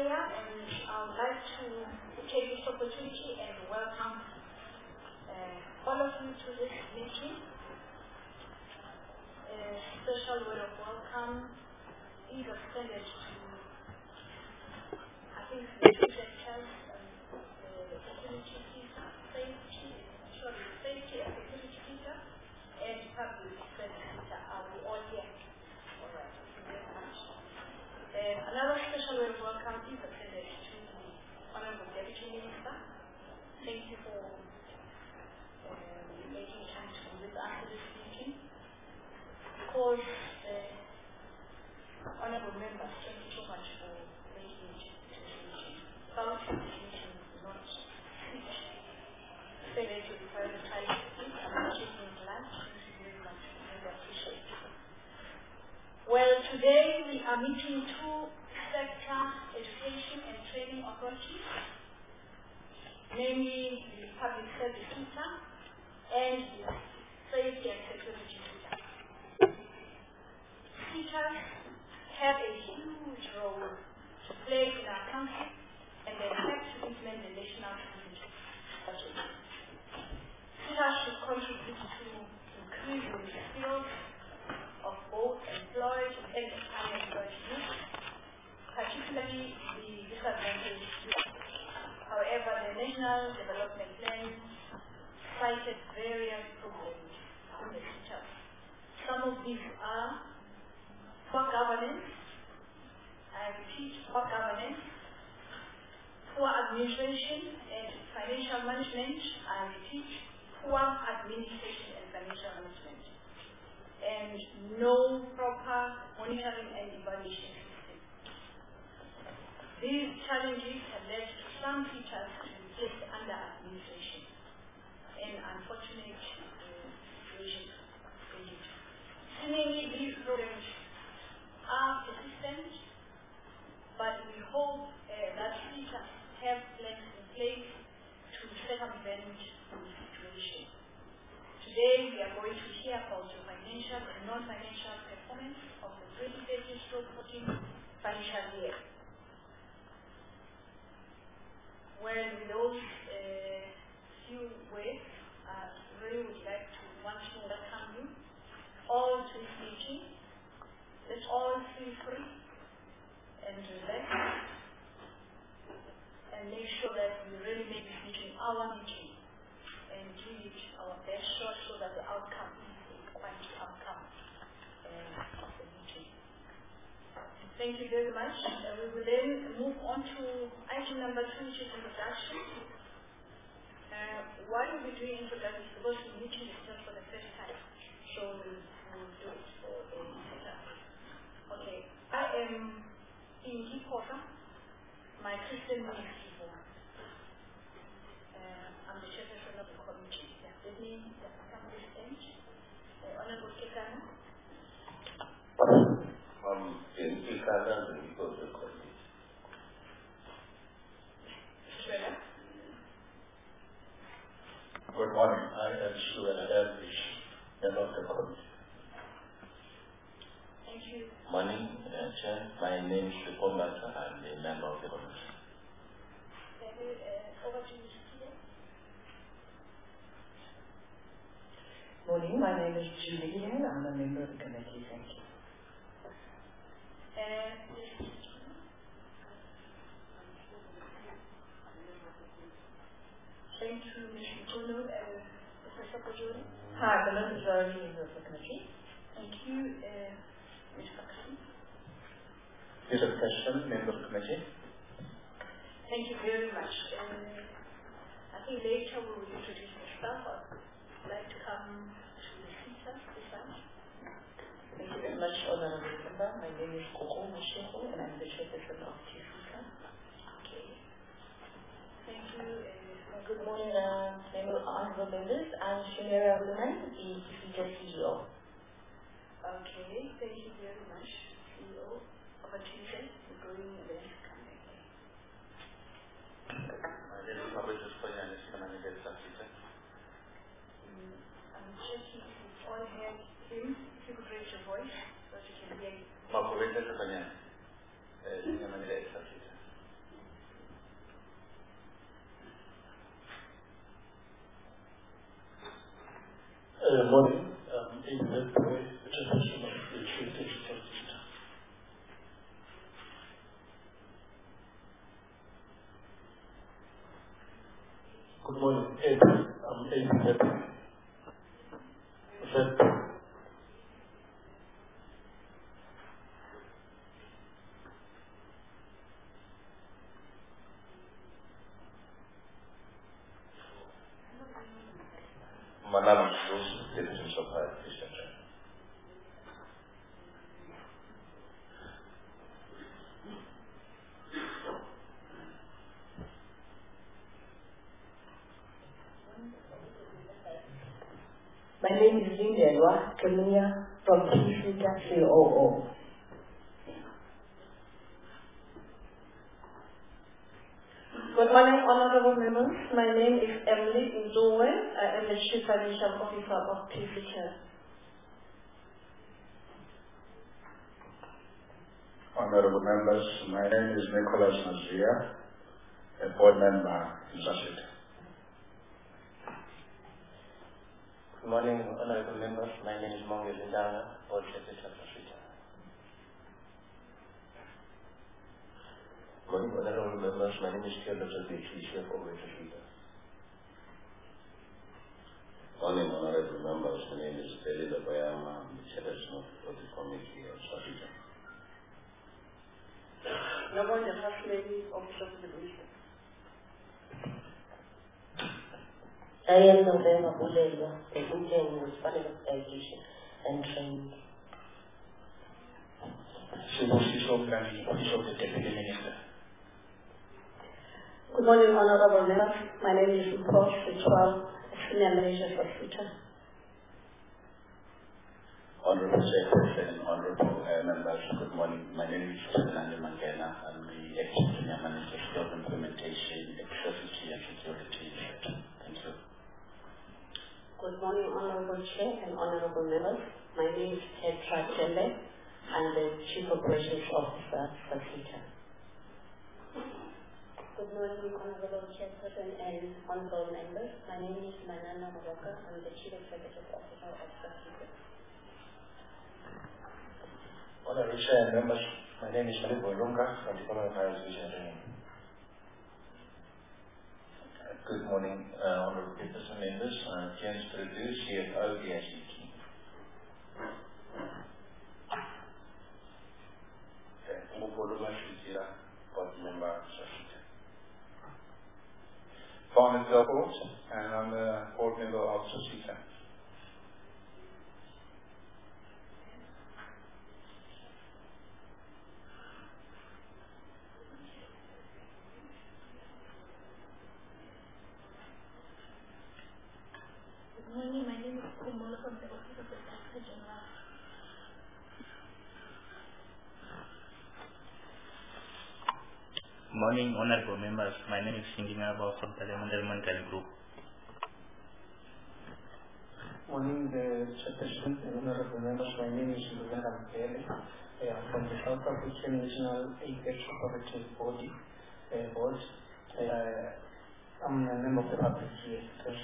prayer, and I would like to take this opportunity and welcome all of you to this meeting. A special word of welcome is extended to, I think, the two sectors, the security teacher, safety and security teacher, and public service teacher. Are we all here? All right. Thank you very much. Another special word of welcome is extended to the Honorable Deputy Minister. Thank you for making time to be with us for this meeting. Because honorable members, thank you so much for making it to this meeting. About this meeting is not failure to prioritize it. I'm not taking lunch. Thank you very much. I really appreciate it. Well, today we are meeting two sector education and training authorities, namely the public service sector and the safety and security sector. Teachers have a huge role to play in our country, and they have to implement the national security budget. Teachers should contribute to increasing the skills of both employed and unemployed youth, particularly the disadvantaged youth. However, the National Development Plan cited various problems in the teachers. Some of these are poor governance, I repeat, poor governance, poor administration and financial management, I repeat, poor administration and financial management, and no proper monitoring and evaluation system. These challenges have led to some teachers to be placed under administration, and unfortunate situations. Seemingly, these problems are persistent, but we hope that teachers have plans in place to circumvent the situation. Today, we are going to hear about the financial and non-financial performance of the 2013-14 financial year. Well, with those few words, I really would like to once more welcome you all to this meeting. Let's all feel free and relax and make sure that we really make this meeting our meeting and do it our best shot so that the outcome is a quality outcome of the meeting. Thank you very much. We will then move on to item number 2, which is introduction. Why will we do introduction? Because the meeting is just for the first time, so we will do it for a setup. Okay, I am Ingi Porter. My Christian name is Ivo. I'm the chairperson of the committee. With me, the campus bench, Honorable Kekana. In Kekana, the people of the committee. Shwela. Good morning. I am Shwela Elvish, member of the committee. Thank you. Morning, Chair. My name is Shikombata. I'm a member of the committee. Thank you. Over to you, Steve. Morning, my name is Julie Yang. I'm a member of the committee. Thank you. Thank you, Ms. Mkono. Mr. Sakajori. Hi, Belinda Zodi, member of the committee. Thank you, Ms. Pakasi. Mr. Kashan, member of the committee. Thank you very much. I think later we will introduce the staff. I'd like to come to the speaker this time. Thank you very much, Honorable Member. My name is Koko Mashego, and I'm the chairperson of TIFUCA. Okay. Thank you. Good morning, honorable members. I'm Shunera Abdulman, the TIFUCA CEO. Okay, thank you very much, CEO. Over to you, sir. We're going to the next campaign. My name is Mauricio Spoyanis, manager of TIFUCA. I'm checking if you all have him. If you could raise your voice so that you can hear you. Mauricio Spoyanis, senior manager of TIFUCA. Good morning. In the chairperson of the Chief Digital Officer. Good morning. I'm Ed. Manala Cruz, Deputy Supplier, Christian. My name is Lindelwa Kemia from T-Fita COO. Good morning, honorable members. My name is Emily Nzowe. I am the Chief Financial Officer of T-Fita. Honorable members, my name is Nicholas Nazia, a board member in Sashit. Good morning, honorable members. My name is Monge Zindana, board secretary of Sashit. Good morning, honorable members. My name is Theodore Bichi, CFO of Sashit. Morning, honorable members. My name is Felida Bayama, the chairperson of the committee of Sashit. Number the First Lady of the District. I am November Bulelwa, the Indian Municipality of Education and Training. Official of the Deputy Minister. Good morning, honorable members. My name is Paul Fitzwell, Senior Manager for FITA. Honorable Chairperson and honorable members, good morning. My name is Fernando Mangena. I'm the Senior Manager for Implementation, Accessibility and Security. Thank you. Good morning, Honorable Chair and Honorable Members. My name is Petra Chembe. I'm the Chief Operations Officer for FITA. Good morning, Honorable Chairperson and Honorable Members. My name is Manana Moroka. I'm the Chief Executive Officer of FITA. Honorable Chair and members, my name is Malibu Ilunga from the Department of Higher Education and Training. Good morning, honorable people members. James Perdue, CFO, DSET. Mupoluma Shitira, board member of Sashit. Farmers Delport, and I'm a board member of Sashit. Good morning, my name is Kumula from the Office of the Director General. Morning, honorable members. My name is Singina Bao from the Monetary Group. Morning, the Chairperson and honorable members. My name is Luganda Mpele. I am from the South African National Apex Cooperative Board. I'm a member of the public here.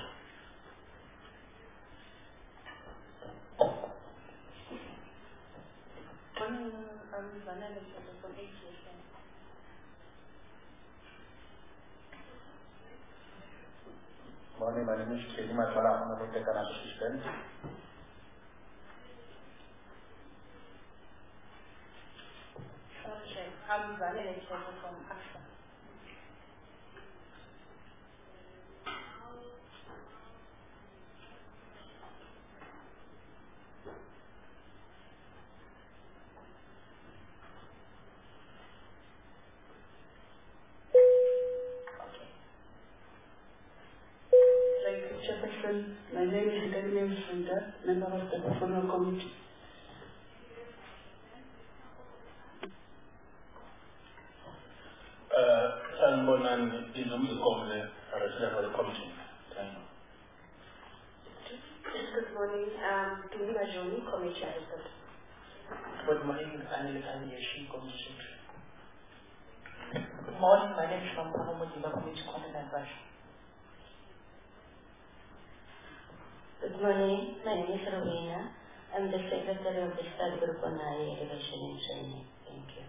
Morning, I'm Vanessa from ATSN. Morning, my name is Kelly Matala, I'm a technical assistant. Okay, I'm Vanessa from AXA. Chairperson, my name is Daniel Frida, member of the Portfolio Committee. Sanbonan is the committee. Good morning, Tulima Joni, Committee Assistant. Good morning, Anil Kanyeshi, Committee. Good morning, my name is Pampano Modiba, Committee Content Advisory. Good morning. My name is Rowena. I'm the secretary of the study group on higher elevation and training. Thank you.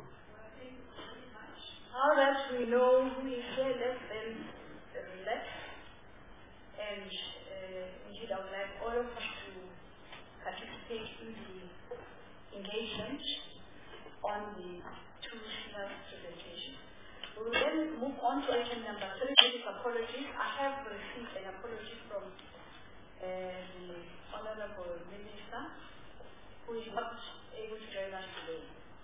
Now that we know who is here, let's then relax. And indeed, I would like all of us to participate in the engagement on the two slides presentation. We will then move on to item number 3, which is apologies. I have received an apology from the Honorable Minister, who is not able to join us today.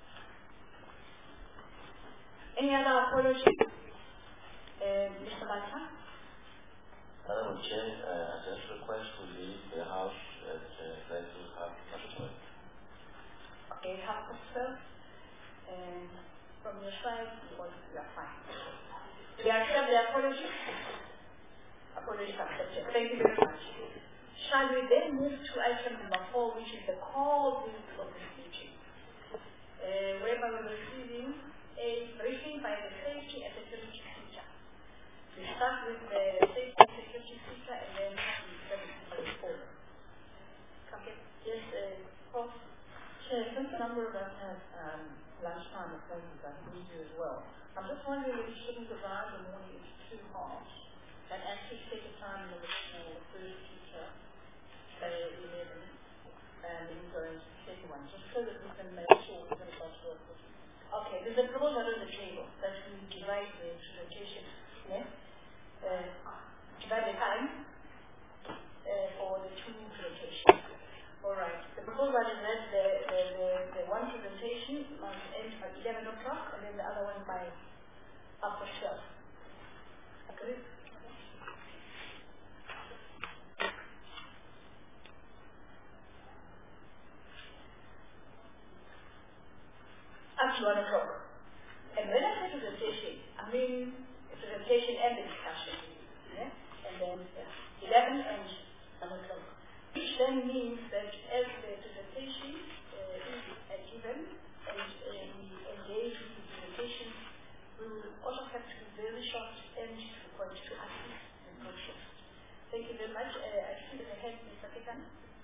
Any other apology? Mr. Bata? Madam Chair, I just request to leave the house at 12:30. Okay, 12:30. From your side, you are fine. We accept the apology. Apology accepted. Thank you very much. Shall we then move to item number 4, which is the core business of this meeting, whereby we're receiving a briefing by the Safety and Security Sector. We start with the Safety and Security Sector and then the forum. Okay. Yes, Prof. Chair, since a number of us have lunchtime appointments, I think we do as well. I'm just wondering if we shouldn't divide the morning into 2 halves and actually take the time limit for the first teacher, say 11, and then go into the second one, just so that we can make sure we're going to go through it. Okay, there's a proposal on the table that we divide the presentation. Yeah? Divide the time for the 2 presentations. Alright, the proposal is that the one presentation must end by 11 o'clock and then the other one by after 12. Agree? Up to 1 o'clock. And when I say presentation, I mean the presentation and the discussion. Yeah? And then 11 and 1 o'clock. Which then means that as the presentation is given and we engage with the presentation, we will also have to be very short and to the point to assist the process. Thank you very much. I see that ahead, Mr. Kekan.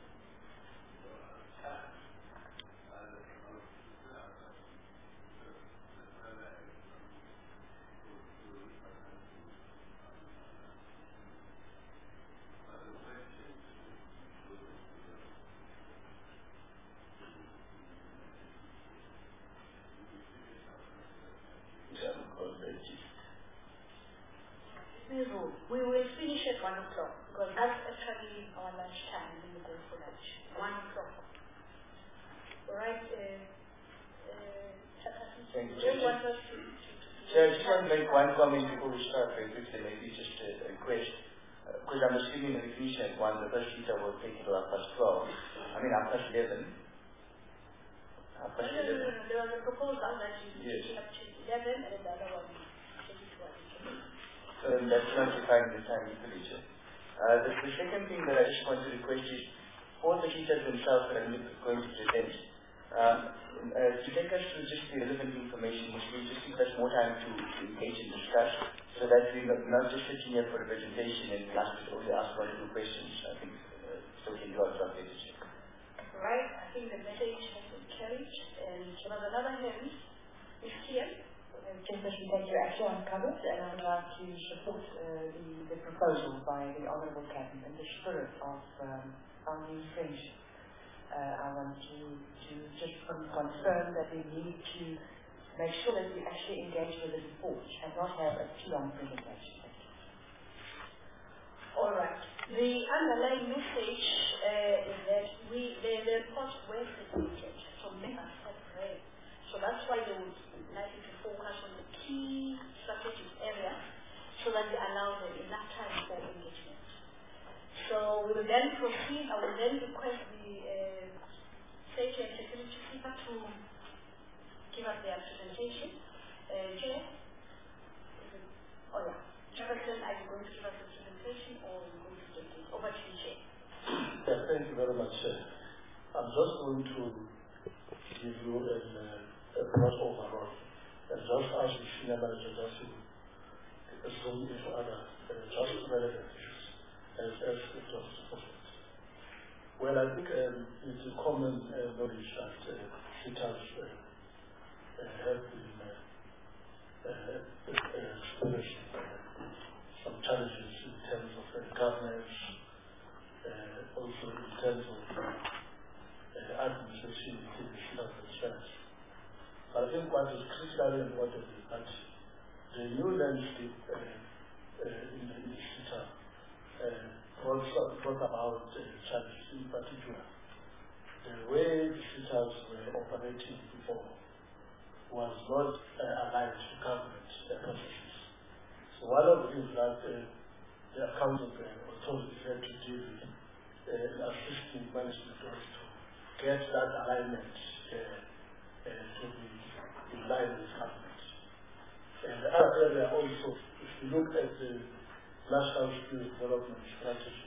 We will finish at 1 o'clock because that's actually our lunch time. We will go for lunch. 1 o'clock. Alright, Thank you. Chair, I just want to make one comment before we start very quickly, maybe just a request. Because I'm assuming that we finish at 1, the first teacher will take it to 12:30. I mean, 11:30. 11:30. No. There was a proposal that you yes. up to 11 and the other one. That's not defined the time equally, Chair. The second thing that I just want to request is for the teachers themselves that I'm going to present, to take us through just the relevant information, which will just give us more time to engage and discuss, so that we're not just sitting here for a presentation and only ask 1 or 2 questions. I think so we can do our job better. Right, I think the message has been carried, and on another hand, is here. Chairperson, thank you. Actually, I'm covered, and I would like to support the proposal by the Honourable Cabinet in the spirit of our new friendship. I want to just confirm that we need to make sure that we actually engage with the report and not have a too long presentation. All right. The underlying message is that the report was presented, so members have read. So that's why they would like you to focus on the key strategic areas so that we allow them enough time for engagement. So we will then proceed. I will then request the Safety and Security Sector to give us their presentation. Chair? Chairperson, are you going to give us a presentation or are you going to take it? Over to you, Chair. Yes, thank you very much, Chair. I'm just going to give you a broad overall and just ask the senior manager just to zoom into other just relevant issues as it was supposed. Well, I think it's a common knowledge that SETAs have been experiencing some challenges in terms of governance, also in terms of administration within the SETAs themselves. But I think what is critically important is that the new landscape in the SETA brought about challenges. In particular, the way the SETAs were operating before was not aligned to government processes. So one of the things that the accounting authorities had to do with assisting management was to get that alignment to be in line with government. And the other area also, if you look at the National Skills Development Strategy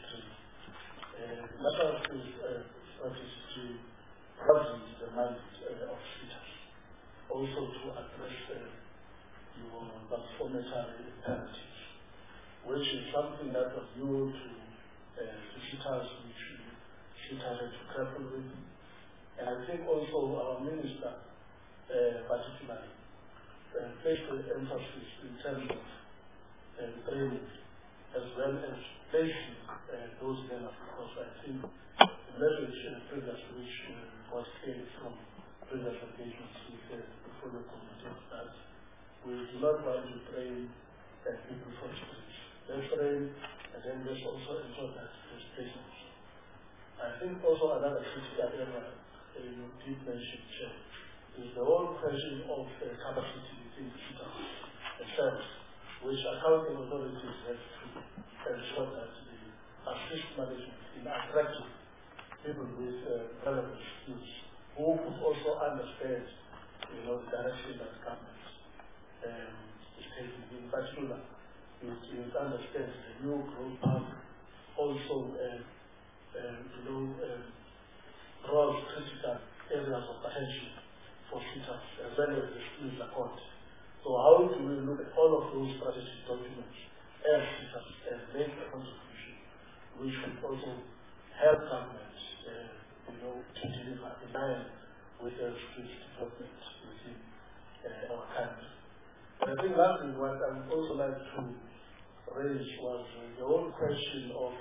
3, National Skills Strategy 3 covers the mandate of SETAs, also to address your transformatory imperatives, which is something that was new to the SETAs, which SETAs had to grapple with. And I think also our minister, particularly, placed the emphasis in terms of training, as well as placing those men, because I think the message previous, which was clear from previous engagements with the portfolio committee, was that we do not want to train people for experience. Let's train, and then let's also ensure that there's placements. I think also another critical area you did mention, Chair, is the whole question of capacity within the SETAs themselves, which accounting authorities have to ensure that they assist management in attracting people with relevant skills who could also understand, the direction that government is taking. In particular, you understand the new growth path, also draws critical areas of attention for SETAs, as well as the skills accord. So how do we look at all of those strategic documents as SETAs and make a contribution which will also help government to deliver in line with the skills development within our country. And I think lastly, what I would also like to raise was the whole question of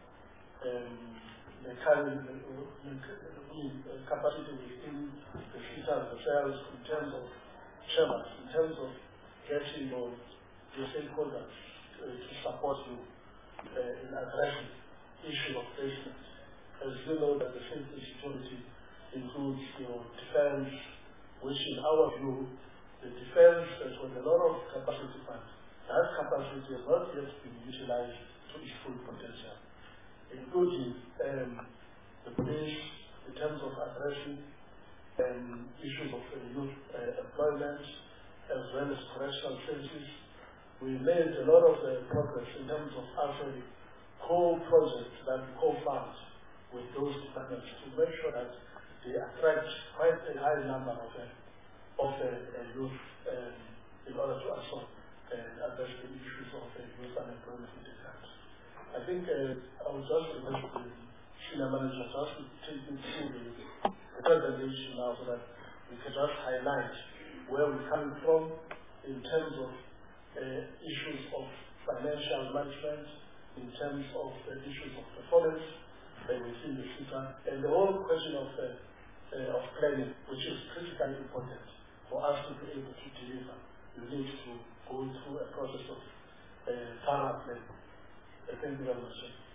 the current capacity within the SETAs themselves in terms of chambers, in terms of getting your stakeholders to support you in addressing issue of placement. As you know, that the safety security includes your defense, which in our view, the defense has got a lot of capacity, but that capacity has not yet been utilized to its full potential, including the police in terms of addressing issues of youth employment, as well as correctional services. We made a lot of progress in terms of actually co-projects that we co-fund with those departments to make sure that they attract quite a high number of youth in order to also address the issues of youth unemployment in the country. I think I would just request the senior manager just to take me through the presentation now so that we can just highlight where we're coming from in terms of issues of financial management, in terms of issues of performance within the SETA, and the whole question of planning, which is critically important for us to be able to deliver. You need to go through a process of thorough planning. Thank you very much.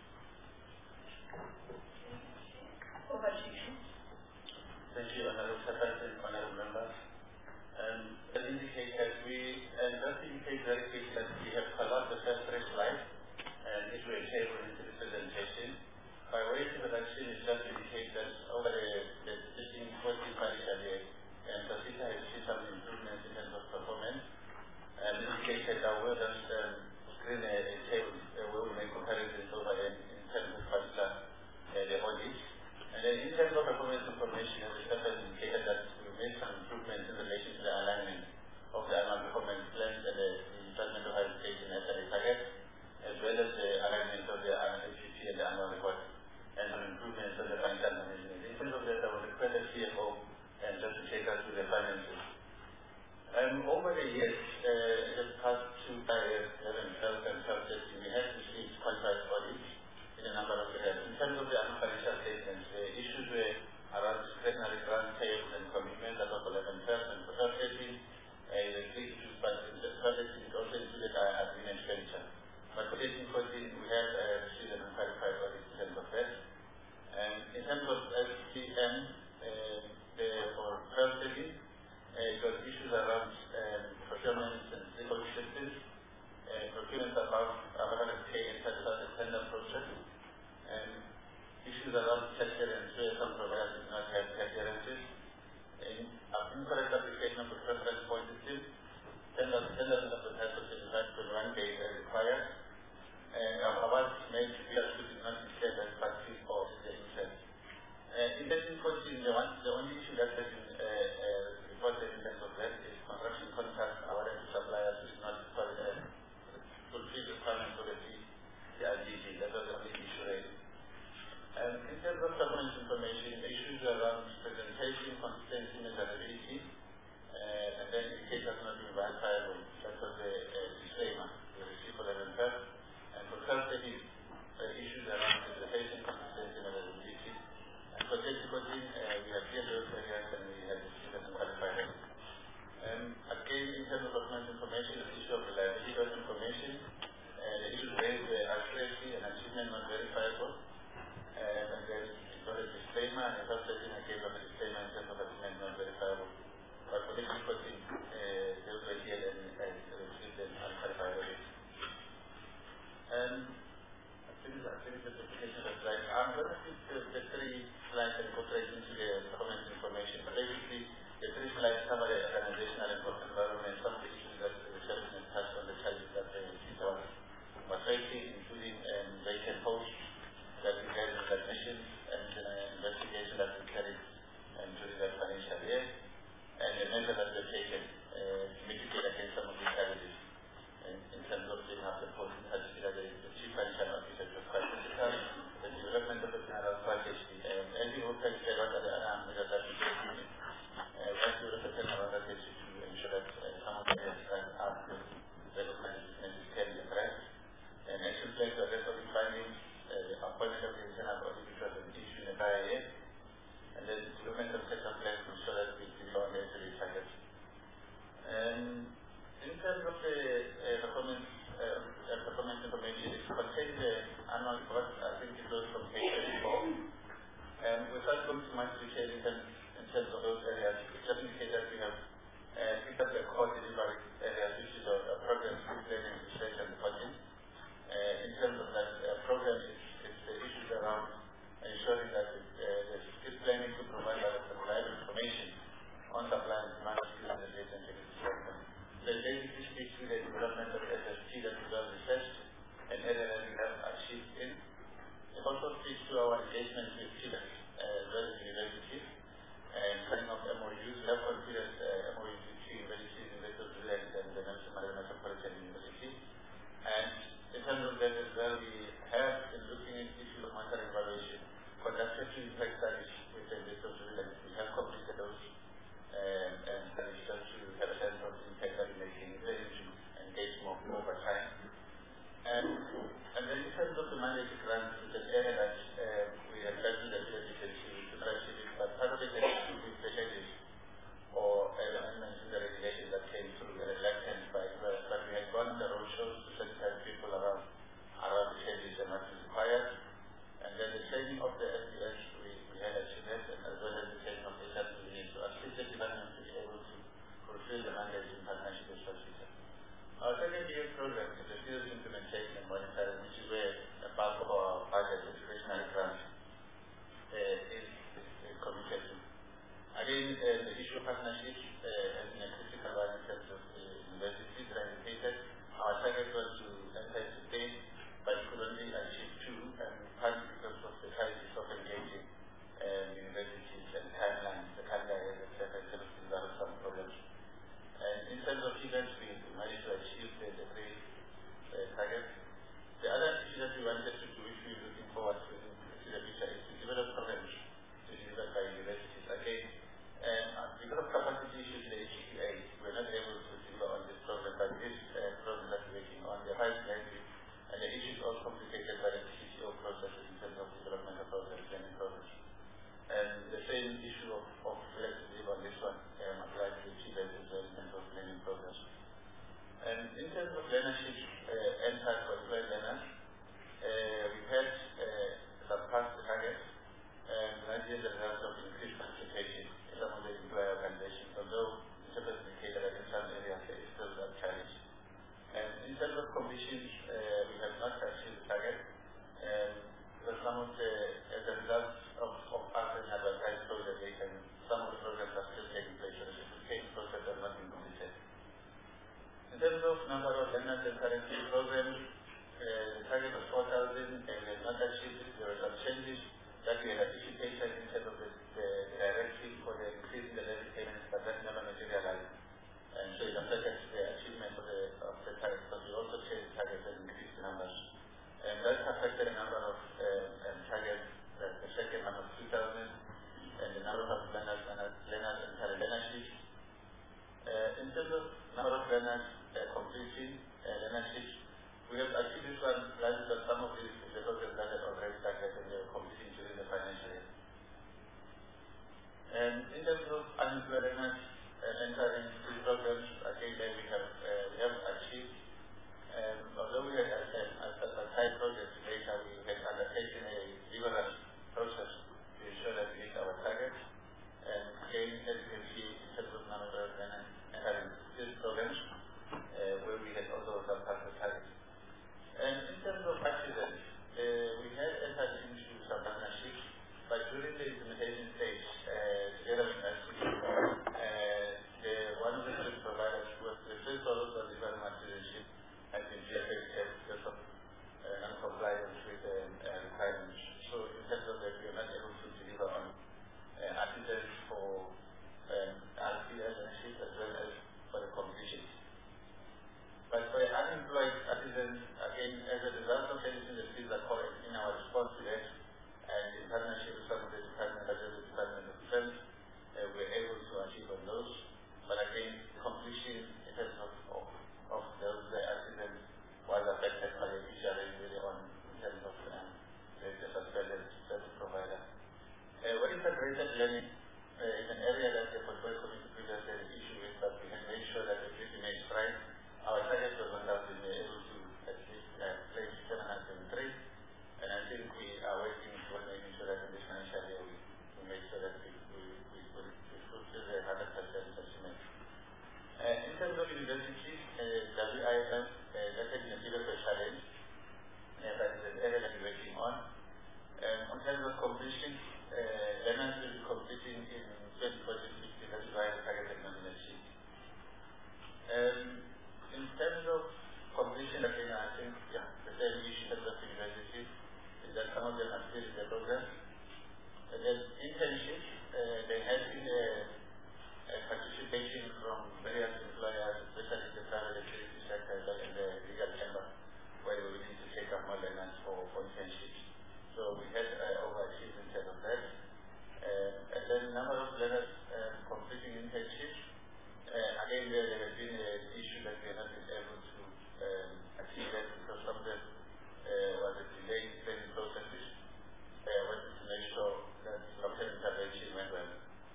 Over to you. Thank you, Honorable Secretary, Honorable Members. As indicated, just indicate very quickly that we have followed the first three slides, and it will table into the presentation. By way of introduction, it just indicates that over the existing 14 financial year, the SETA has seen some improvements in terms of performance, and indicated that we'll just screen a table where we make comparisons over in terms of particular the audits. And then in terms of performance information, as the Secretary indicated that we made some improvements in relation to the alignment of the annual performance plans and the judgment of education as a target, as well as the alignment of the HPP and the annual report, and some improvements on the the years, in the past 2 years, 11, 12, and 12, we have received qualified audits in a number of areas. In terms of the financial statements, the issues were around discretionary grant payable and commitment, that was 11, 12, and for 12, the 3 issues, but in the 12, it also included admin expenditure. But for 13, 14, we have received an unqualified audit in terms of that. And in terms of SCM, for 12, it was issues around procurement and legal systems, procurement about 100K in terms of the tender process, and issues around test clearance where some providers did not have test clearances, and incorrect application of the preference point system, tenders of the type of 25.1 days are required, and our awards made to be did not declare as passive or the interest. In 1314, the only issue that has been reported in terms of that is construction contracts awarded to suppliers who did not fulfill the requirements for the CRDG. That was the only issue raised. In terms of government information, issues around presentation, consistency, measurability, and then in case has not been verifiable, that was the disclaimer we received for 11 first. And for 12, issues around presentation, consistency, measurability. And for 13, we have cleared those areas and we have received an unqualified audit. Again, in terms of document information, the issue of reliability of information, the issues raised were accuracy and achievement not verifiable. And then it was a disclaimer, and the first setting I gave us a disclaimer in terms of achievement not verifiable. But for 13, those were here and received an unqualified audit. I think the application of slide. I'm going to keep the 3 slides and go straight into the document information. But basically, the 3 slides cover the organizational and work environment, some of the issues that the service touched on, the challenges that the teacher was facing, including vacant posts that we had in admissions and investigation that we carried during that financial year, and the measures that were taken to mitigate against some of these challenges in terms of cleaning up the post, in particular the chief financial officer was quite critical, the development of the general strategy, and we hope that what are the measures that we take in once we look at the general strategy to ensure that some of the areas that are recognized can be addressed, and action plan to address all the findings, the appointment of the internal audit which was an issue in the prior year, and then the development of action plans to ensure that we deliver on the SLA targets. In terms of the performance information, it contains the annual report. I think it goes from page 34. Without going too much detail in terms of those areas, it's just indicate that we have picked up the core delivery areas, which is a program, planning, research, and reporting. In terms of that program, it's the issues around ensuring that the skill planning to provide reliable information on supply and demand skills and the data integrity. The basically speaks to the development of SST that we have researched and area that we have achieved in. It also speaks to our engagement with students, very universities, and signing of MOUs. We have considered MOUs with 2 universities, University of Zealand and the Nelson Mandela Metropolitan University. And in terms of that as well, we have been looking at issues of monitoring evaluation, conducted 2 impact studies with the University of Zealand. We have completed those and studies just to have a sense of the impact that we're making, ready to engage more over time. And then in terms of the mandate grants, it's an area that we have done the ability to drive cities, but part of it has to do with the changes or amendments in the regulations that came through the elections but we had gone on the road shows to sensitize people around the changes and what is required. And then the training of the SDS, we largely as a result of increased participation in some of the employer organizations, although in terms of indicator that in some areas there is still that challenge. And in terms of commissions, we have not achieved the target. Because some of the, as a result of us and advertised project data, some of the programs are still taking place, so the certification process has not been completed. In terms of number of learners and currently programs, the target was 4,000 and we have not achieved it. There were some changes that we had anticipated in terms of the directive for the increase in the levy payments, but that never materialized. And so it affected the achievement of the target, because we also changed targets and increased the numbers. And that affected the number of targets, the second one of 2,000, and the number of learners and talent learnerships. In terms of number of learners completing learnerships, we have achieved this one largely because some of these the programs that had already started and they were completing during the financial year. And in terms of unemployed learners entering these programs, again we have achieved. Although we had advertised project data, we had undertaken a rigorous process to ensure that we meet our targets. And again, as you can see, in terms of number of learners entering these programs, where we had also surpassed the targets. And in terms of accidents, we had entered into some partnerships, but during the implementation stage, together with one of the service providers was the first also the development citizenship has been affected because of non-compliance with the requirements. So in terms of that, we are not able to deliver on artisans for RCS as well as for the completion. But for the unemployed artisans, again, as a result of everything that is correct in our response to that, and in partnership with some of the departments, such as the Department of Defense, we were able to achieve on those. But again, completion in terms of those artisans was affected by the issue really on in terms of the suspended service provider. What is integrated learning is an area that the portfolio committee previously had an issue with, but we can make sure that the community makes right. Our target was 1,000, we were able to at least place 703, and I think we are working towards making sure that in this financial year we make sure that we fulfill the 100% achievement. In terms of universities, WIFM, that has been a bit of a challenge, but it's an area that we're working on. In terms of completion, learners will be completing in 2040-50, that is why the target has not been achieved. In terms of completion, again, I think the same issue in terms of universities is that some of them are still in the program. And then internships, there has been a participation from various employers, especially in the private security sector and the legal chamber, where we need to take up more learners for internships. So we had overachieved in terms of that. And then the number of learners completing internships, again, there has been an issue that we have not been able to achieve that because some of them was a delay in training processes. I wanted to make sure that long-term intervention went well.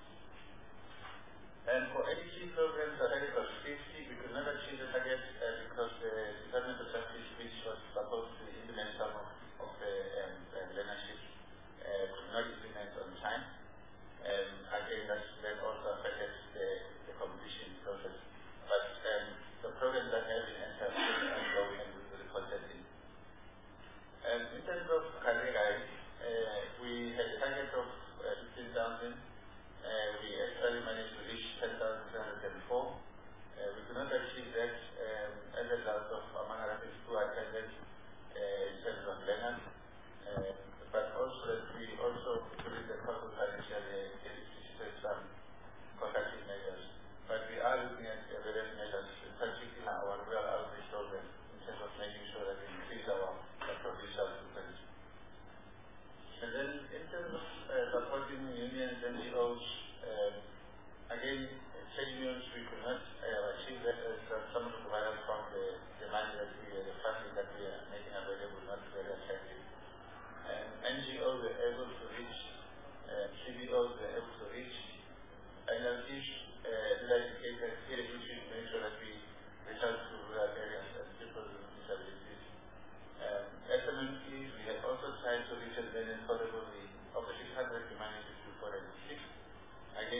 And for ADC programs, the target was 50. We could not achieve the target because the Department of Justice, which was supposed to implement some of the learnerships, could not implement on time. Again, that's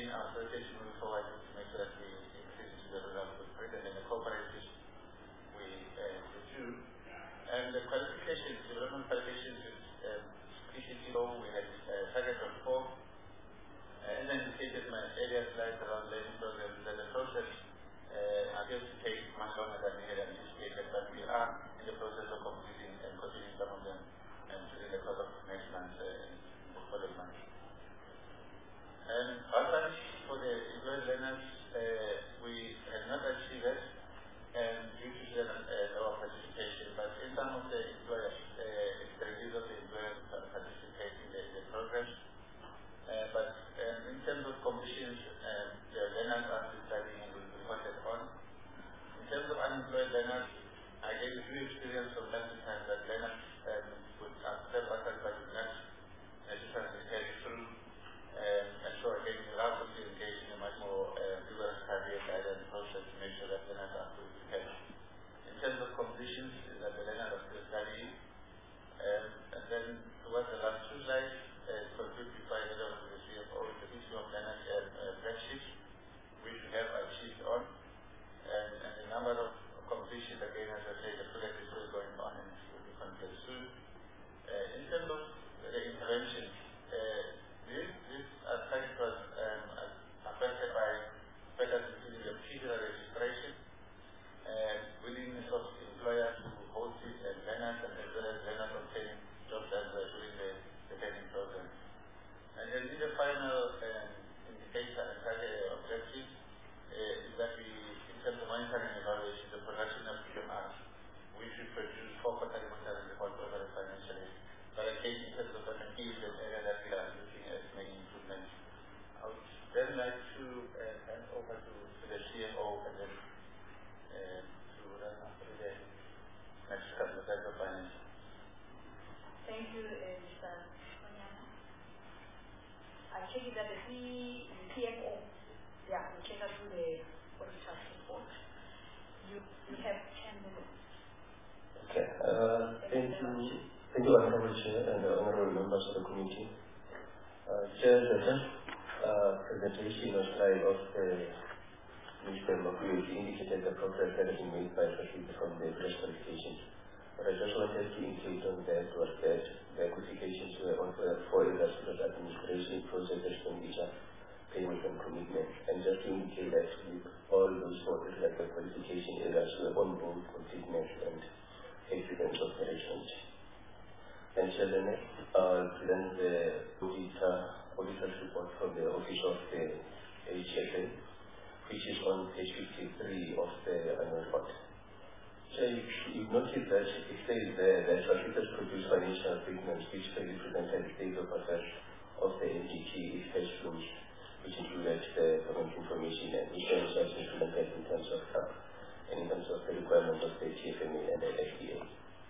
again, our strategy moving forward is to make sure that we increase the rural footprint, and then the cooperatives we do. And the qualifications, development qualifications with PCTO, we had target of 4. As I indicated in my earlier slides around learning programs, that the process appears to take much longer than we had anticipated, but we are in the process of completing and completing some of them during the course of next month and the following months. Outside for the employed learners, we have not achieved it, and due to the lower participation, but in some of the employers, the release of the employers participate in the progress. But in terms of completions, the learners are still studying and will be reported on. In terms of unemployed learners, I gave a few experience from time to time that learners would accept us but would not necessarily head through. And so again, we are going to engage in a much more rigorous career guidance process to make sure that learners are fully prepared. In terms of completions, is that the learners are still studying. And then towards the last two slides, conclude before I get on to the CFO, the issue of learners friendships, which we have achieved on. And the number of completions, again, as I said, the project is still going on and will be completed soon. In terms of the interventions, this aspect was affected by factors including the procedural registration, willingness of employers to host it and learners, and as well as learners obtaining jobs during the training program. And then in the final indicator and target objective is that we, in terms of monitoring and evaluation, the production of PMRs, we should produce 4 quarterly monitoring reports over the financial year. But again, in terms of an area that we are looking at making improvements. I would then like to hand over to the CFO and then to run after the next couple of slides of finance. Thank you, Mr. Onyana. I take it that the CFO, will take us through the auditor's report. You have 10 minutes. Okay. Thank you, Honorable Chair and the Honorable Members of the Committee. Chair, the first presentation or slide of Mr. Makuyu indicated the progress that has been made by Facility from the press qualifications. But I just wanted to indicate on that was that the qualifications were on 4 areas: administration, project expenditure, payment and commitment. And just to indicate that with all those 4 areas, the qualification areas were on both completeness and excellence operations. And Chairman, present the auditor's report from the Office of the HSA, which is on page 53 of the annual report. So you've noticed that it says there that Facilitas produce financial statements which clearly present the state of affairs of the entity, its cash flows, which included the payment information and insurance as implemented in terms of CAP and in terms of the requirements of the TFMA and the FDA.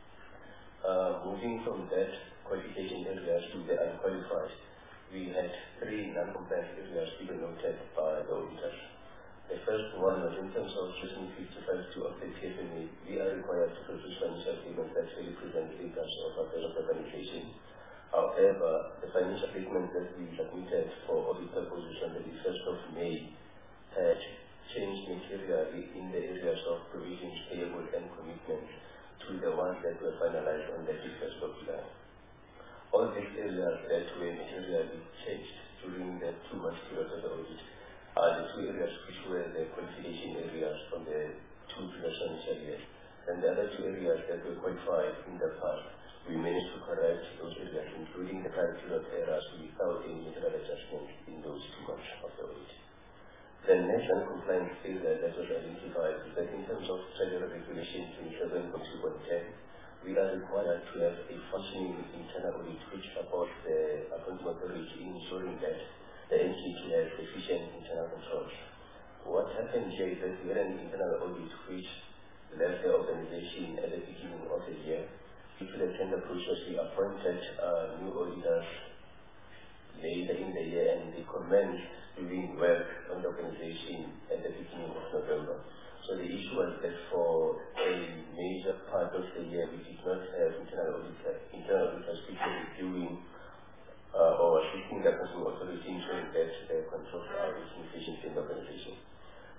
Moving from that qualification areas to the unqualified, we had 3 non-compliant areas even noted by the auditors. The first one was in terms of Section 55(2) of the TFMA, we are required to produce financial statements that really present the status of affairs of the organization. However, the financial statements that we submitted for audit purposes on the 1st of May had changed materially in the areas of provisions, payable and commitments to the ones that were finalized on the 1st of July. All these areas that were materially changed during the 2 months period of the audit are the 2 areas which were the qualification areas from the 2 previous financial years. And the other 2 areas that were qualified in the past, we managed to correct those areas, including the prior period errors, without any material adjustment in those 2 months of the audit. The next non-compliance area that was identified is that in terms of Federal Regulation 27.2.10, we are required to have a functioning internal audit which supports the accounting authority in ensuring that the entity has efficient internal controls. What happened here is that we had an internal audit which left the organization at the beginning of the year. Due to the tender process, we appointed new auditors later in the year, and they commenced doing work on the organization at the beginning of November. So the issue was that for a major part of the year, we did not have internal auditors which were reviewing or assisting the accounting authority ensuring that the controls are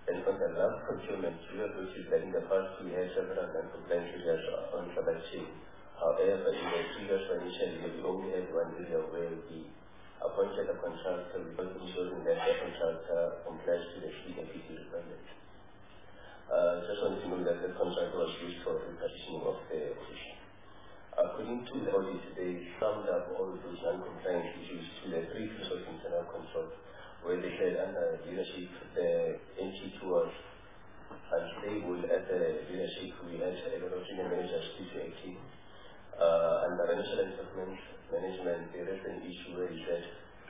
And on the last procurement, we have noticed that in the past we had several non-compliant areas on supply chain. However, in the previous financial year, we only had one area where we appointed a contractor without ensuring that the contractor complies to the CAPC requirements. Just want to know that the contract was used for repositioning of the position. According to the audit, they summed up all those non-compliant issues to the 3 pieces of internal control, where they said under leadership, the entity was unstable at the leadership. We had a lot of senior managers due to acting. Under financial and performance management, there is an issue where he said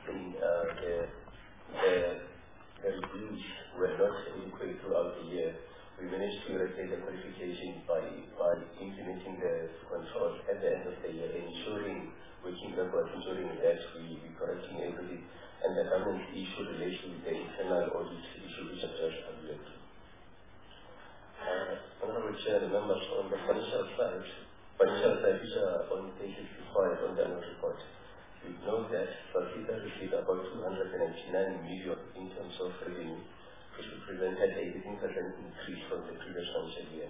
the reviews were not adequate throughout the year. We managed to retain the qualification by implementing the controls at the end of the year, ensuring working records, ensuring that we correcting everything. And the government issue relates to the internal audit issue which I just alluded to. Honorable Chair, the members on the financial side which are on page 65 on the annual report, we know that Salsita received about 299 million in terms of revenue, which represented a 18% increase from the previous financial year.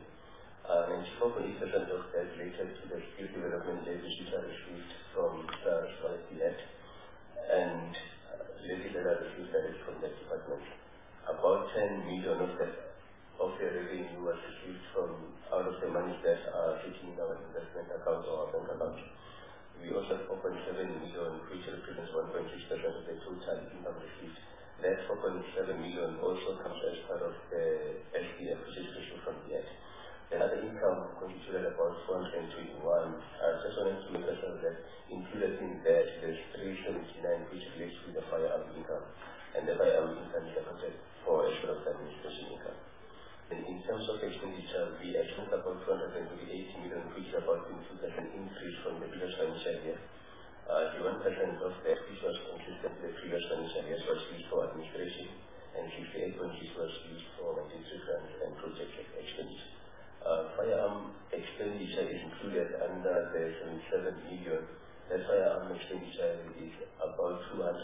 94.8% of that related to the skill development levies which are received from SARS-CoV-2, and levies that are received direct from the department. About 10 million of the revenue was received from out of the money that are sitting in our investment account or our bank account. We also have 4.7 million, which represents 1.6% of the total income received. That 4.7 million also comes as part of the SDF, which is received from the act. The other income contributed about 421. I just wanted to make sure that included in that there's 379, which relates to the firearm income. And the firearm income is accounted for as part of the administration income. And in terms of expenditure, we expect about 228 million, which is about 22% increase from the previous financial year. The 1% of that, which was consistent with the previous financial year, was used for administration, and 68.6 was used for mandatory grants and project expenditure. Firearm expenditure is included under the 77 million. That firearm expenditure is about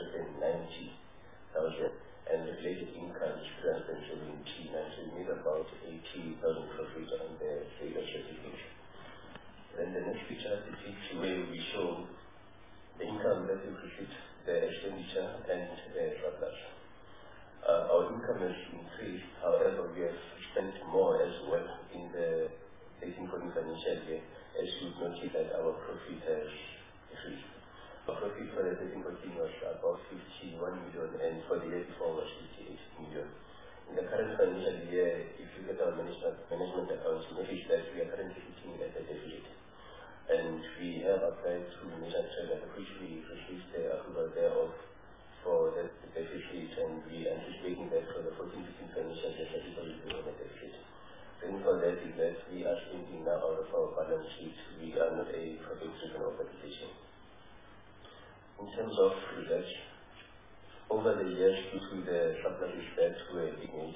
290,000. And the related income is 379, so we made about 80,000 profit on the sale of certificates. Then the next picture depicts where we show the income that we received, the expenditure, and the surplus. Our income has increased, however, we have spent more as well in the 18-20 financial year, as you've noted that our profit has increased. Our profit for the 18-20 was about 51 million, and for the year before was 58 million. In the current financial year, if you get our management accounts, you notice that we are currently sitting at a deficit. And we have applied to Minister Treasury, which we received the approval thereof for the deficit, and we are anticipating that for the 14-15 financial year, that people will be on a deficit. Then for that is that we are spending now out of our balance sheet. We are not a profit-driven organization. In terms of research, over the years, due to the surpluses that were being made,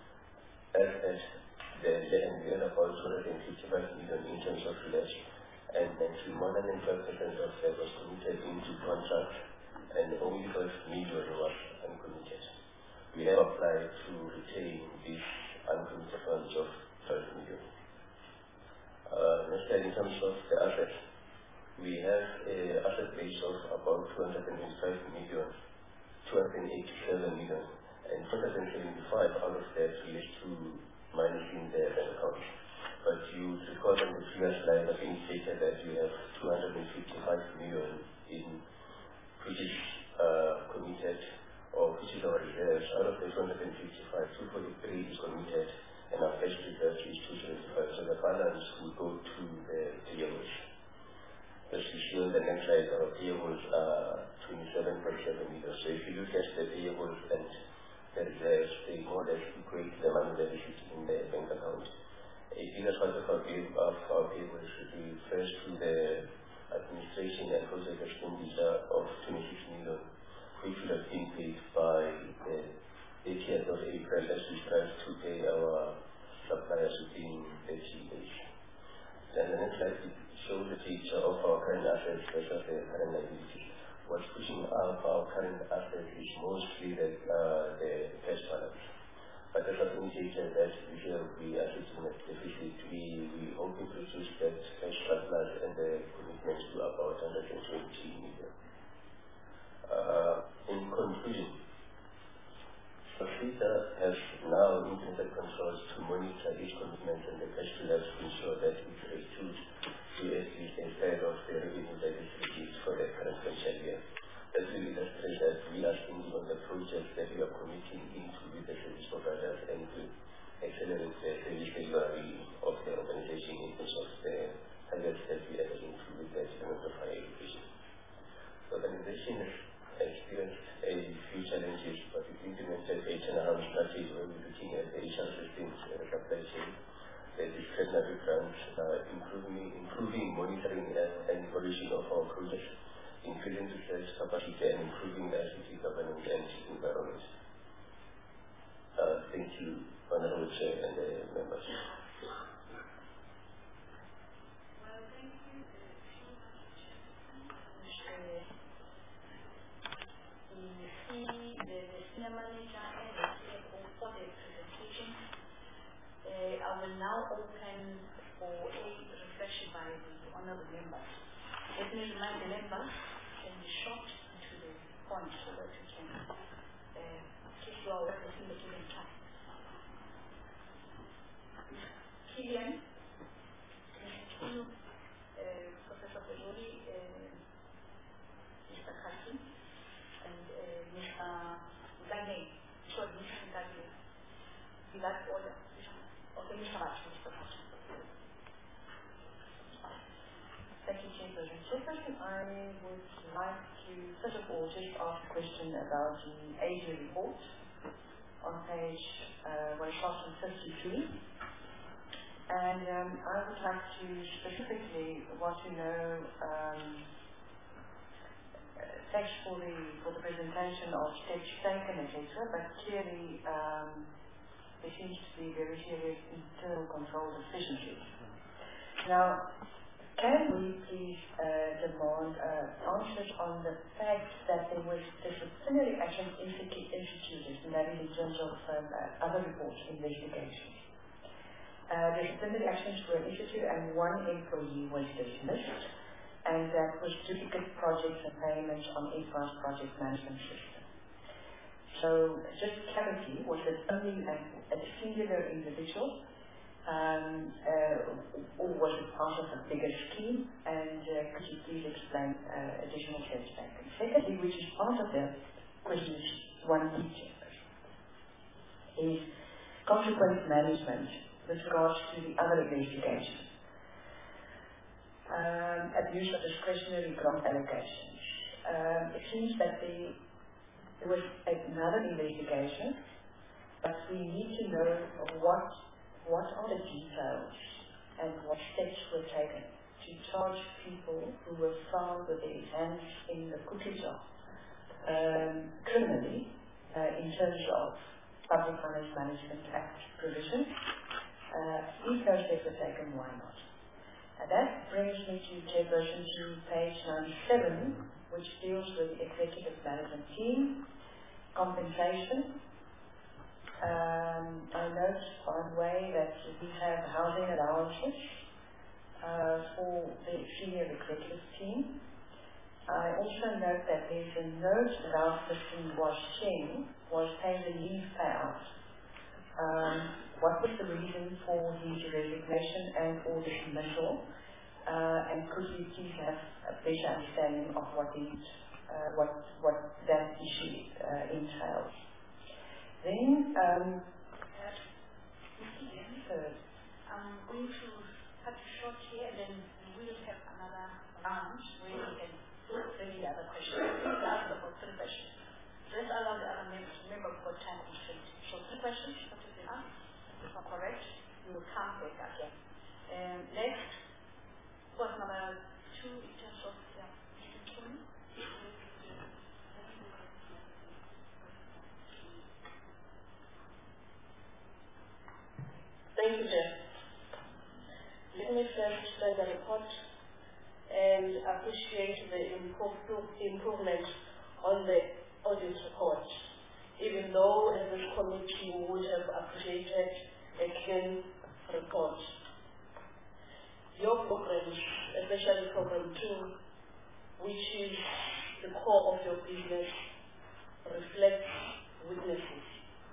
we had about 255 million in terms of research, and more than 12% of that was committed into contracts, and only 12 million was uncommitted. We have applied to retain this uncommitted funds of 12 million. Next, in terms of the assets, we have an asset base of about 287 million, and 275 out of that relates to managing the bank accounts. But you recall on the previous slide, I've indicated that we have 255 million in which is committed, or which is our reserves. Out of the 255, 243 is committed, and our cash reserve is 275. So the balance will go to the payables. As you see on the next slide, our payables are 27.7 million. So if you look at the payables and the reserves, they more or less equate the money that is sitting in the bank account. A bigger part of our payables refers to the administration and project expenditure of 26 million, which would have been paid by the 30th of April as we strive to pay our suppliers within 30 days. Then the next slide shows the picture of our current assets versus the current liabilities. What's pushing up our current assets is mostly the cash balance. But as I've indicated that here we are looking at deficit, we hoping to reduce that cash surplus and the commitment to about 120 million. In conclusion, SAFRICA has now implemented controls to monitor each commitment and the cash flows to ensure that it reduces to at least a third of the revenue that is received for the current financial year. That will illustrate that we are thinking on the projects that we are committing into with the service providers and to accelerate the service delivery of the organization in terms of the targets that we are into with the development of higher education. The organization has experienced a few challenges, but we've implemented a turnaround strategy where we're looking at the HR systems and the supply chain, the discretionary grants, improving monitoring and evaluation of our projects, increasing research capacity and improving the ICT governance and environment. Thank you, Honorable Chair and the members. Well, thank you so much, the senior manager and the CFO for the presentation. I will now open for a reflection by the honorable members. Let me remind the members can be short and to the point so that we can keep your work within the given time. Kilian, Professor Bojoli, Mr. Kasi, and Mr. Ngane, Mr. Ngane. In that order. Okay, Mr. Kasi. Thank you, Chairperson. Chairperson, I would like to, first of all, just ask a question about the Asia report on page 53. And I would like to specifically want to know, thanks for the presentation of steps taken, etc., but clearly there seems to be very serious internal control deficiencies. Now, can we please demand answers on the fact that there was disciplinary actions instituted, and that is in terms of other reports, investigations. Disciplinary actions were instituted and one employee was dismissed, and that was duplicate projects and payments on IFRA's project management system. So, just clarity, was it only a singular individual? Or was it part of a bigger scheme? And could you please explain additional steps taken? Secondly, which is part of the questions 1 feature, is consequence management with regards to the other investigations. Abuse of discretionary grant allocations. It seems that there was another investigation, but we need to know what are the details and what steps were taken to charge people who were found with their hands in the cookie jar criminally in terms of Public Finance Management Act provisions. If those steps were taken, why not? That brings me to Chairperson to page 97, which deals with the executive management team, compensation. I note, by the way, that we have housing allowances for the senior executive team. I also note that there's a note that our person was paid a leave payout. What was the reason for his resignation and or dismissal? And could we please have a better understanding of what that issue entails? Then, I'm going to cut it short here, and then we will have another round where we can bring the other questions. We'll ask about 3 questions. Let's allow the other members. Remember, we've got time constraint. So 3 questions, what is the answer? If not correct, you will come back again. Next, what's number 2 in terms of Thank you, Chair. Let me first share the report and appreciate the improvement on the audit report. even though as this committee we would have appreciated a clean report. Your programs, especially Program 2, which is the core of your business, reflects weaknesses.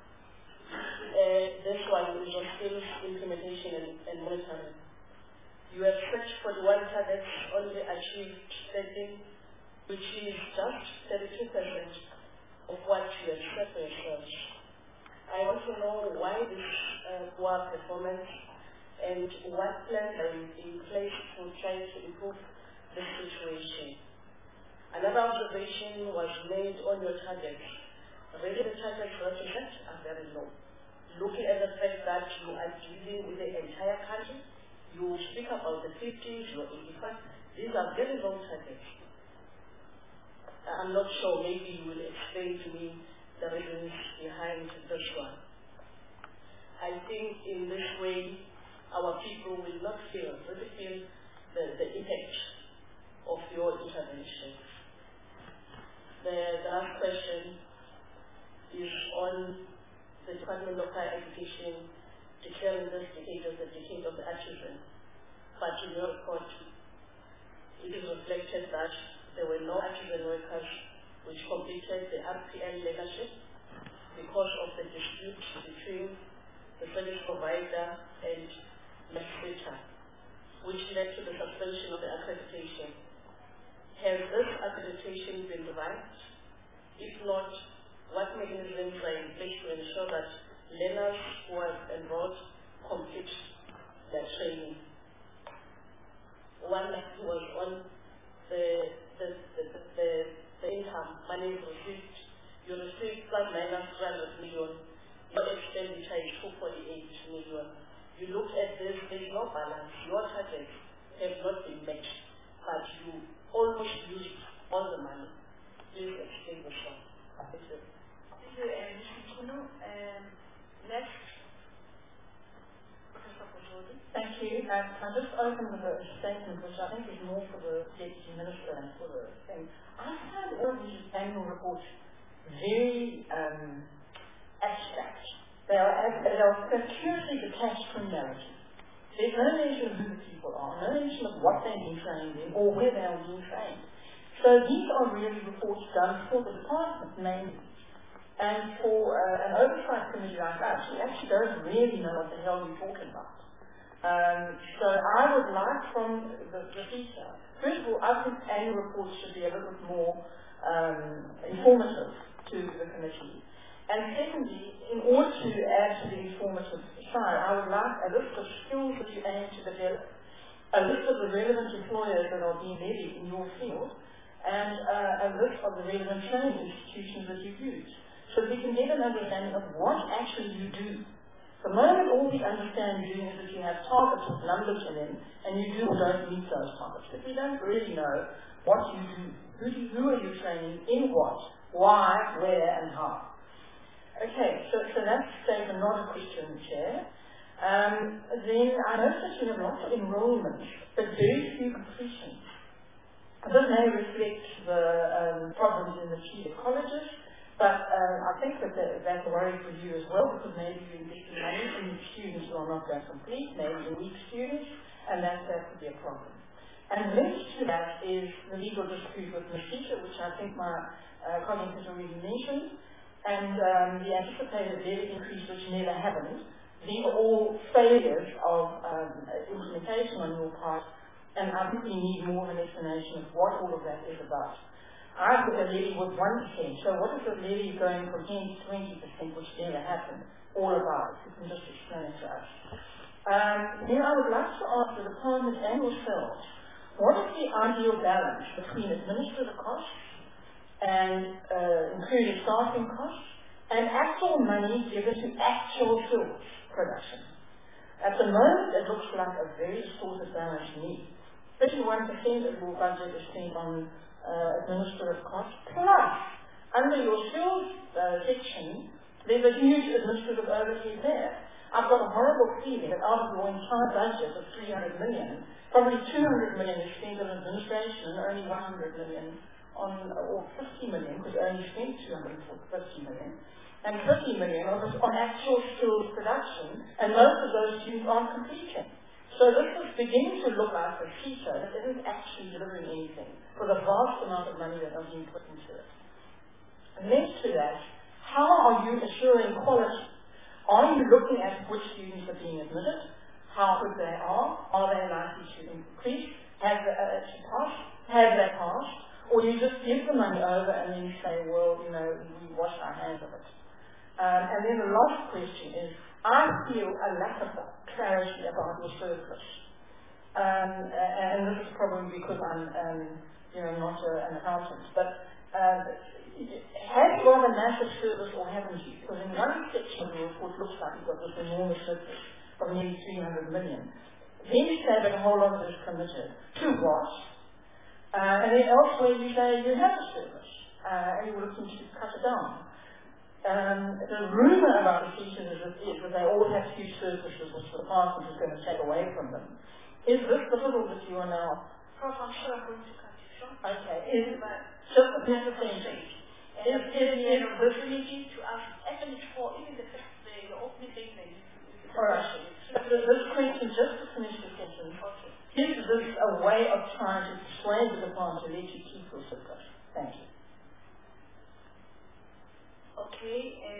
This one is on skills implementation and monitoring. You have set 41 targets, only achieved 13, which is just 32% of what you have set for yourselves. I want to know why this poor performance and what plans are in place to try to improve the situation. Another observation was made on your targets. Really the targets that you set are very low. Looking at the fact that you are dealing with the entire country, you speak about the 50s, your 85, these are very low targets. I'm not sure, maybe you will explain to me the reasons behind this one. I think in this way, our people will not really feel the impact of your intervention. The last question is on the Department of Higher Education declaring this decade as the decade of the artisan. But in your report, it is reflected that there were no artisan workers which completed the RPL leadership because of the dispute between the service provider and legislator, which led to the suspension of the accreditation. Has this accreditation been revived? If not, what mechanisms are in place to ensure that learners who are enrolled complete their training? One was on the income money received. You received plus minus 300 million. Your expenditure is 248 million. You look at this, there is no balance. Your targets have not been met, but you almost used all the money. Please explain this one. Thank you. Thank you, Mr. Kunu. Next, Professor Pujodi. Thank you. I'll just open with a statement which I think is more for the Deputy Minister and for the thing. I find all these annual reports very abstract. They are curiously detached from narrative. There's no mention of who the people are, no mention of what they've been trained in or where they are being trained. So these are really reports done for the department mainly. And for an oversight committee like us, we actually don't really know what the hell we're talking about. So I would like from the teacher, first of all, I think annual reports should be a little bit more informative to the committee. And secondly, in order to add to the informative side, I would like a list of skills that you aim to develop, a list of the relevant employers that are being levied in your field, and a list of the relevant training institutions that you use. So we can get an understanding of what actually you do. The moment all we understand doing is that you have targets with numbers in them, and you do or don't meet those targets. But we don't really know what you do. Who are you training, in what, why, where, and how. Okay, so that's statement, not a question, Chair. Then I noticed that you have lots of enrollments, but very few completions. This may reflect the problems in the feeder colleges, but I think that that's a worry for you as well, because maybe you're investing money in students who are not going to complete, maybe in weak students, and that could be a problem. And linked to that is the legal dispute with Ms. Teacher, which I think my colleague has already mentioned, and the anticipated levy increase, which never happened. These are all failures of implementation on your part, and I think we need more of an explanation of what all of that is about. I thought the levy was 1%, so what is the levy going from 10 to 20%, which never happened, all about? You can just explain it to us. Then I would like to ask the department and yourselves, what is the ideal balance between administrative costs and including staffing costs, and actual money given to actual skills production? At the moment, it looks like a very distorted balance to me. 31% of your budget is spent on administrative costs, plus, under your skills section, there's a huge administrative overhead there. I've got a horrible feeling that out of your entire budget of 300 million, probably 200 million is spent on administration and only 100 million or 50 million, because I only spent 250 million, and 50 million was on actual skills production, and most of those students aren't completing. So this is beginning to look like a feature that isn't actually delivering anything for the vast amount of money that has been put into it. Next to that, how are you assuring quality? Are you looking at which students are being admitted, how good they are they likely to increase, have they passed, or you just give the money over and then say, well, we wash our hands of it. And then the last question is, I feel a lack of clarity about your surplus. And this is probably because I'm, not an accountant, but have you got a massive surplus or haven't you? Because in one section of the report looks like you've got this enormous surplus of nearly 300 million. Then you say that a whole lot of it is committed. To what? And then elsewhere you say you have a surplus, and you're looking to cut it down. The rumour about the teachers is that they all have huge surpluses which the department is going to take away from them. Is this the little that you are now? Prof, I'm sure I'm going to cut you short. Okay. Is just a bit of thing. Is an opportunity to ask, actually for even the opening statement. Alright. This question, just to finish the sentence, is this a way of trying to persuade the department to let you keep your surplus? Thank you. Okay,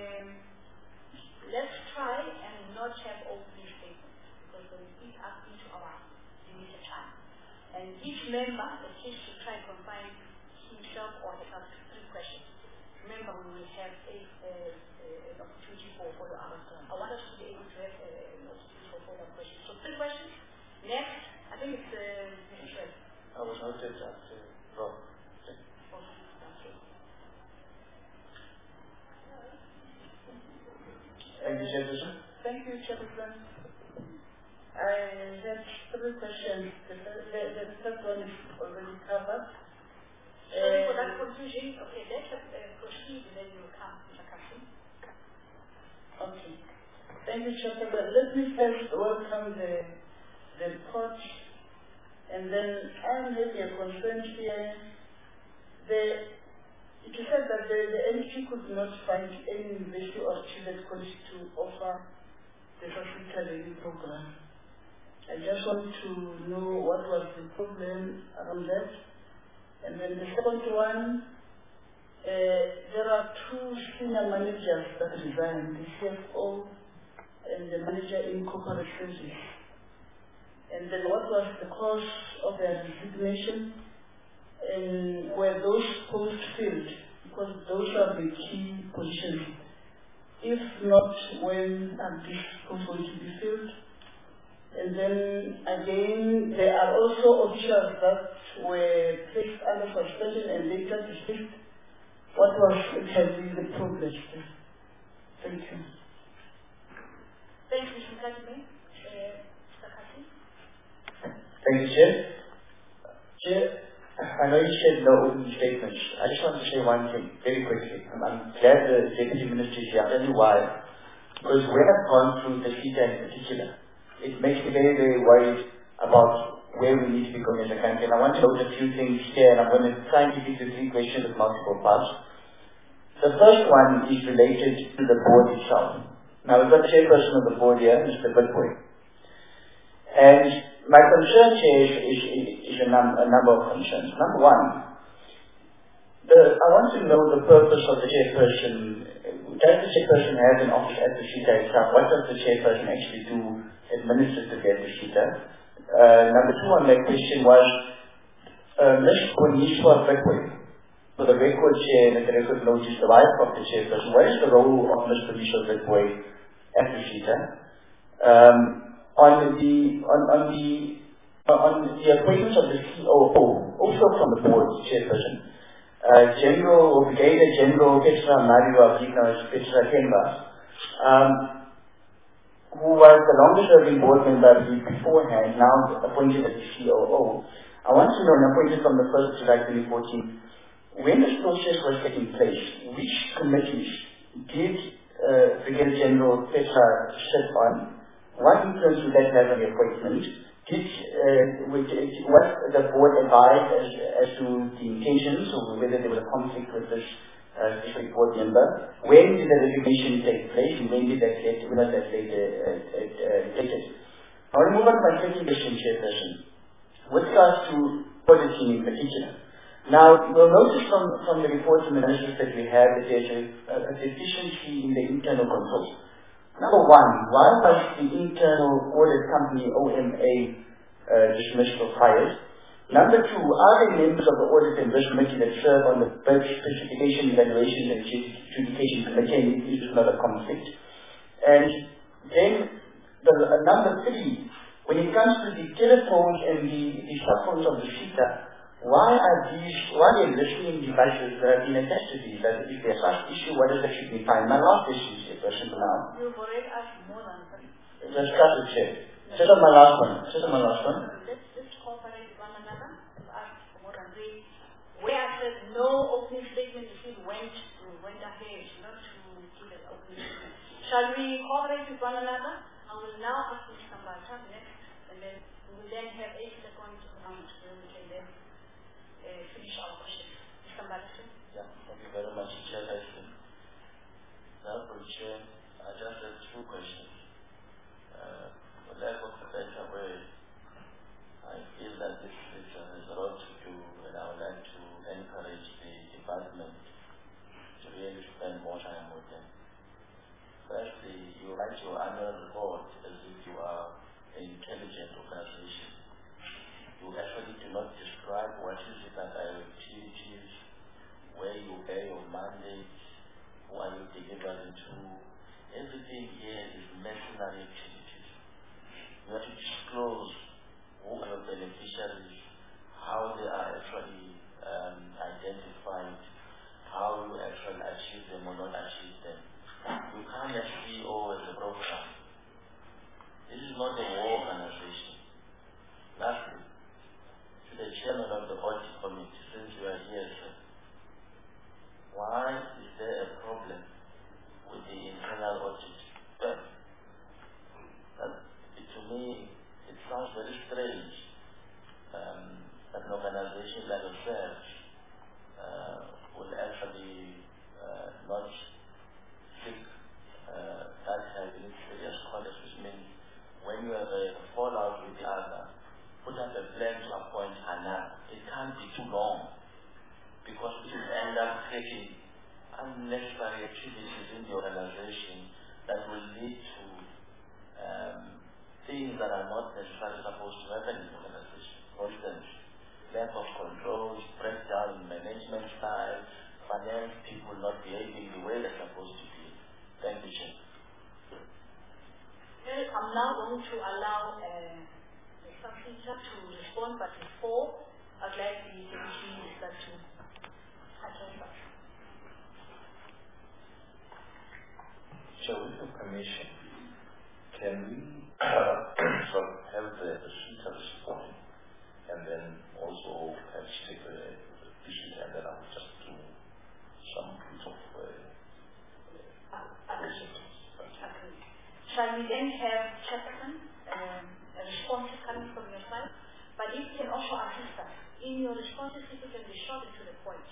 let's try and not have opening statements because they will eat up into our limited time. And each member at least should try and confine himself or herself to 3 questions. Remember, we will have an opportunity for follow-up. I want us to be able to have an opportunity for follow-up questions. So 3 questions. Next, I think it's Mr. Shred. I was noted at Rob. Thank you, Chairperson. Thank you, Chairperson. I have 3 questions. The first one is already covered. Sorry for that confusion. Okay, let's proceed and then you will come, Mr. Kasim. Okay. Thank you, Chairperson. Let me first welcome the report, and then I am having a concern here. It is said that the NG could not find any university or student college to offer the facility review program. I just want to know what was the problem around that. And then the second one, there are 2 senior managers that resigned, the CFO and the manager in corporate services. And then what was the cause of their resignation? And were those posts filled? Because those are the key positions. If not, when are these posts going to be filled? And then again, there are also officials that were placed under suspension and later dismissed. What was exactly the progress there? Thank you. Thank you, Mr. Kasim. Mr. Kasim. Thank you, Chair. Chair, I know you said no opening statements. I just want to say one thing very quickly. I'm glad the Deputy Minister is here. I'll tell you why. Because when I've gone through the CETA in particular, it makes me very, very worried about where we need to be going as a country. And I want to note a few things here, and I'm going to try and give you 3 questions with multiple parts. The first one is related to the board itself. Now, we've got the chairperson of the board here, Mr. Bitboy. And my concern here is a number of concerns. Number one, I want to know the purpose of the chairperson. Does the chairperson have an office at the CETA itself? What does the chairperson actually do administratively at the CETA? Number 2 on that question was Ms. Boniswa Bitboy. For the record chair and the record notice, the wife of the chairperson, what is the role of Ms. Boniswa Bitboy at the CETA? On the appointments of the COO, also from the board chairperson, Brigadier General Petra Mario, I believe now is Petra Kemba, who was the longest serving board member beforehand, now appointed as the COO. I want to know, and appointed from the 1st of July 2014, when this process was taking place, which committees did Brigadier General Petra sit on? What influence would that have on the appointment? what the board advised as to the intentions, or whether there was a conflict with this specific board member? When did the resignation take place, and when did that get, when was that dated? I want to move on to my second question, Chairperson, with regards to auditing in particular. Now, you'll notice from the reports and analysis that we have that there's a deficiency in the internal controls. Number one, why was the internal audit company, OMA, dismissed or fired? Number two, are there members of the Audit and Risk Committee that serve on the bid specification, evaluation, and adjudication committee, and this is not a conflict? And then, number three, when it comes to the telephones and the cell phones of the CETA, why are the listening devices that have been attached to these? If there's such issue, what does that signify? My last issue, Chairperson, for now. You've already asked more than three. Just cut it, Chair. Just on my last one. Let's cooperate with one another. You've asked for more than three. Where I said no opening statement, you see, went ahead, not to give an opening statement. Shall we cooperate with one another? I will now ask Mr. Mbata next, and then we will then have 8 seconds round, where we can then finish our questions. Mr. Mbata. Yeah, thank you very much, Chairperson. Now, for Chair, I just have 2 questions. For lack of a better way, I feel that this has a lot to do, and I would like to encourage the department to really spend more time with them. Firstly, you write your annual report as if you are an intelligent organization. You actually do not describe what is it that are your activities, where you bear your mandate, who are you delivering to. Everything here is mercenary activities. You have to disclose who are your beneficiaries, how they are actually identified, how you actually achieve them or not achieve them. You can't have CEO as a program. This is not a war organization. Lastly, to the chairman of the audit committee, since you are here, sir, why is there a problem with the internal audit? To me, it sounds very strange that an organization like yourself will actually not seek that having serious conduct, which means when you have a fallout with the other, put up a plan to appoint another. It can't be too long, because it will end up taking unnecessary activities in the organization that will lead to things that are not necessarily supposed to happen in the organization. For instance, lack of control, breakdown in management style, finance people not behaving the way they're supposed to be. Thank you, Chair. I'm now going to allow the substitute to respond, but before, I'd like the Deputy Minister to address us. So with the permission, can we have the CETA respond, and then also have take the issue, and then I'll just do some bit of Shall we then have Chairperson, responses coming from your side? But if you can also assist us in your responses, if you can be short and to the point.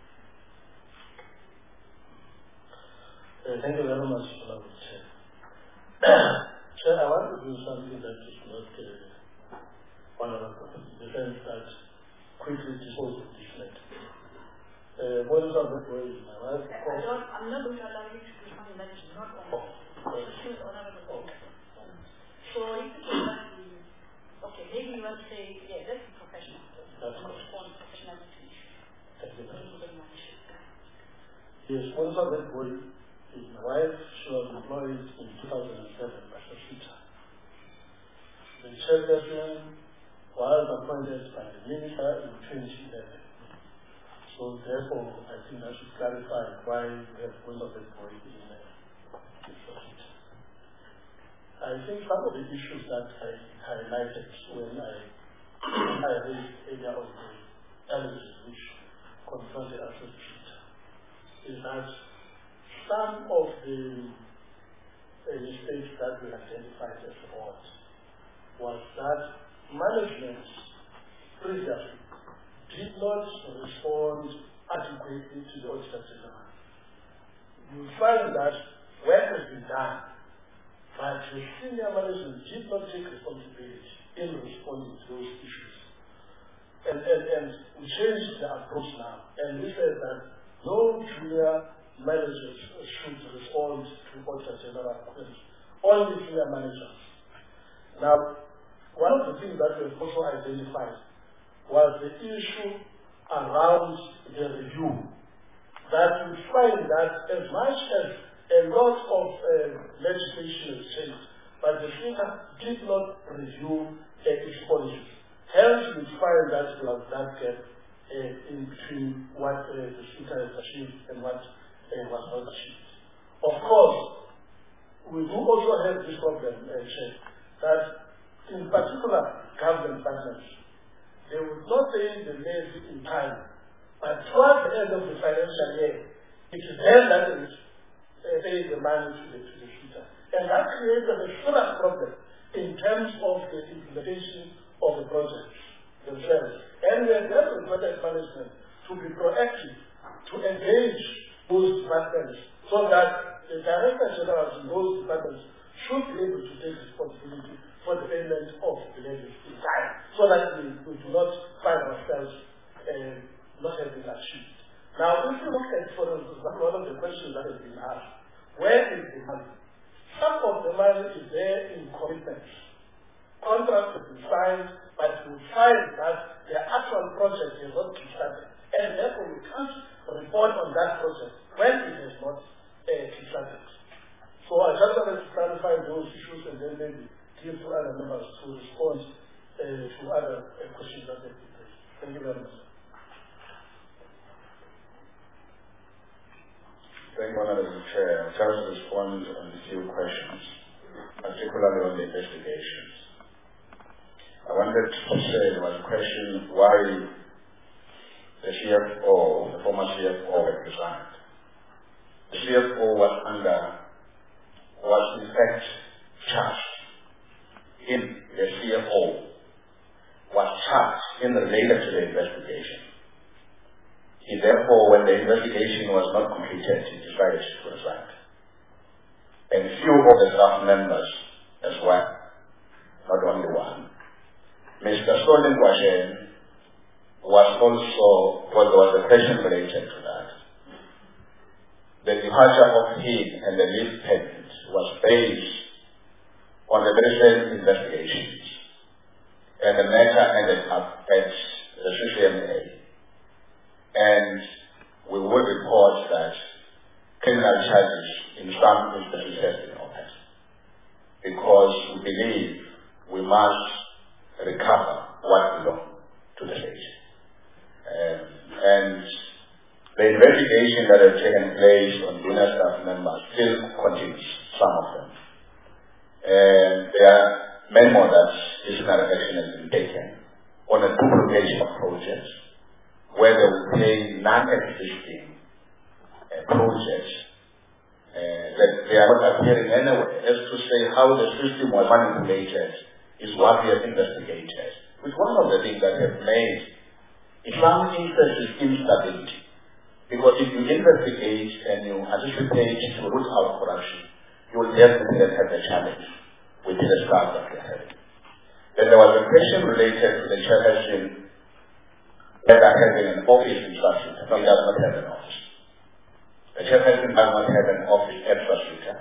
Thank you very much, Honorable Chair. Chair, I want to do something that is not honorable, in the sense that quickly dispose of this matter. What is our way is my wife? I'm not going to allow you to do something that is not honorable. She's honorable. So if you can okay, maybe you want to say, yeah, let's be professional. That's respond professionally to issues. Thank you very much. The sponsor of that boy is my wife. She was employed in 2007 by Sofita. The chairperson was appointed by the minister in 2011. So therefore, I think I should clarify why we have sponsor of that boy in Sofita. I think some of the issues that I highlighted when I raised earlier on the challenges which confront the access is that some of the mistakes that we identified as odd was that management previously did not respond adequately to the Auditor General. You find that work has been done, but the senior management did not take responsibility in responding to those issues. And we changed the approach now, and we said that no junior managers should respond to Auditor General queries, only senior managers. Now, one of the things that we also identified was the issue around the review. That we find that as much as a lot of legislation has changed, but the senior did not review its policies. Hence, we find that there was that gap in between what the speaker has achieved and what was not achieved. Of course, we do also have this problem, Chair, that in particular government partners, they would not pay the levy in time, but towards the end of the financial year, it is then that it is paying the money to the speaker. And that creates a serious problem in terms of the implementation of the projects themselves. And we have therefore project management to be proactive, to engage those departments, so that the Director General in those departments should be able to take responsibility for the payment of the levies in time, so that we do not find ourselves not having achieved. Now, if you look at, for instance, one of the questions that has been asked, where is the money? Some of the money is there in commitments. Contracts have been signed, but we find that the actual project has not been started. And therefore, we can't report on that project when it has not been started. So I just wanted to clarify those issues and then maybe give to other members to respond to other questions that have been raised. Thank you very much. Thank you, Honourable Chair. I'll just respond on a few questions, particularly on the investigations. I wanted to say there was a question why the CFO, the former CFO, had resigned. The CFO was in fact charged in the CFO was charged in related to the investigation. He therefore, when the investigation was not completed, he decided to resign. And few of the staff members as well, not only one. Mr. Solin Kwashen was also, well, there was a question related to that. The departure of him and the leave payment was based on the recent investigations, and the matter ended up at the CCMA. And we would report that criminal charges in some instances have been opened, because we believe we must recover what belongs to the state. And the investigation that has taken place on junior staff members still continues, some of them. And there are many more that disciplinary action has been taken on a duplication of projects, where they will pay non-existing projects that they are not appearing anywhere, as to say how the system was manipulated is what we have investigated. Which one of the things that have made, in some instances, instability. Because if you investigate and you anticipate to root out corruption, you will definitely have a challenge with the staff that we are having. Then there was a question related to the chairperson whether having an office in South Africa. No, he does not have an office. The chairperson does not have an office at South Africa.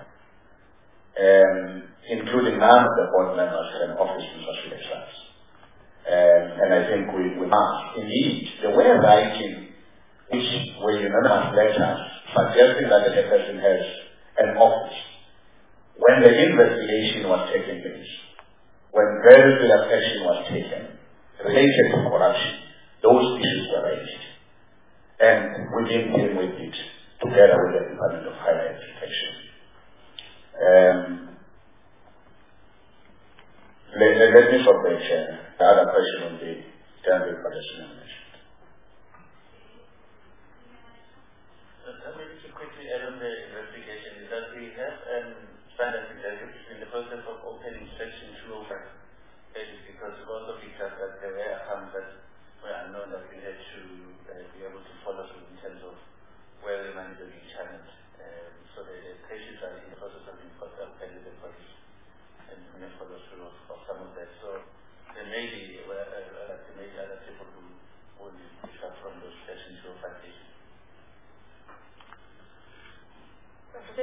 Including none of the board members have an office in South Africa. And I think we must. Indeed, there were writing which were unanimous letters suggesting that the chairperson has an office. When the investigation was taking place, when very serious action was taken related to corruption, those issues were raised. And we didn't deal with it together with the Department of Higher Education. Let me stop there, Chair. The other question will be dealt with by the nomination. Let me just quickly add on the investigation is that we have standard executives in the process of opening section 205 pages because of the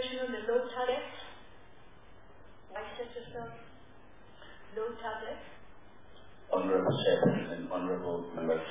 question on the low target. Why set yourself low target? Honorable Chairman and Honorable Members,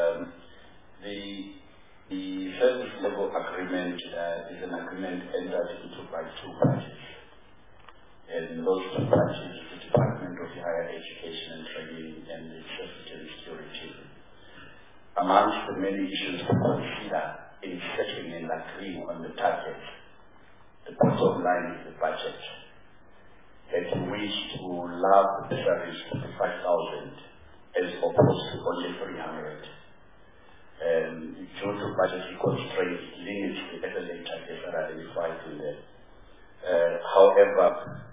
the service level agreement is an agreement entered into by two parties. And those two parties is the Department of Higher Education and Training and the Safety and Security. Amongst the many issues to consider in setting and agreeing on the target, the bottom line is the budget. That we wish to love the salaries to 55,000 as opposed to only 300. Due to budgetary constraints, limits the SLA targets that are identified in there. However,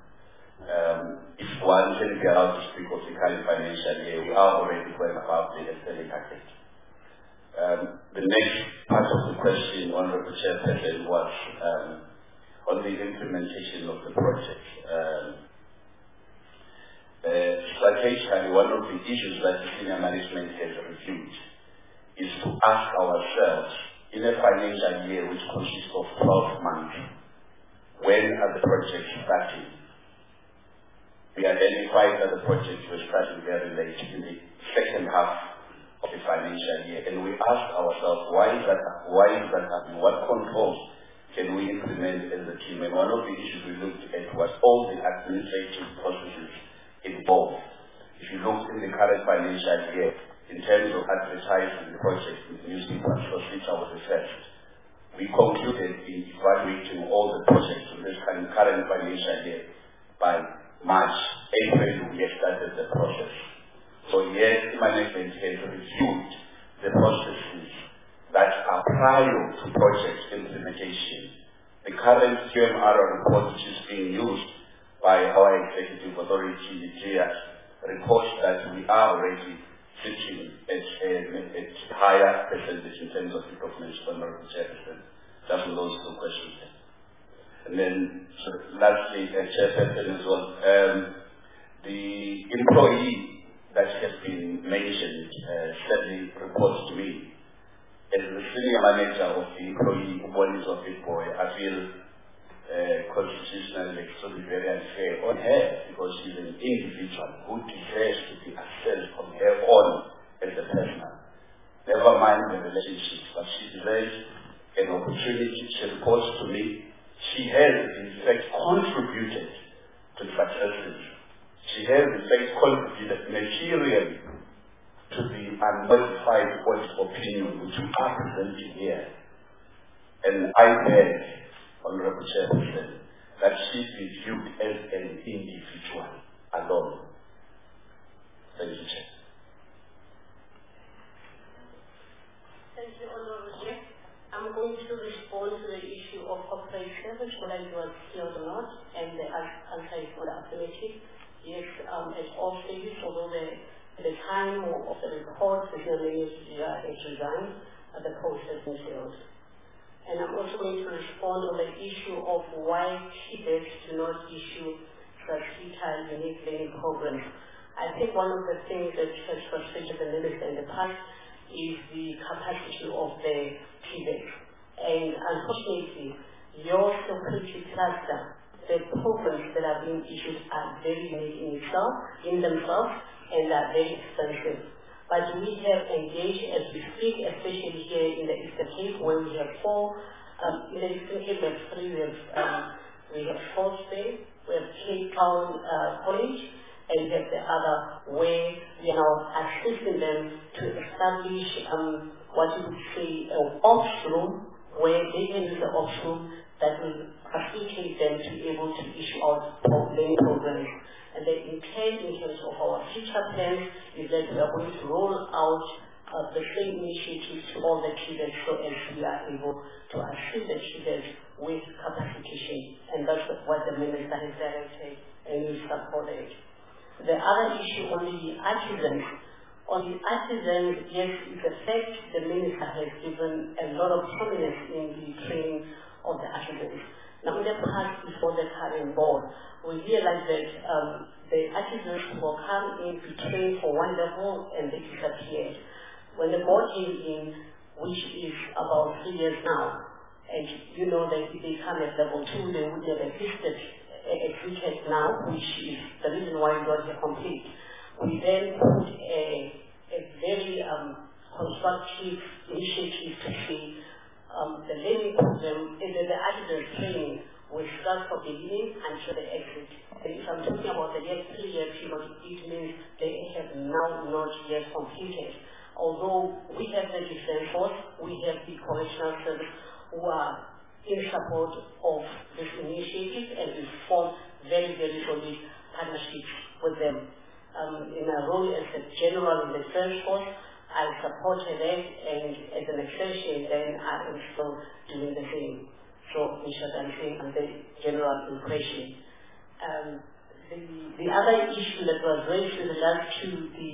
if one can be allowed to speak of the current financial year, we are already well above the SLA target. The next part of the question, Honorable Chairperson, was on the implementation of the project. Strategically, one of the issues that the senior management has reviewed is to ask ourselves, in a financial year which consists of 12 months, when are the projects starting? We identified that the projects were starting very late in the second half of the financial year, and we asked ourselves, why is that happening? What controls can we implement as a team? And one of the issues we looked at was all the administrative processes involved. If you look in the current financial year, in terms of advertising the project with newspapers, for which I was the first, we concluded in evaluating all the projects in this current financial year. By April, we have started the process. So yes, management has reviewed the processes that are prior to project implementation. The current QMR report, which is being used by our executive authority, the GIAS, reports that we are already sitting at higher percentage in terms of improvement on our Chairperson. That's for those two questions. And then, lastly, Chairperson as well, the employee that has been mentioned sadly reports to me as the senior manager of the employee bodies of this boy. I feel constitutionally extremely very unfair on her because she's an individual who deserves to be assessed from her on as a person. Never mind the relationship, but she deserves an opportunity. She reports to me. She has in fact contributed to the successes. She has in fact contributed materially to the unmodified audit opinion which we are presenting here. And I beg, Honorable Chairperson, that she be viewed as an individual alone. Thank you, Chair. Thank you, Honorable Chair. I'm going to respond to the issue of corporate service, whether it was skilled or not, and the answer is for the affirmative. Yes, at all stages, although at the time of the report, the ministry has resigned, the post has been filled. And I'm also going to respond on the issue of why TVET do not issue such detailed unique learning programs. I think one of the things that has frustrated the minister in the past is the capacity of the TVET. And unfortunately, your security cluster, the programs that are being issued are very unique in themselves, and are very expensive. But we have engaged as we speak, especially here in the Eastern Cape, where we have four. In the Eastern Cape, we have three. We have False Bay, we have Cape Town College, and we have the other where we are now assisting them to establish what you would say an ops room, where they can use the ops room that will facilitate them to be able to issue out learning programs. And the intent in terms of our future plans is that we are going to roll out the same initiatives to all the TVET so as we are able to assist the TVET with capacitation. And that's what the minister has directed and we supported. The other issue on the artisans. On the artisans, yes, it's a fact the minister has given a lot of prominence in the training of the artisans. Now, in the past, before the current board, we realized that the artisans will come in to train for one level and they disappeared. When the board came in, which is about 3 years now, And you know that if they come at level 2, they would have existed a cricket now, which is the reason why we don't have complete. We then put a very constructive initiative to see the learning program, the attitude training will start from the beginning until the exit. And if I'm talking about the next 3-year period, it means they have now not yet completed. Although we have the defense force, we have the correctional service who are in support of this initiative, and we form very, very solid partnerships with them. In a role as a general in the defense force, I supported them, and as an extension, then I am still doing the same. So, in short, I'm saying I'm the general impression. The other issue that was raised with regards to the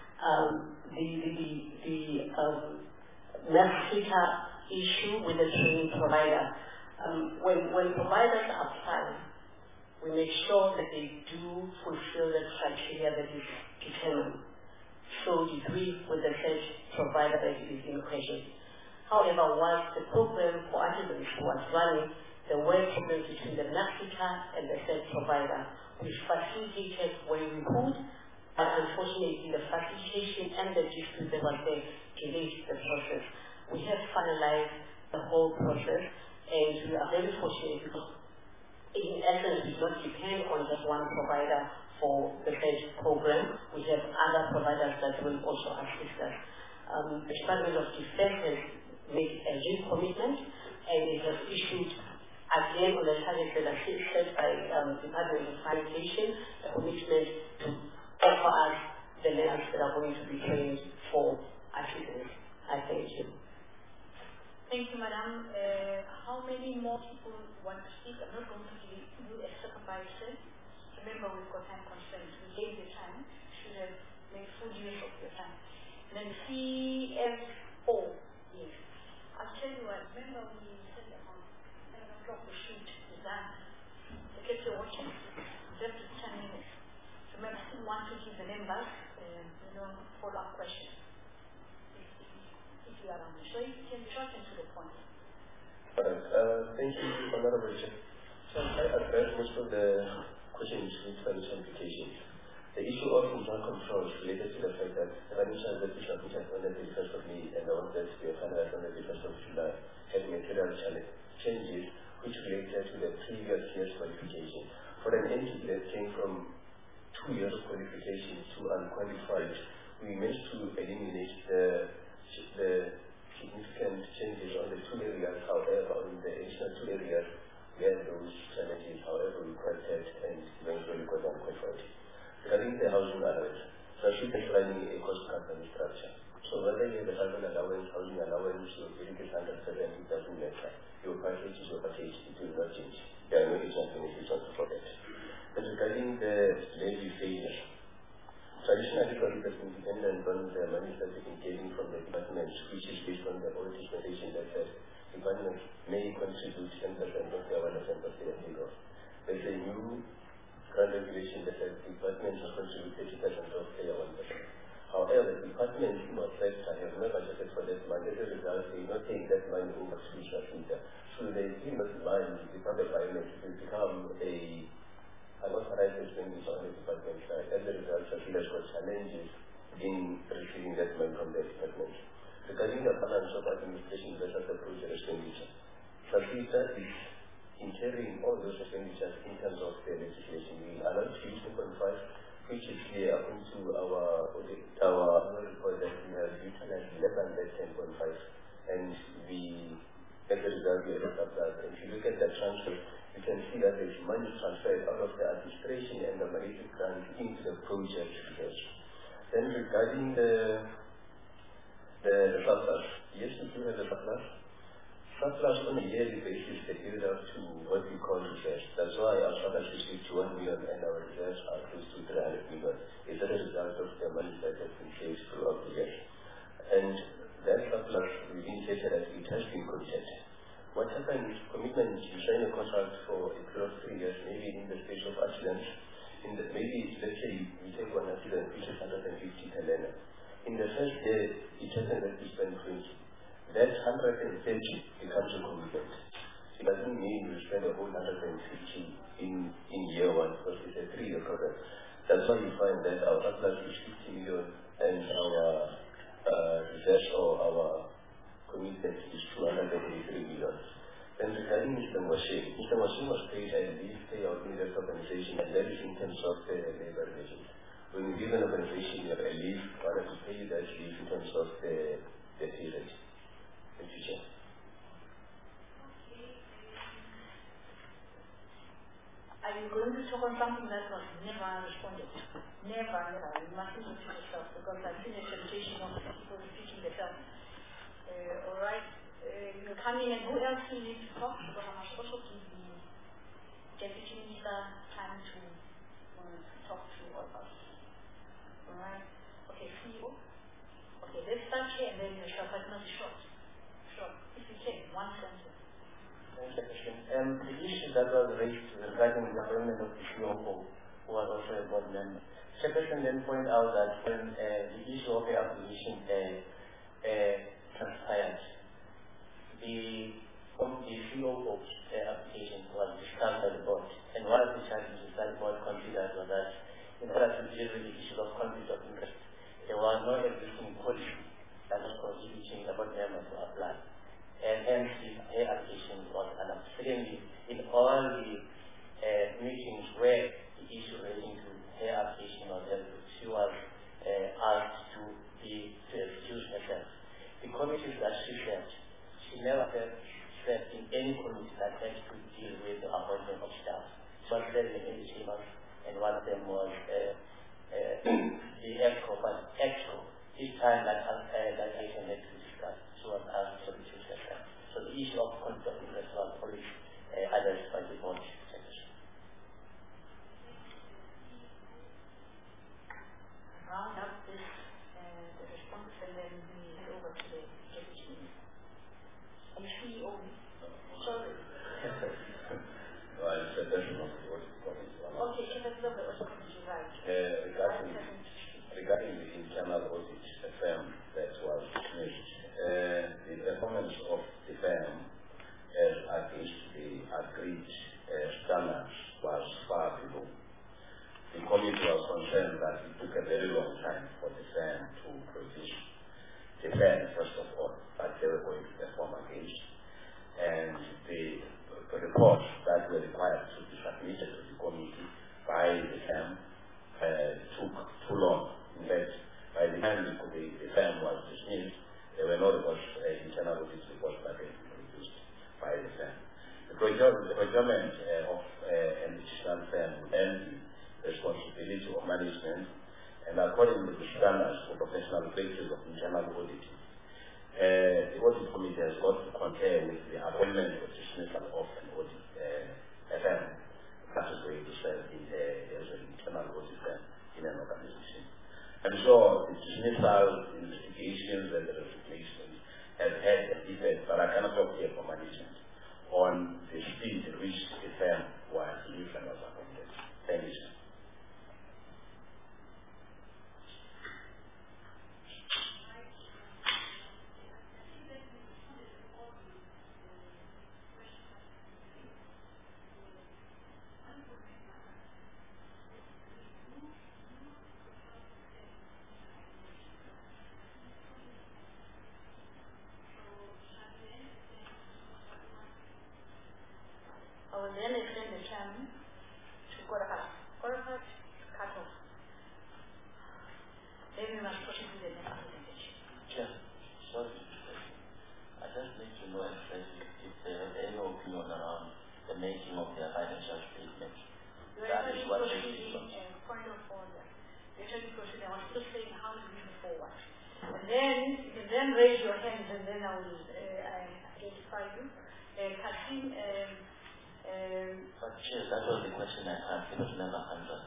NAFCITA issue with the training provider. When providers apply, we make sure that they do fulfill the criteria that is determined. So degree with the said provider that is in question. However, whilst the program for artisans was running, there were problems between the NAFCITA and the said provider. We facilitated where we could, but unfortunately the facilitation and the dispute that was there delayed the process. We have finalized the whole process, and we are very fortunate because in essence we don't depend on just one provider for the said program. We have other providers that will also assist us. The Department of Defense has made a real commitment, and it has issued again on the target that are set by Department of Sanitation a commitment to offer us the learners that are going to be trained for artisans. I thank you. Thank you, Madam. How many more people want to speak? I'm not going to give you a second by yourself. Remember, we've got time constraints. We gave you time. You should have made full use of your time. And then CFO. Yes. I'll tell you what. Remember, we said that on 7 o'clock the shoot is done. So get your watches. Just 10 minutes. Remember, I still want to give the members, follow-up questions. If you are on the show, you can be short and to the point. Thank you, Honorable Chair. So I addressed most of the questions with financial implications. The issue of internal controls related to the fact that the financial that we submitted on the 31st of May and the one that we have finalized on the 31st of July had material changes which related to the previous year's qualification. For an entity that came from 2 years of qualification to unqualified, we managed to eliminate the significant changes on the 2 areas. However, on the additional 2 areas, we had those challenges. However, we corrected and eventually got unqualified. Regarding the housing allowance, Rashid is running a cost company structure. So whether you have a housing allowance, your bill is 170, it doesn't matter. Your package is your package, it will not change. There are no additional benefits on top of that. But regarding the levy failure, traditionally it has been dependent on the money that we can gain from the department, which is based on the old dispensation that says departments may contribute 10% of their 1% of their figure. There's a new current regulation that says departments will contribute 30% of their 1%. However, departments in our sector have not budgeted for that money. As a result, they not take that money over to the sector. So they think that money, the public environment, will become an authorized expenditure on the department side. As a result, Shakil has got challenges in receiving that money from the department. Regarding the balance of administration versus the project expenditure, Shakil is incurring all those expenditures in terms of the legislation. We are allowed to use 2.5, which is clear according to our report that we have utilized less than that 10.5, and as a result, we have that. If you look at the transfer, you can see that there is money transferred out of the administration and the money grant into the project figures. Then regarding the surplus, yes, we do have a surplus. Surplus on a yearly basis, they build up to what we call reserves. That's why our surplus is 51 million and our reserves are close to 300 million. It's a result of the money that has been saved throughout the year. And that surplus, we've indicated that it has been committed. What happened is commitment, you sign a contract for a period of 3 years, maybe in the space of accidents. Maybe, let's say, we take one accident, which is 150 per learner. In the first year, it happened that we spend 20. that 130 becomes a commitment. It doesn't mean you spend the whole 150 in year one, because it's a 3-year program. That's why you find that our surplus is 50 million and our reserve or our commitment is 283 million. And regarding Mr. Mwashing was paid, I believe, pay out in that organization, and that is in terms of the labor relations. When you give an organization a leave, one has to pay that leave in terms of the pay rate. The future. Are you going to talk on something that was never responded? Never. You must listen to yourself, because I've seen a temptation of people repeating themselves. All right. You come in, and who else will need to talk? Because I must also give the Deputy Minister time to talk to all of us. All right. Okay, CEO. Okay, let's start here, and then you shall have not short. If you can, one sentence. The issue that was raised regarding the appointment of the COO, who was also a board member. Secretary then pointed out that when the issue of the acquisition transpired, the COO application was discussed by the board, and one of the challenges that the board considered was that in order to deal with the issue of conflict of interest, there was no existing policy that was prohibiting the board member to apply. And hence her application was allowed. Secondly, in all the meetings where the issue relating to her application was dealt with, she was asked to excuse herself. The committees that she served, she never served in any committee that had to deal with the appointment of staff. She was served in many chambers, and one of them was the EXCO, but EXCO, this time that item had to discuss. She was asked to excuse herself. So the issue of conflict of interest was always addressed by the board secretary. Round up this, the response, and then we head over to the Deputy Minister. And CEO, sorry. Well, it's a personal audit committee. Okay, so that's not the audit committee, right? Regarding the internal audit firm that was dismissed, the performance of the firm as against the agreed standards was far below. The committee was concerned that it took a very long time for the firm to produce the firm, first of all, that they were going to perform against, and the reports that were required to be submitted to the committee by the firm took too long. In fact, by the time the firm was dismissed, there were no internal audit reports that had been produced by the firm. The procurement of an additional firm would then be responsibility of management, and according to the standards for professional practice of internal auditing, the audit committee has got to concur with the appointment or dismissal of an audit firm that is going to serve as an internal audit firm in an organization. And so the dismissal, investigations, and the resignations have had an effect, but I cannot talk here for management, on the speed at which the firm was released and was appointed. Thank you, sir. Then extend the term to Gorahat. Gorahat, cut off. Then we must proceed to the next presentation. Chair, sorry. I just need to know exactly if there is any opinion around the making of their financial statements. That is what they do. Point of order. You're actually proceeding. I was just saying how to move forward. And then you can then raise your hands, and then I will identify you. Kasim, but Chair, that was the question I asked. It was never answered.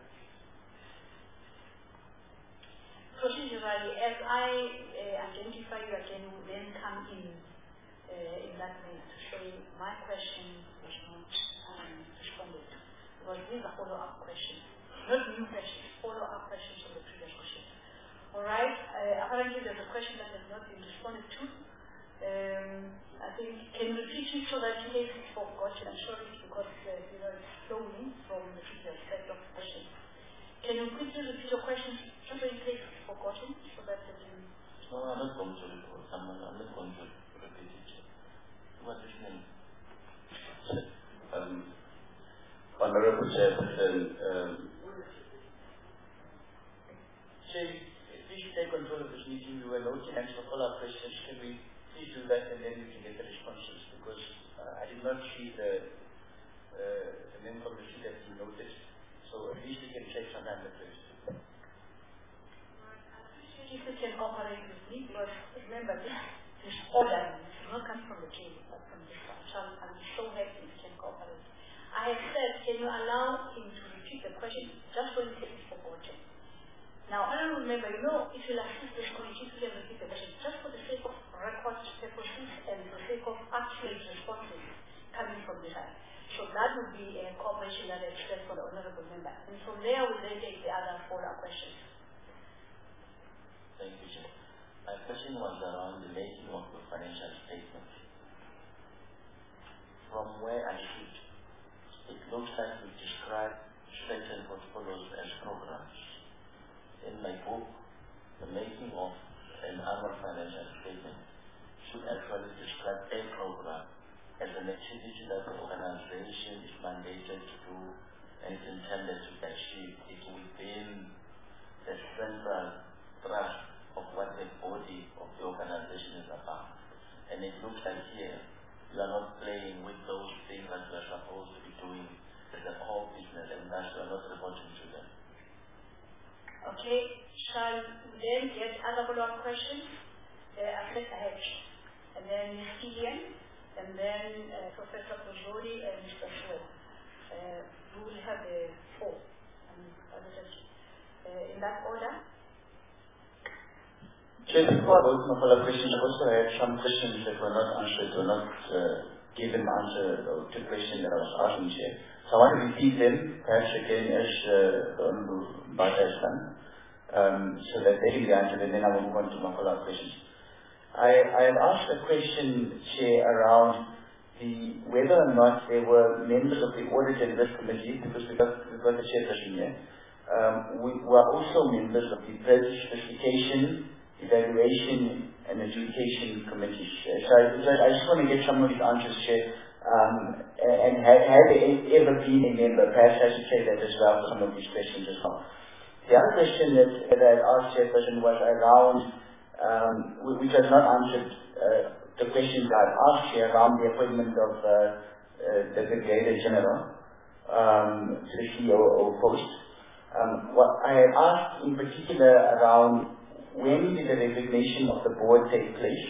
Procedurally, as I identify you again, you will then come in that manner to say my question was not responded to. Because these are follow-up questions. Not new questions, follow-up questions from the previous question. All right. Apparently, there's a question that has not been responded to. I think, can you repeat it so that in case it's forgotten? I'm sorry because it's flowing from the previous set of questions. Can you quickly repeat your question just in case it's forgotten so that they can... No, I'm not going to repeat it. I'm not going to repeat it. What is your name? Honorable Chairperson, please take control of this meeting. We were noting and for follow-up questions. Can we please do that and then we can get the responses? Because I did not see the name from the sheet that you noticed. So at least we can check some time the place. If you can cooperate with me, because remember, this order is not coming from the table, but from this one. So I'm so happy you can cooperate. I have said, can you allow him to repeat the question just for in case it's forgotten? Now, I don't remember, it will assist this committee to repeat the question just for the sake of record purposes and for the sake of accurate responses coming from the side. So that would be a cooperation that I expect for the Honourable Member. And from there, we then take the other follow-up questions. Thank you, Chair. My question was around the making of the financial statement. From where I sit, it looks like we describe certain portfolios as programs. In my book, the making of an annual financial statement should actually describe a program as an activity that the organization is mandated to do and is intended to achieve. It's within the central thrust of what the body of the organization is about. And it looks like here, you are not playing with those things that you are supposed to be doing as a core business, and thus you are not reporting to them. Okay, shall we then get other follow-up questions? Professor Hedge, and then Ms. Killian, and then Professor Pujoli and Mr. Sewell. We will have four. In that order? Chair, before I go to my follow-up questions, I also had some questions that were not answered or not given answer to the question that I was asking, Chair. So I want to repeat them, perhaps again as the Honourable Bata has done, so that they can be answered, and then I will move on to my follow-up questions. I had asked a question, Chair, around whether or not there were members of the Audit and Risk Committee, because we've got the chairperson here. We were also members of the Purchase Specification, Evaluation and Adjudication Committees. So I just want to get some of these answers, Chair. And have there ever been a member? Perhaps I should say that as well for some of these questions as well. The other question that I had asked, Chairperson, was around, which has not answered the questions I had asked here around the appointment of the Brigadier General to the COO post. What I had asked in particular around when did the resignation of the board take place,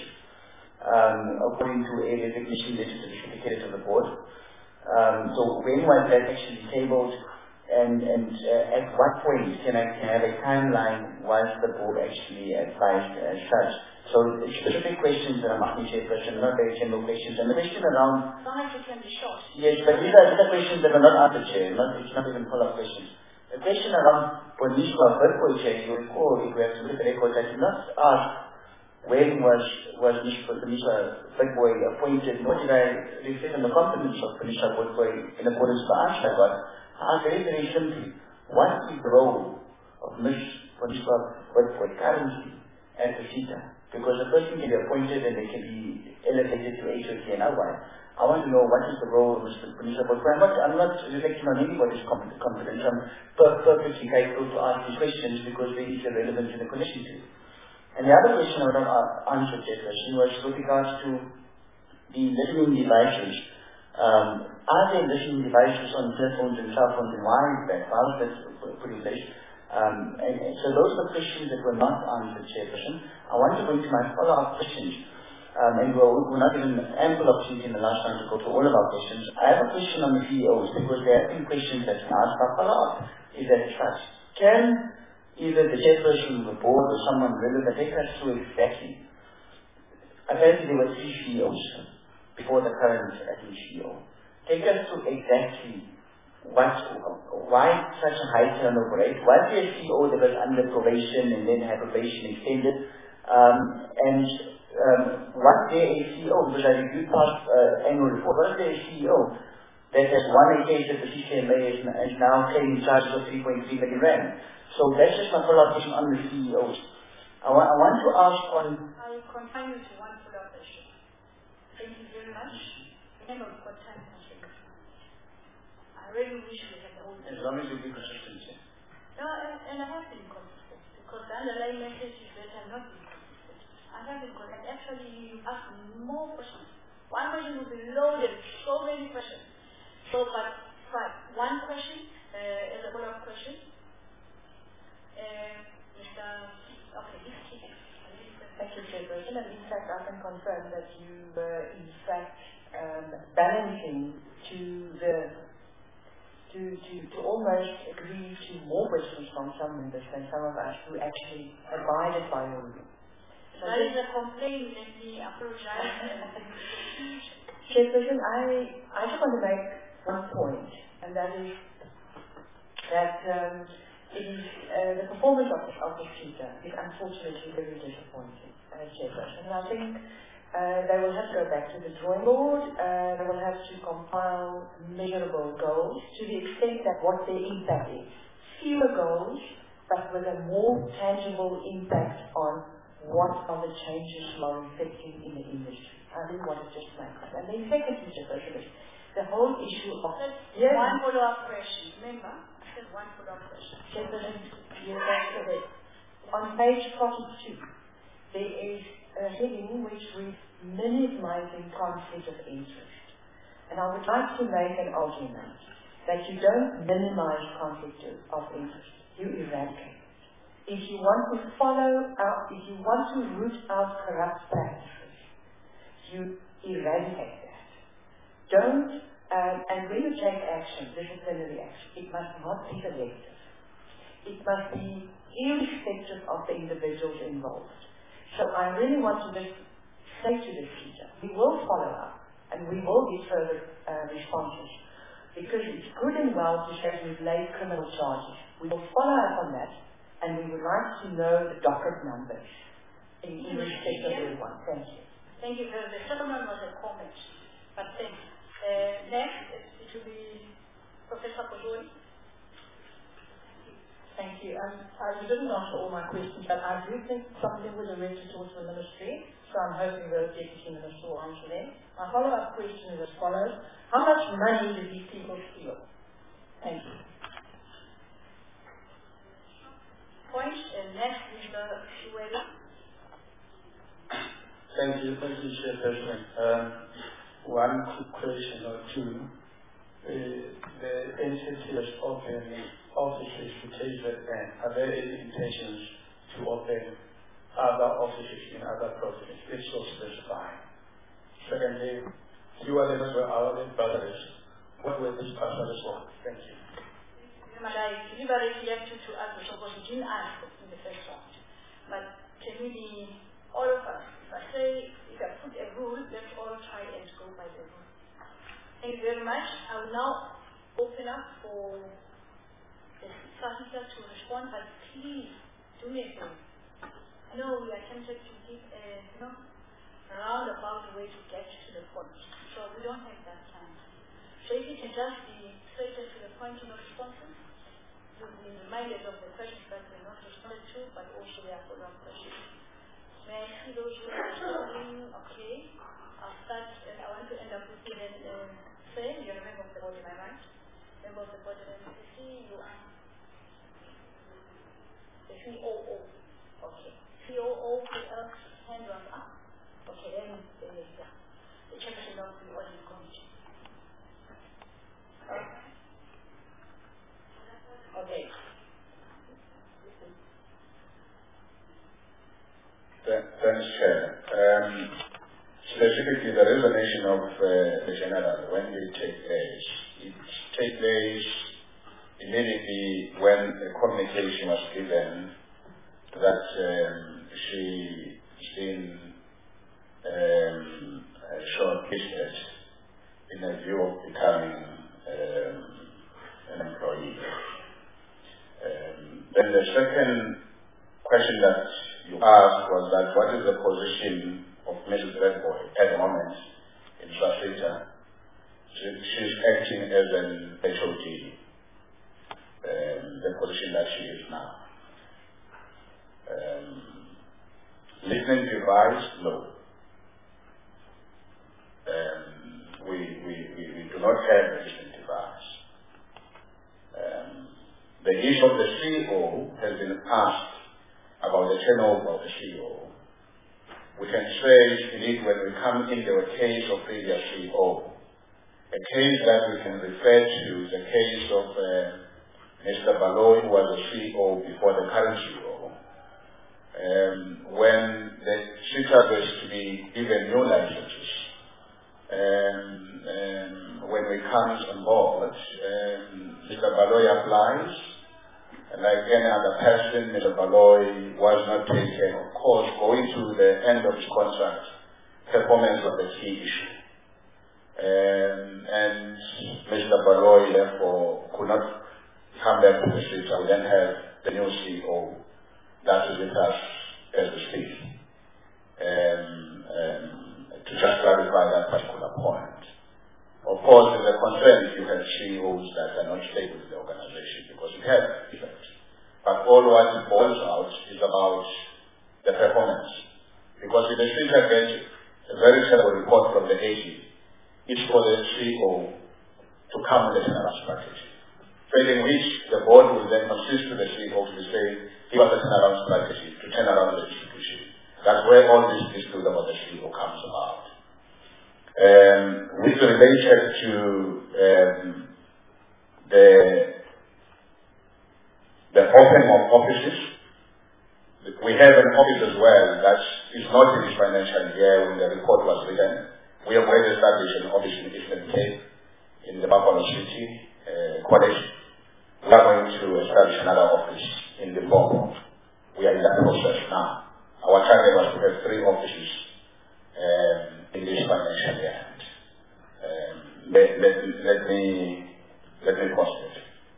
according to a resignation letter to the Secretariat of the board. So when was that actually tabled, and at what point can I have a timeline was the board actually advised as such? So specific questions that I'm asking, Chairperson, not very general questions. And the question around... Yes, but these are questions that are not answered, Chair. It's not even follow-up questions. The question around Boniswa Verkooy, Chair, you recall, if we have to look at the records, I did not ask when was Boniswa Verkooy appointed, nor did I reflect on the competence of Boniswa Verkooy in accordance with the answer I got. I asked very, very simply, what is the role of Ms. Boniswa Verkooy currently at the CETA? Because a person can be appointed and they can be elevated to HOT and otherwise. I want to know what is the role of Mr. Boniswa Verkooy. I'm not reflecting on anybody's competence. I'm perfectly capable to ask these questions because they is relevant in the connection to it. And the other question I would have answered, Chairperson, was with regards to the listening devices. Are there listening devices on telephones and cell phones, and why is that? How is that put in place? So those are the questions that were not answered, Chairperson. I want to go into my follow-up questions. And we're not given ample opportunity in the last time to go through all of our questions. I have a question on the CEOs, because there have been questions that can ask our follow-up. Is that such? Can either the chairperson of the board or someone relevant take us through exactly? Apparently there were 3 CEOs before the current acting CEO. Take us through exactly why such a high turnover rate? Was there a CEO that was under probation and then had probation extended? And Was there a CEO, because I reviewed past annual report, was there a CEO that has won a case at the CCMA and now claiming charges of 3.3 million rand? So that's just my follow-up question on the CEOs. I want to ask on... I'll confine you to one follow-up question. Thank you very much. Remember, we've got time constraints. I really wish we had the whole... As long as you be consistent. No, and I have been consistent, because the underlying message is that I'm not being consistent. I have been consistent. Actually, you ask more questions. One question will be loaded, so many questions. So, but fine. One question, as a follow-up question. Thank you, Chairperson. And in fact, I can confirm that you were in fact balancing to almost agree to more questions from some members than some of us who actually abided by your rule. So that is a complaint, let me apologize. Chairperson, I just want to make one point, and that is that it is the performance of the tutor is unfortunately very disappointing, Chairperson. And I think they will have to go back to the drawing board. They will have to compile measurable goals to the extent that what their impact is. Fewer goals, but with a more tangible impact on what are the changes you are effecting in the industry. I really want to just make that. And then secondly, Chairperson, is the whole issue of... One follow-up question, remember? One follow-up question. Chairperson, on page 42, there is a heading which reads minimizing conflict of interest. And I would like to make an argument that you don't minimize conflict of interest, you eradicate it. If you want to if you want to root out corrupt practices, you eradicate that. Don't and when you take action, disciplinary action, it must not be selective. It must be irrespective of the individuals involved. So I really want to just say to the teacher, we will follow up and we will get further responses, because it's good and well to say we've laid criminal charges. We will follow up on that, and we would like to know the docket numbers in respect of everyone. Thank you. Thank you. The settlement was a comment, but thanks. Next, it will be Professor Kodori. Thank you. You didn't answer all my questions, but I do think something was directed towards the Ministry, so I'm hoping the Deputy Minister will answer them. My follow-up question is as follows. How much money did these people steal? Thank you. Point, and next is the Shuela. Thank you, Chairperson. One quick question or two. The entity has opened offices to KZN. Are there any intentions to open other offices in other provinces? If so, specify. Secondly, few others were hourly brothers. What were these brothers for? Thank you. I deliberately left you to ask because you didn't ask in the first round. But can we be, all of us, if I put a rule, let's all try and go by the rule. Thank you very much. I will now open up for the facilitator to respond, but please do me a favor. I know we are tempted to give a roundabout way to get to the point, so we don't have that time. So if you can just be straight to the point in your responses, you'll be reminded of the questions that were not responded to, but also their follow-up questions. May I see those who are responding? Okay. I'll start, and I want to end up with Eden saying, you're a member of the board, am I right? Member of the board of NCC, you are the COO. Okay. COO, who else? Hand was up. Okay, then the chairperson of the audit committee. Okay. Thanks, Chair. Specifically, the resignation of the General, when they take place, it takes place immediately when a communication was given that she's been shortlisted in a view of becoming an employee. Then the second question that you asked was that what is the position Mrs. Redboy at the moment in Swasita. She's acting as an HOD, the position that she is now. Listening device, no. We do not have a listening device. The issue of the CEO has been asked about the turnover of the CEO. We can say, indeed, when we come into a case of previous CEO, a case that we can refer to, the case of Mr. Baloyi, who was the CEO before the current CEO. When the SITA was to be given new licenses, when we come on board, Mr. Baloyi applies, and like any other person, Mr. Baloyi was not taken, of course, going to the end of his contract, performance of the key issue. And Mr. Baloyi, therefore, could not come back to the SITA. We then have the new CEO that is with us as we speak. To just clarify that particular point. Of course, in the concern, you have CEOs that are not stable with the organization because it has an effect. But all what it boils out is about the performance. Because if the SITA gets a very terrible report from the AG, it's for the CEO to come with a turnaround strategy. Failing which, the board will then consist to the CEO to say, give us a turnaround strategy to turn around the institution. That's where all this dispute about the CEO comes about. With related to the opening of offices, we have an office as well that is not in this financial year when the report was written. We have already established an office in Eastern Cape, in the Buffalo City College. We are going to establish another office in the Limpopo. We are in that process now. Our target was to have 3 offices in this financial year. Let me pause it.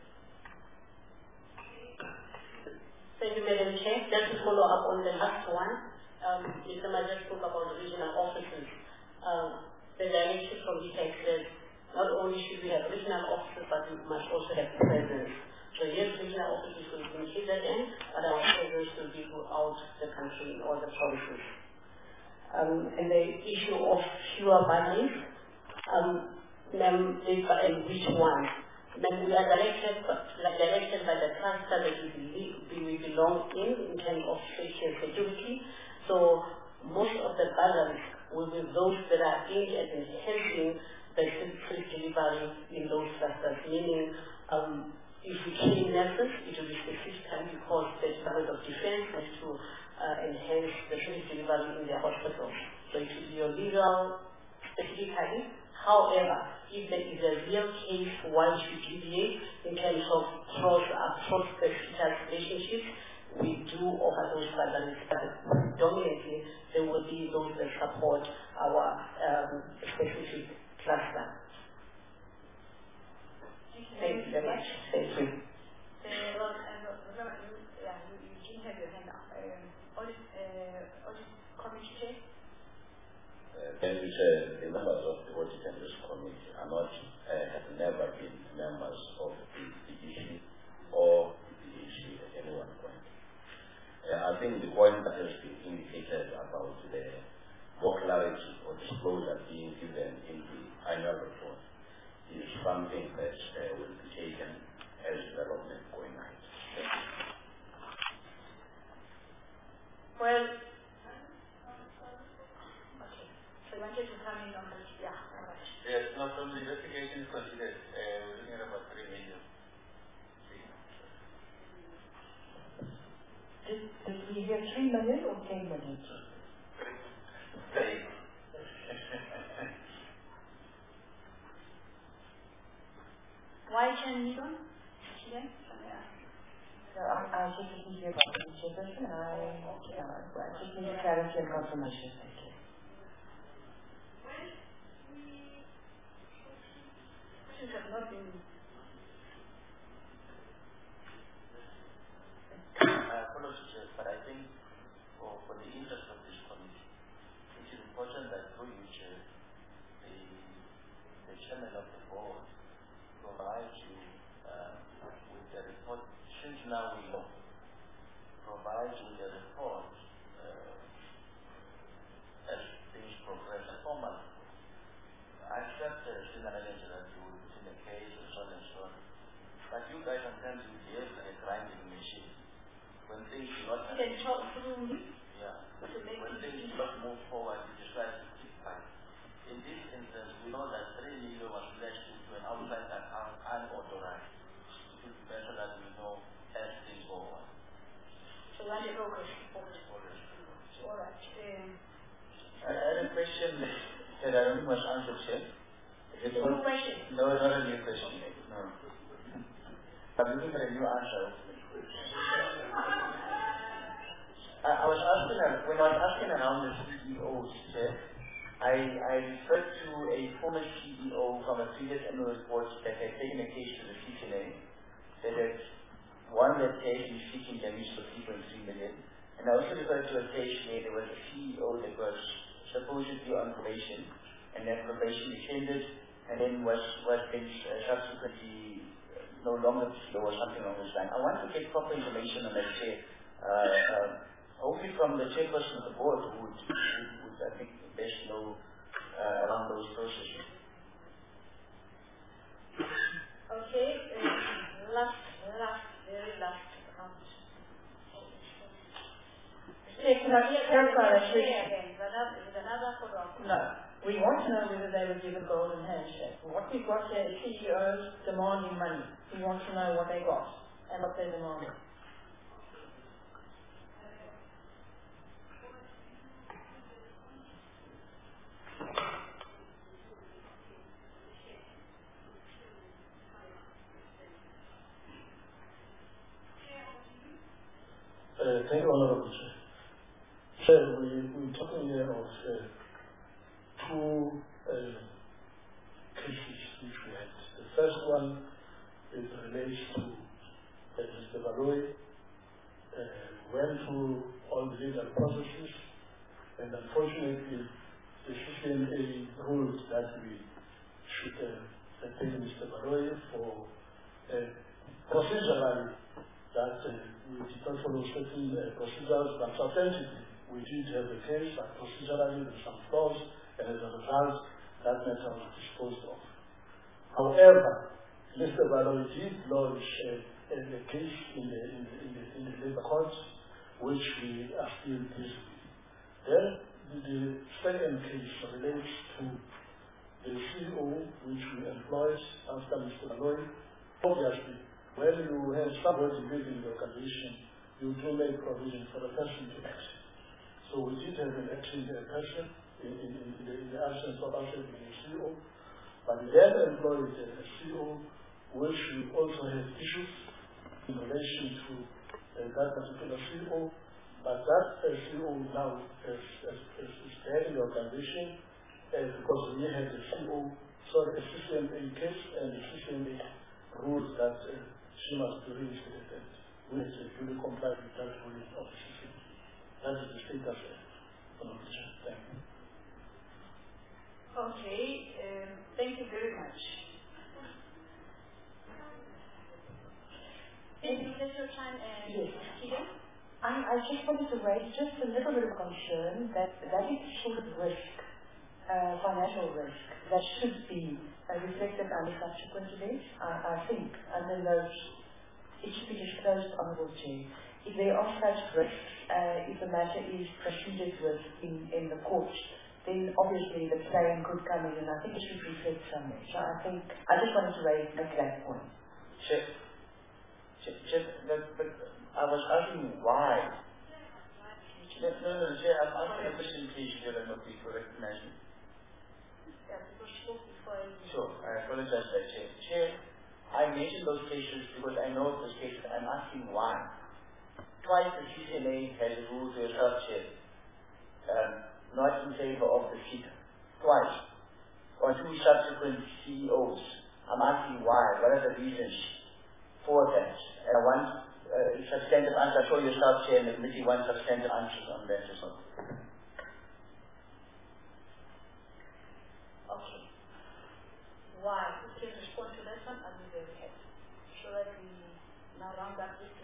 Thank you, Madam Chair. Just to follow up on the last one, Mr. Major spoke about the regional offices. The direction from the text says not only should we have regional offices, but we must also have presence. So yes, regional offices will be in KZN, but our presence will be throughout the country in all the provinces. And the issue of fewer bodies, which one? Then we are directed by the cluster that we belong in terms of safety and security. So most of the balance will be those that are aimed at enhancing the safe delivery in those clusters, meaning if we train nurses, it will be specifically because the Department of Defense has to enhance the safe delivery in their hospitals. So it will be your legal specifically. However, if there is a real case why we deviate in terms of cross-specific relationships, we do offer those salaries, but predominantly there will be those that support our specific cluster. Thank you very much. Thank you. You didn't have your hand up. Audit Committee Chair? Thank you, Chair. The members of the Audit and Risk Committee are not, have never been members of the issue or the issue at any one point. I think the point that has been indicated about the more clarity or disclosure being given in the annual report is something that will be taken as development going ahead. Well, okay. So you wanted to come in on this? Yeah. Yes, no, from the investigation is considered, we're looking at about 3 million. Did we hear 3 million or 10 million? 3. Why 10 million? I just didn't hear about the chairperson. I just need clarity and confirmation. Thank you. Questions have not been. Apologies, but I think for the interest of this committee, it is important since now we know, provide with a report as things progress formally. I accept the senior manager that you will put in a case and so on and so on. But you guys sometimes you behave like a grinding machine. When things do not You can talk through me. yeah. To make When things do not move forward, you decide to keep quiet. In this instance, we know that 3 million was pledged to an outside account unauthorized. It is better that we know as things go on. So that's your focus. All right. I had a question that I don't think was answered yet. Is it a new question? No, not a new question. No. I'm looking for a new answer. I was asking, when I was asking around the CEOs, I referred to a former CEO from a previous annual report that had taken a case to the CCNA, that had won that case in seeking damage for 3.3 million. And I also referred to a case where there was a CEO that was supposedly on probation, and that probation extended, and then was then subsequently no longer CEO or something along this line. I want to get proper information on that chair. Hopefully from the chairperson of the board who would I think best know around those processes. Okay, very last round. Can I clarify that question? Is another follow-up? No. We want to know whether they were given golden handshake. What we've got here is CEOs demanding money. We want to know what they got and what they demanded. Thank you, Honorable Chair. Chair, we're talking here of two cases which we had. The first one relates to Mr. Baloyi, went through all the legal processes, and unfortunately the CCNA ruled that we should pay Mr. Baloyi for procedurally that we did not follow certain procedures, but substantively we did have a case, but procedurally there were some flaws, and as a result that matter was disposed of. However, Mr. Baloyi did lodge a case in the labor courts, which we are still busy with. Then the second case relates to the CEO which we employed after Mr. Baloyi. Obviously, when you have somebody leaving the organization, you do make provision for the person to exit. So we did have an acting person in the absence of us having a CEO, but we then employed a CEO which we also have issues in relation to that particular CEO, but that CEO now is there in the organization because we had a CEO, sorry, a CCMA case, and the CCMA ruled that she must be reinstated. We have to fully comply with that ruling of the CCMA. That is the status of the position. Thank you. Okay, thank you very much. Is this your time? Yes. Keegan? I just wanted to raise just a little bit of concern that is the sort of risk, financial risk, that should be reflected under subsequent events. I think under those, it should be disclosed, Honourable Chair. If there are such risks, if the matter is proceeded with in the court, then obviously the claim could come in, and I think it should reflect somewhere. So I just wanted to make that point. But I was asking why. No, Chair, I'm asking a question, please, if you'll not be correct, recognize me. Sure, I apologize for that, Chair. Chair, I mentioned those cases because I know those cases. I'm asking why. Twice the CCNA has ruled yourself, Chair, not in favor of the seat. Twice. On two subsequent CEOs. I'm asking why. What are the reasons for that? And I want substantive answer. Show yourself, Chair, and maybe one substantive answer on that as well. Okay. Why? Who can respond to that one? I'll be very happy. So that we now round up this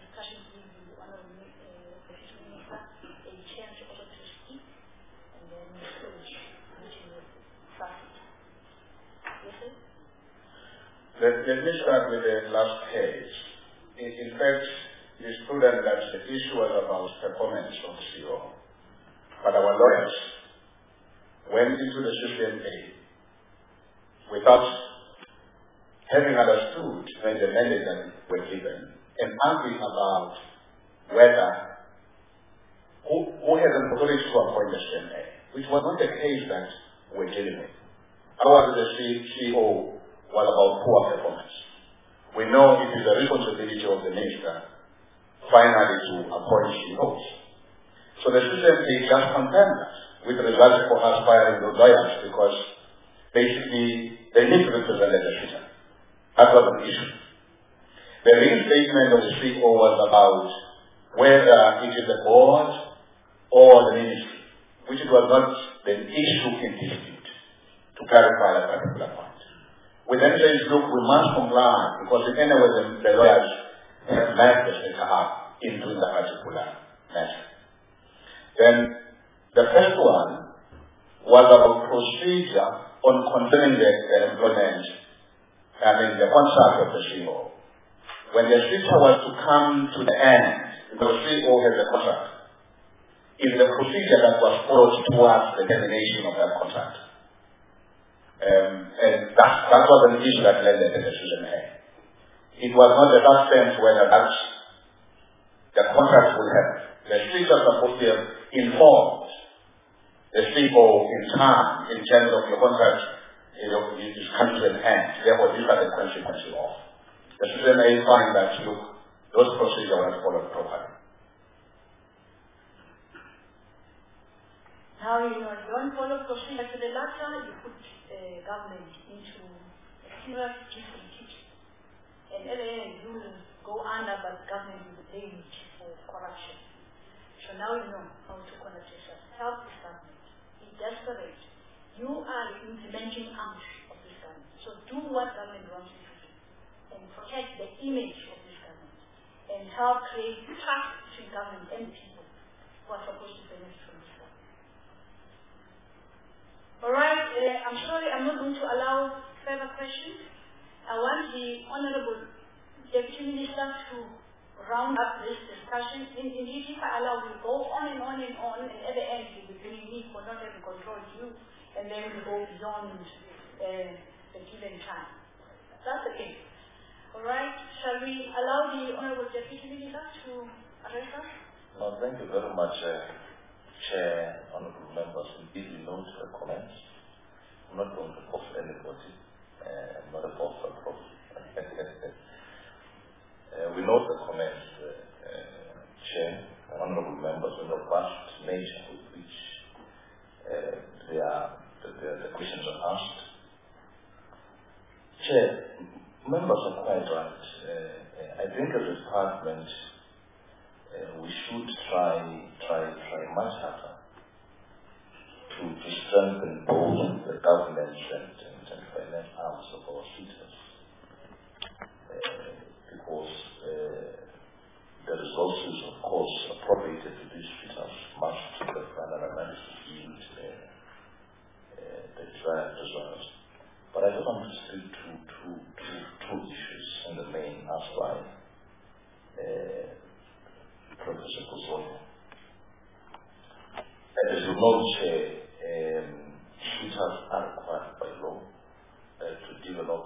Let me start with the last page. In fact, it is prudent that the issue was about performance of the CEO. But our lawyers went into the CCMA without having understood when the mandate were given and arguing about whether who has an authority to appoint the CCMA, which was not the case that we're dealing with. Otherwise, the CEO was about poor performance. We know it is the responsibility of the minister finally to appoint CEOs. So the CCMA just confirmed that with results for us firing the lawyers because basically they need to represent the decision. That was an issue. The reinstatement of the CEO was about whether it is the board or the ministry, which it was not the issue in dispute, to clarify that particular point. We then said, look, we must comply because in any way the lawyers have met the State in doing that particular matter. Then the first one was about procedure on concerning the employment, the contract of the CEO. When the future was to come to the end, the CEO has a contract. Is the procedure that was followed towards the termination of that contract. And that was an issue that led the decision here. It was not the first sense whether that's the contract will have. The speaker is supposed to have informed the CEO in time in terms of your contract is coming to an end. Therefore, these are the consequences of. The CCMA find that, look, those procedures were followed properly. Now, if you don't follow procedure to the latter, you put government into a serious difficulty. And at the end, you will go under, but government will be blamed for corruption. So now you know how to conduct yourself. Help this government. Be desperate. You are the implementing arm of this government. So do what government wants you to do. And protect the image of this government. And help create trust between government and people who are supposed to benefit from this government. Alright, I'm sorry I'm not going to allow further questions. I want the Honorable Deputy Minister to round up this discussion. Indeed, if I allow, we'll go on and on and on, and at the end, you'll be blaming me for not having control of you, and then we'll go beyond the given time. That's the case. Alright, shall we allow the Honorable Deputy Minister to address us? Well, thank you very much, Chair, honorable members. Indeed, we note the comments. I'm not going to force anybody. I'm not a forcer. We note the comments, Chair, honorable members, and the vast nature with which the questions are asked. Chair, members are quite right. I think as a department, we should try much harder to strengthen both the government and finance arms of our suitors. Because the resources, of course, appropriated to these suitors must, the final analysis, yield the desired results. But I just want to speak to two issues in the main asked by Professor Kuzoya. As you know, suitors are required by law to develop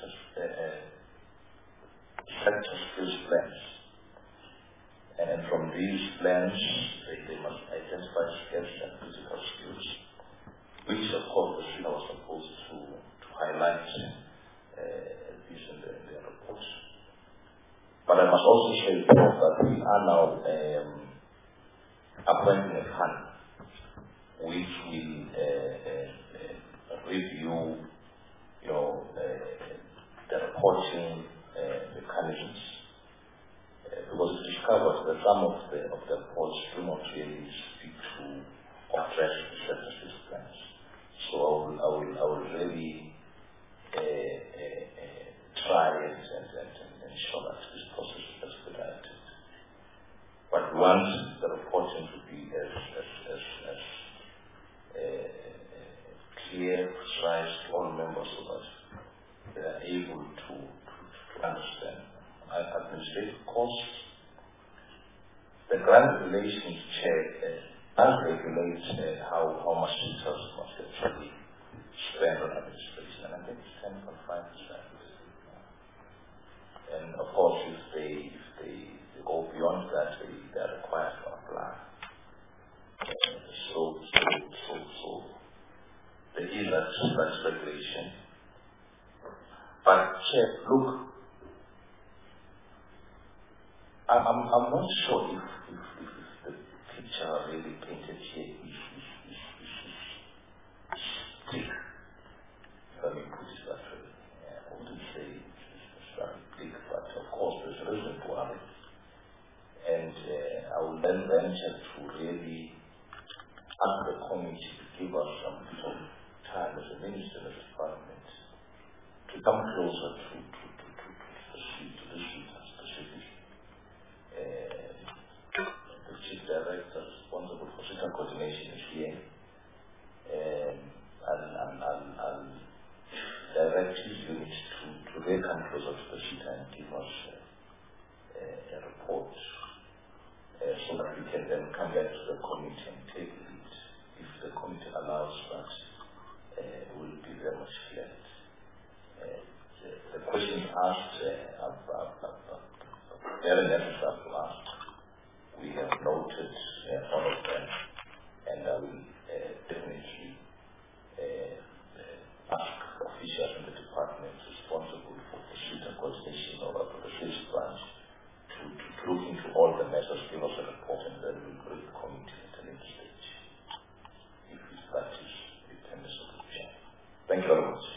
sector skills plans. And from these plans, they must identify skills and physical skills, which of course the suitor was supposed to highlight this in their reports. But I must also say that we are now appointing a panel which will review, the reporting mechanisms, because it discovered that some of the reports do not really speak to or address the services plans. So I will really try and ensure that this process is expedited. But we want the reporting to be as clear, precise to all members so that they are able to administrative costs. The grant relations check does regulate how much resources must actually spend on administration, and I think it's 10.5%. And of course, if they go beyond that, they are required to apply. So there is that regulation. But look, I'm not sure if the picture really painted here is thick, if I may put it that way. I wouldn't say it's very thick, but of course there's reason to worry. And I will then venture to really ask the committee to give us some time as a minister and as a parliament to come closer to the sheet specifically. The chief director responsible for sector coordination is here, and I'll direct his unit to really come closer to the sheet and give us a report so that we can then come back to the committee and take it. If the committee allows that, will be very much clear. The questions asked are very necessary to ask. We have noted all of them, and I will definitely ask officials in the department responsible for pursuit and coordination of our sales branch to look into all the measures, give us a report, and then we'll bring the committee at a later stage. If that is permissible. Thank you very much.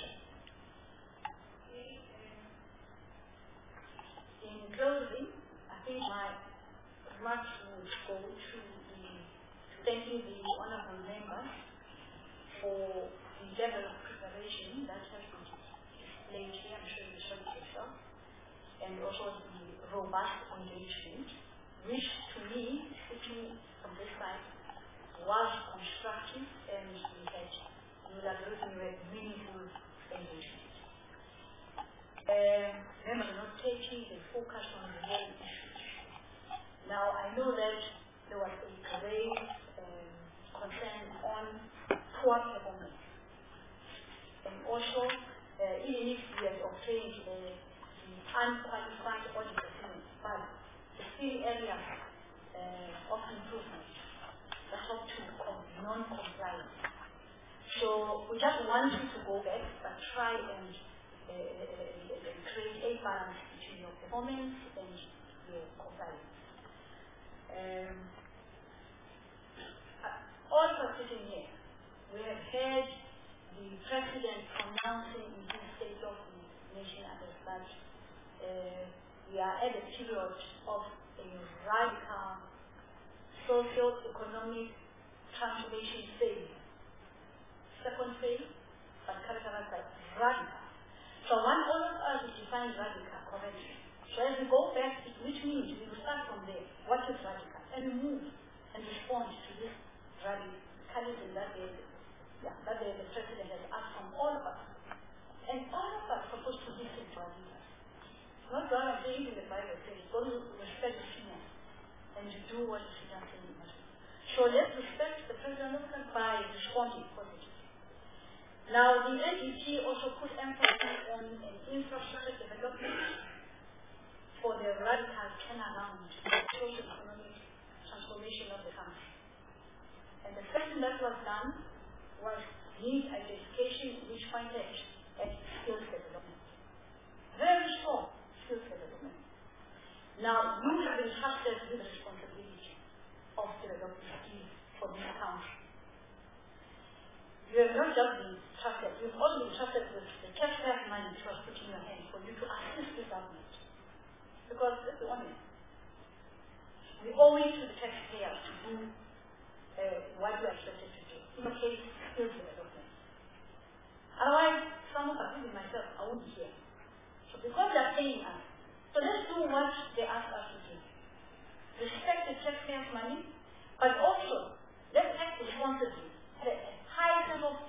In closing, I think my remarks would go to thanking the honourable members for the level of preparation that has been displayed here. I'm sure you saw it yourself, and also the robust engagement, which to me, sitting from this side, was constructive, and we had meaningful engagement. Members are not taking the focus on the real issues. Now, I know that there was a grave concern on poor performance. And also, even if we have obtained the unqualified audit opinion, but there are still areas of improvement that help to non-compliance. So we just want you to go back, but try and create a balance between your performance and your compliance. Also sitting here, we have heard the President announcing in his State of the Nation address that we are at a period of a radical socio-economic transformation phase. Second phase, but characterized by radical. So I want all of us to define radical correctly. So as we go back, which means we will start from there. What is radical? And we move and respond to this radicalism that the President has asked from all of us. And all of us are supposed to listen to our leaders. Not God I'm saying in the Bible says, don't respect the seniors and you do what the seniors say you must do. So let's respect the President by responding positively. Now, the NDP also put emphasis on an infrastructure development for the radical turnaround in socio-economic transformation of the country. And the first thing that was done was need identification which pointed at skills development. Very strong skills development. Now, you have been trusted with the responsibility of developing skills for this country. You have not just been trusted, you've also been trusted with the taxpayers' money which was put in your hand for you to assist the government. Because let's be honest, we owe it to the taxpayers to do what we are expected to do. In the case, skills development. Otherwise, some of us, even myself, I wouldn't hear. So because they are paying us, so let's do what they ask us to do. Respect the taxpayers' money, but also let's act responsibly. High level of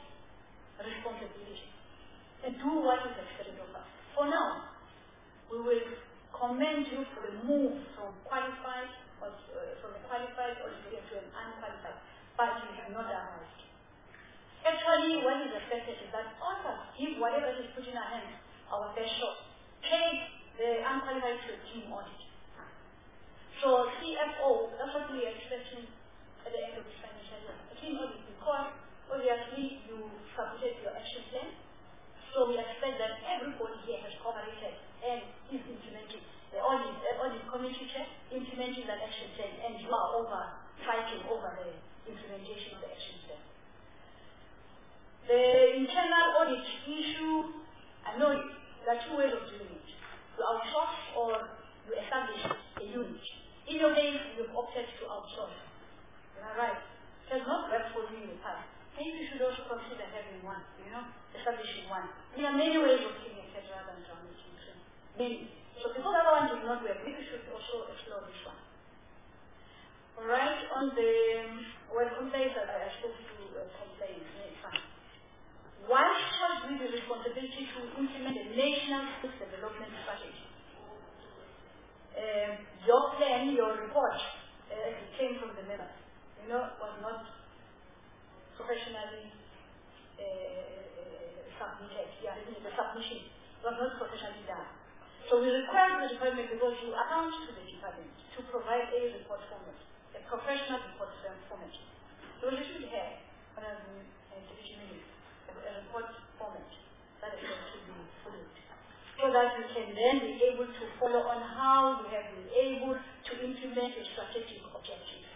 responsibility and do what is expected of us. For now, we will commend you for the move from qualified from a qualified auditor to an unqualified, but you have not arrived. Actually, what is expected is that all of us give whatever is put in our hands, our best shot. Take the unqualified to a team audit. So CFO, that's what we are expecting at the end of this financial year. A team audit, because obviously you submitted your action plan. So we expect that everybody here has cooperated and is implementing the audit committee chair, implementing that action plan, and you are fighting over the implementation of the action plan. The internal audit issue, I know there are two ways of doing it. You outsource or you establish a unit. In your case, you've opted to outsource. Right. It has not worked for you in the past. Maybe you should also consider having one, establishing one. There are many ways of killing a cat rather than drowning it. Many. So because other one did not work, maybe you should also explore this one. Alright, on the complaints that I spoke to complaints, it's fine. One has with the responsibility to implement the national skills development strategy. Your plan, your report, it came from the members, was not professionally submitted. Yeah, the submission was not professionally done. So we require the department, because you account to the department, to provide a report format, a professional report format. So you should have a report format that is going to be followed, so that you can then be able to follow on how you have been able to implement your strategic objectives.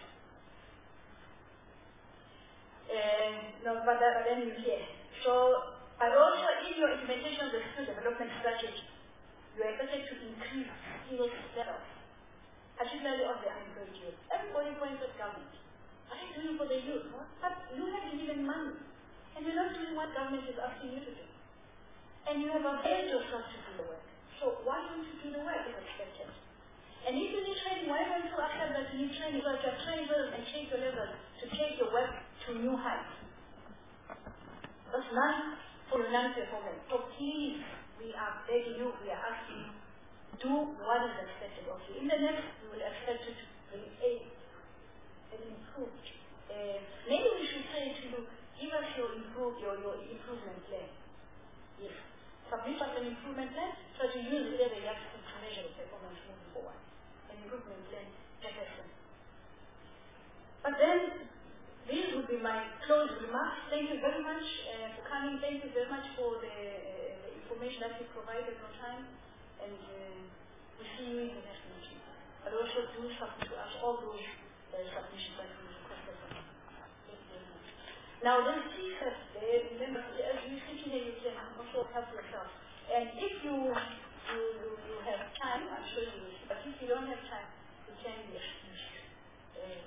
But then you hear. So, but also in your implementation of the skill development strategy, you are expected to increase skills levels, particularly of the unemployed youth. Everybody points at government. What are you doing for the youth? But you haven't given money, and you're not doing what government is asking you to do. And you have availed yourself to do the work. So why don't you do the work if expected? And if you need training, why don't you accept that you need training, so that you are trained and change your level to take your work to new heights? That's none for the non-performance. So please, we are begging you, we are asking you, do what is expected of you. In the next, we will expect you to bring an improved. Maybe we should say to you, give us your improvement plan. Yes. Submit us an improvement plan, so to use it as a yardstick to measure the performance moving forward. An improvement plan, FSM. But then, these would be my closing remarks. Thank you very much for coming. Thank you very much for the information that you provided on time. And we see you in the next meeting. But also do submit to us all those submissions that we requested from you. Thank you very much. Now, then, please, remember, as you sit here, you can also help yourself. And if you have time, I'm sure you will. But if you don't have time, you can be excused.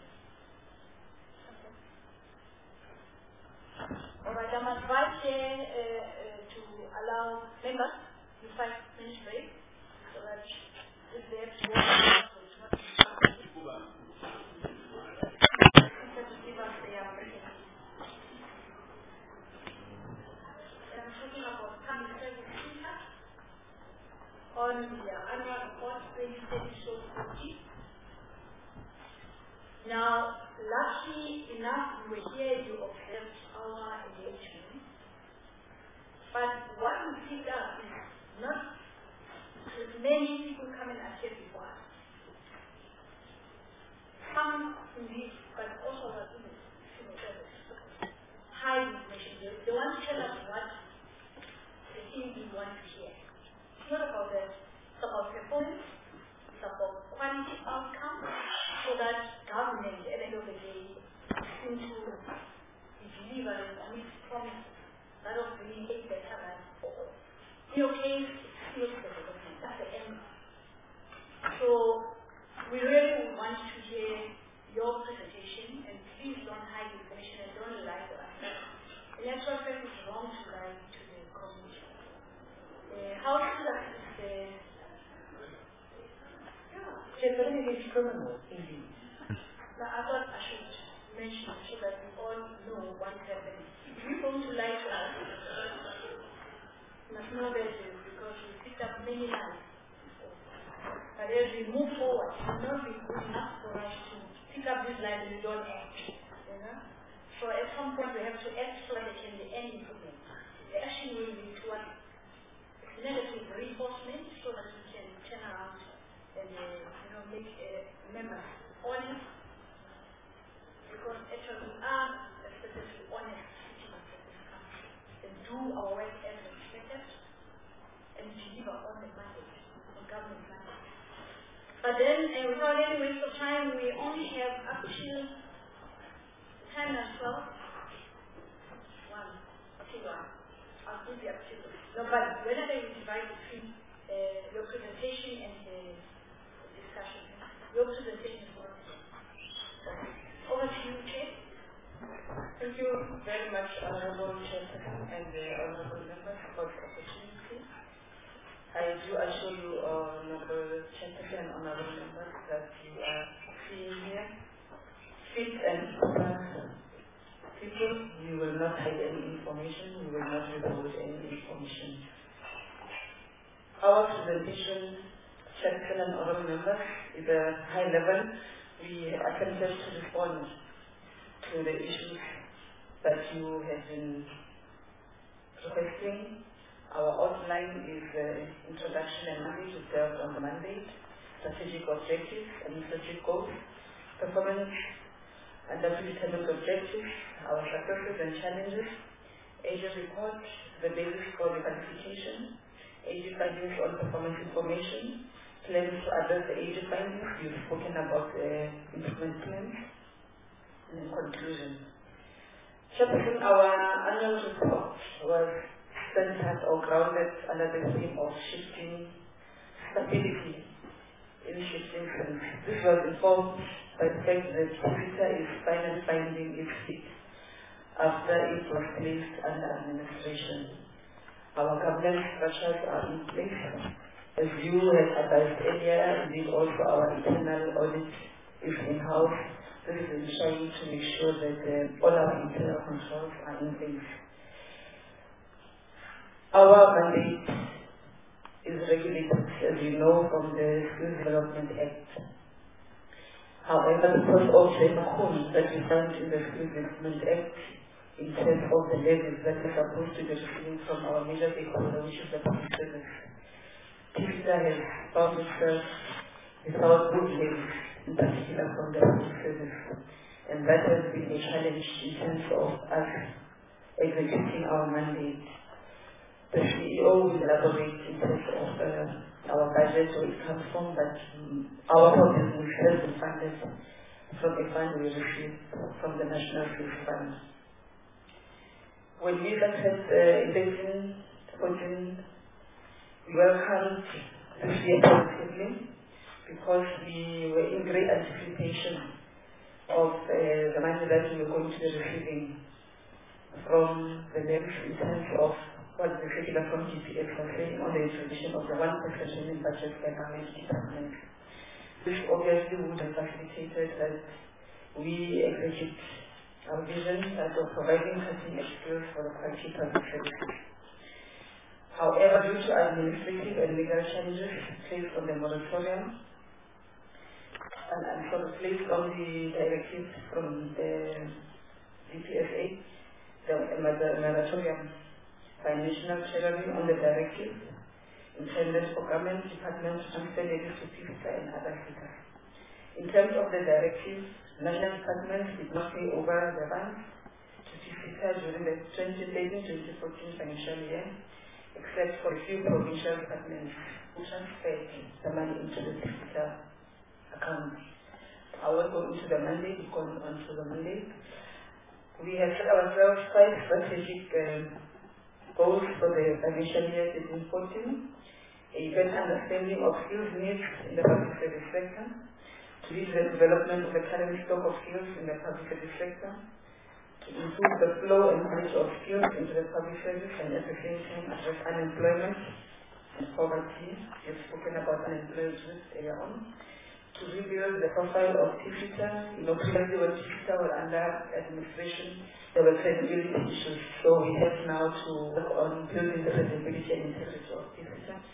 Alright, I'm advised here to allow members to 5 minutes break, so that if they have to walk, to give us their break. And I'm talking about public service feedback on the annual report 2020. Now, lucky enough, we were here to observe our engagement. But what we picked up is not as many people coming and here before us. Some indeed, but also our civil service. High information. They want to tell us what the things we want to hear. It's not about that. It's about performance. It's about quality outcome, so that government, at the end of the day, seems to be delivering on its promises, that of bringing a better life for all. In your case, it's skills development. That's the end. So, we really want to hear your presentation, and please don't hide information and don't lie to us. In actual fact, it's wrong to lie to the community. How to assist the it's criminal, indeed. Now, I thought I should mention so that we all know what is happening. If you're going to lie to us, you must know better, because we picked up many lies before. But as we move forward, it will not be good enough for us to pick up this line and we don't act. You know? So at some point we have to act so that there can be any improvement. The action will be towards negative reinforcement so that we can turn around and make members honest. Because actually we are especially honest citizens of this country and do our work as expected and deliver on the mandate, on government mandate. But then, without any waste of time, we only have up till time as well. I'll give you up to no, but whenever you divide between your presentation and the discussion, your presentation is more. Over to you, Chair. Thank you very much, Honorable Chairperson and the Honorable Members, for the opportunity. I do assure you, Honorable Chairperson and Honorable Members, that you are seeing here fit and people. We will not hide any information. We will not withhold any information. Our presentation, Chairperson and Honorable Members, is a high level. We attempted to respond to the issues that you have been requesting. Our outline is the introduction and mandate to serve on the mandate, strategic objectives and strategic goals, performance and predetermined objectives, our successes and challenges, AGE report, the basis for the qualification, AGE findings on performance information, plans to address the AGE findings. You've spoken about improvement plans. And in conclusion, Chairperson, our annual report was centered or grounded under the theme of shifting stability in shifting trends. This was informed by the fact that CIVITA is finally finding its feet after it was placed under administration. Our governance structures are in place. As you have advised earlier, indeed also our internal audit is in-house. This is ensuring to make sure that all our internal controls are in place. Our mandate is regulated, as you know, from the Skills Development Act. However, because of the macron that we found in the Skills Development Act, in terms of the levies that we're supposed to be receiving from our major stakeholder, which is the public service, CIVITA has found itself without good levies, in particular from the public service. And that has been a challenge in terms of us executing our mandate. The CEO will elaborate in terms of our budget, where it comes from, but our business has been funded from a fund we received from the National Skills Fund. When we looked at election 14, we welcomed this year positively because we were in great anticipation of the money that we were going to be receiving from the levies in terms of what the circular from GPS was saying on the introduction of the 1% in budget by government department. This obviously would have facilitated that we execute our vision of providing cutting-edge skills for the quality public services. However, due to administrative and legal challenges placed on the moratorium, and sort of placed on the directives from the DPSA, the moratorium by National Treasury on the directive intended for government departments to transfer levies to CIVITA and other sectors. In terms of the directive, national departments did not pay over the funds to CIVITA during the 2013-2014 financial year, except for a few provincial departments who transferred the money into the CIVITA account. I will go into the mandate, going on to the mandate. We have set ourselves 5 strategic goals for the financial year 2014. A better understanding of skills needs in the public service sector, to lead the development of the current stock of skills in the public service sector, to improve the flow and knowledge of skills into the public service, and at the same time address unemployment and poverty. We've spoken about unemployment earlier on. To rebuild the profile of CIVITA. Previously when CIVITA were under administration, there were credibility issues. So we have now to work on building the credibility and integrity of CIVITA.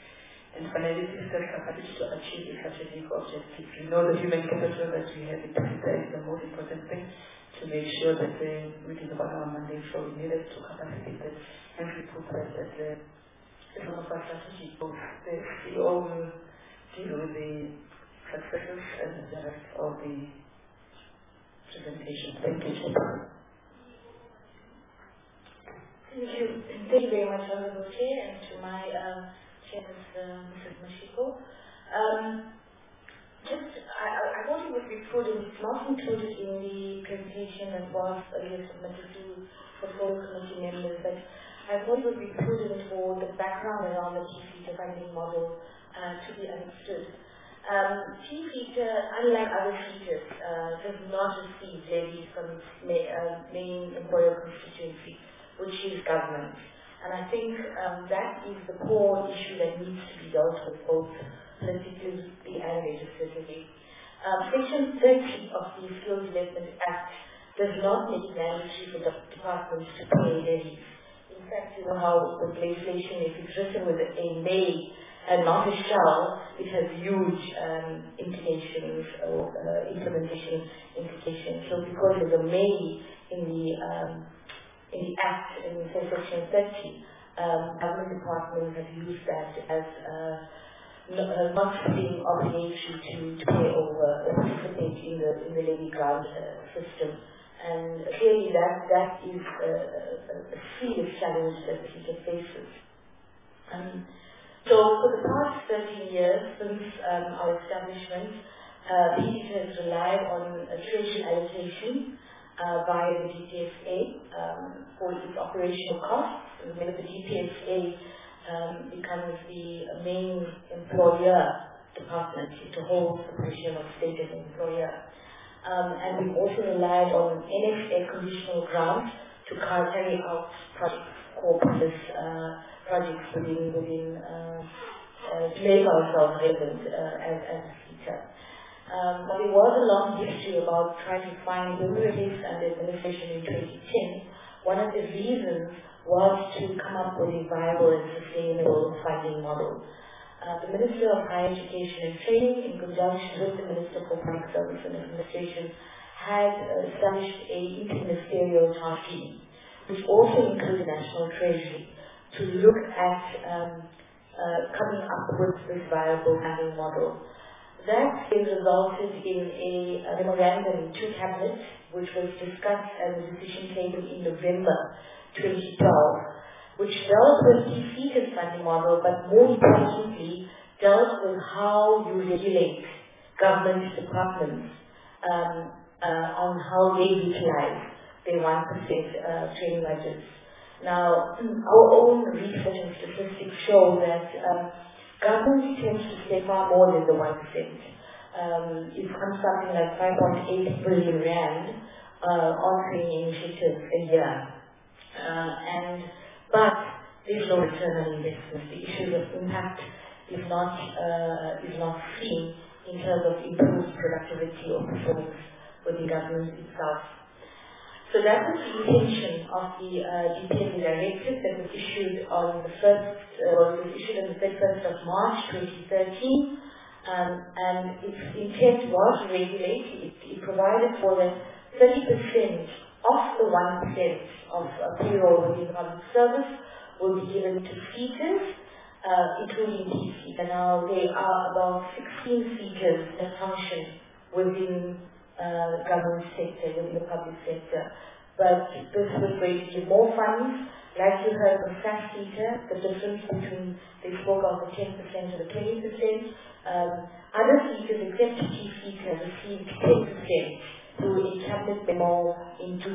And finally, fiscal capacity to achieve such a big objective. We know the human capital that we have in Africa is the most important thing to make sure that we deliver our mandate. So we needed to capacitate that, and we put that as one of our strategic goals. The CEO will deal with the successes and the rest of the presentation. Thank you, Chair. Thank you very much, Honorable Chair, and to my Chairman, Mrs. Mashiko. I thought it would be prudent, it's not included in the presentation that was earlier submitted to the full committee members, but I thought it would be prudent for the background around the T-FETA funding model to be understood. T-FETA, unlike other FETAs, does not receive levies from its main employer constituency, which is government. And I think that is the core issue that needs to be dealt with both politically and legislatively. Section 30 of the Skills Development Act does not make it mandatory for the departments to pay levies. In fact, you know how with legislation, if it's written with a may and not a shall, it has huge implications or implementation implications. So because there's a may in the Act, in Section 30, government departments have used that as not being obligatory to pay over or participate in the levy grant system. And clearly that is a serious challenge that the future faces. So for the past 13 years since our establishment, PETA has relied on a treasury allocation via the DPSA for its operational costs. When the DPSA becomes the main employer department, it holds the position of state as employer. And we've also relied on NFA conditional grants to carry out projects, corpus projects within to make ourselves relevant as PETA. But there was a long history about trying to find remedies and administration in 2010. One of the reasons was to come up with a viable and sustainable funding model. The Minister of Higher Education and Training, in conjunction with the Minister for Public Service and Administration, had established a interministerial task team, which also includes the National Treasury, to look at coming up with this viable funding model. That then resulted in a memorandum in 2 cabinets, which was discussed at the decision table in November 2012, which dealt with the T-FETA funding model, but more importantly, dealt with how you regulate government departments on how they utilize their 1% training budgets. Now, our own research and statistics show that government tends to spend far more than the 1%. It comes something like 5.8 billion rand on training initiatives a year. But there's no return on investment. The issue of impact is not seen in terms of improved productivity or performance within government itself. So that was the intention of the DPSA directive that was issued on the 31st of March 2013, and its intent was to regulate. It provided for that 30% of the 1% of payroll within the public service will be given to FETAs, including T-FETA. Now there are about 16 FETAs that function within the government sector, within the public sector. But this was going to give more funds. Like you heard from SAS FETA, the difference between, they spoke of the 10% and the 20%. Other FETAs, except T-FETA, received 10% through a cabinet memo in 2000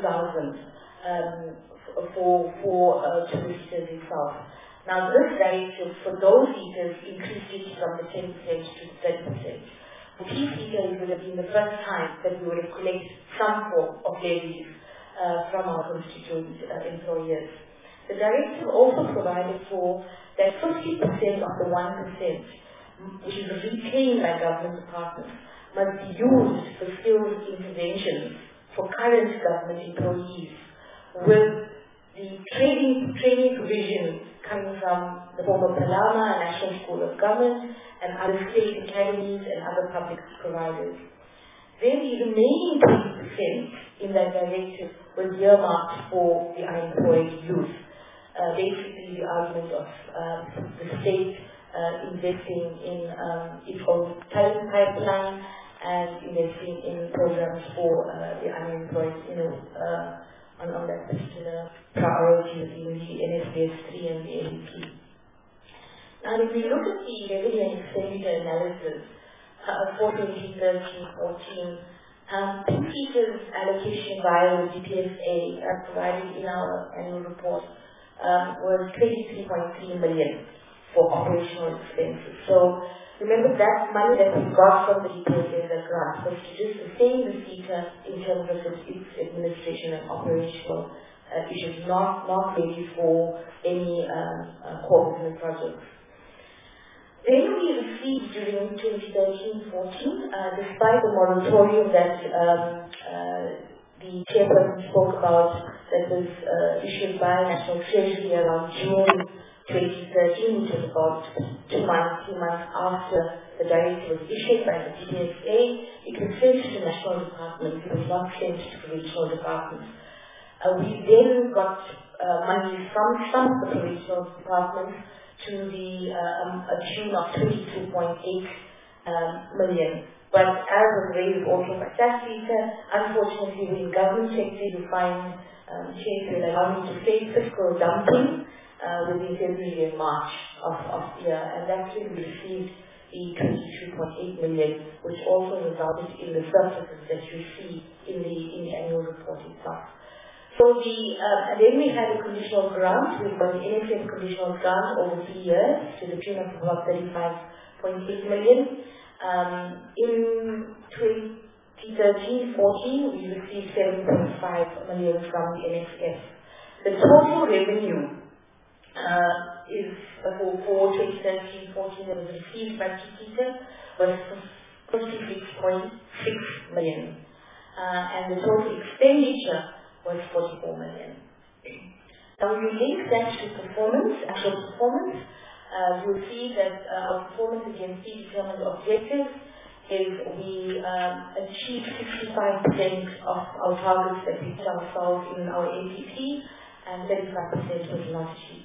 for to the FETAs itself. Now this directive for those FETAs increased it from the 10% to 30%. For T-FETA, it would have been the first time that we would have collected some form of levies from our constituent employers. The directive also provided for that 50% of the 1%, which is retained by government departments, must be used for skills interventions for current government employees with the training provision coming from the former Palama National School of Government and other state academies and other public providers. Then the remaining 20% in that directive was earmarked for the unemployed youth. Basically the argument of the state investing in its own talent pipeline and investing in programs for the unemployed, on that particular priority within the NSFAS 3 and the NEP. Now, if we look at the revenue and expenditure analysis for 2013-14, PCETA's allocation via the GPSA provided in our annual report was 23.3 million for operational expenses. So remember that money that we got from the GPSA as a grant was to just sustain the CETA in terms of its administration and operational issues, not really for any core business projects. Then we received during 2013-14, despite the moratorium that the chairperson spoke about that was issued by National Treasury around June 2013, which was about 2 months after the directive was issued by the GPSA. It was sent to national departments, it was not sent to provincial departments. We then got money from some of the provincial departments to the tune of 22.8 million. But as was raised also by SASVITA, unfortunately within government sector you find change will allow me to say fiscal dumping within February and March of the year, and that's when we received the 22.8 million, which also resulted in the surpluses that you see in the annual report itself. So and then we had a conditional grant. We got the NSF conditional grant over 3 years to the tune of about 35.8 million. In 2013-14, we received 7.5 million from the NSF. The total revenue is for 2013-14 that was received by PCETA was 56.6 million. And the total expenditure was 44 million. Now when you link that to actual performance, you'll see that our performance against predetermined objectives is we achieved 65% of our targets that we set ourselves in our APP, and 35% was not achieved.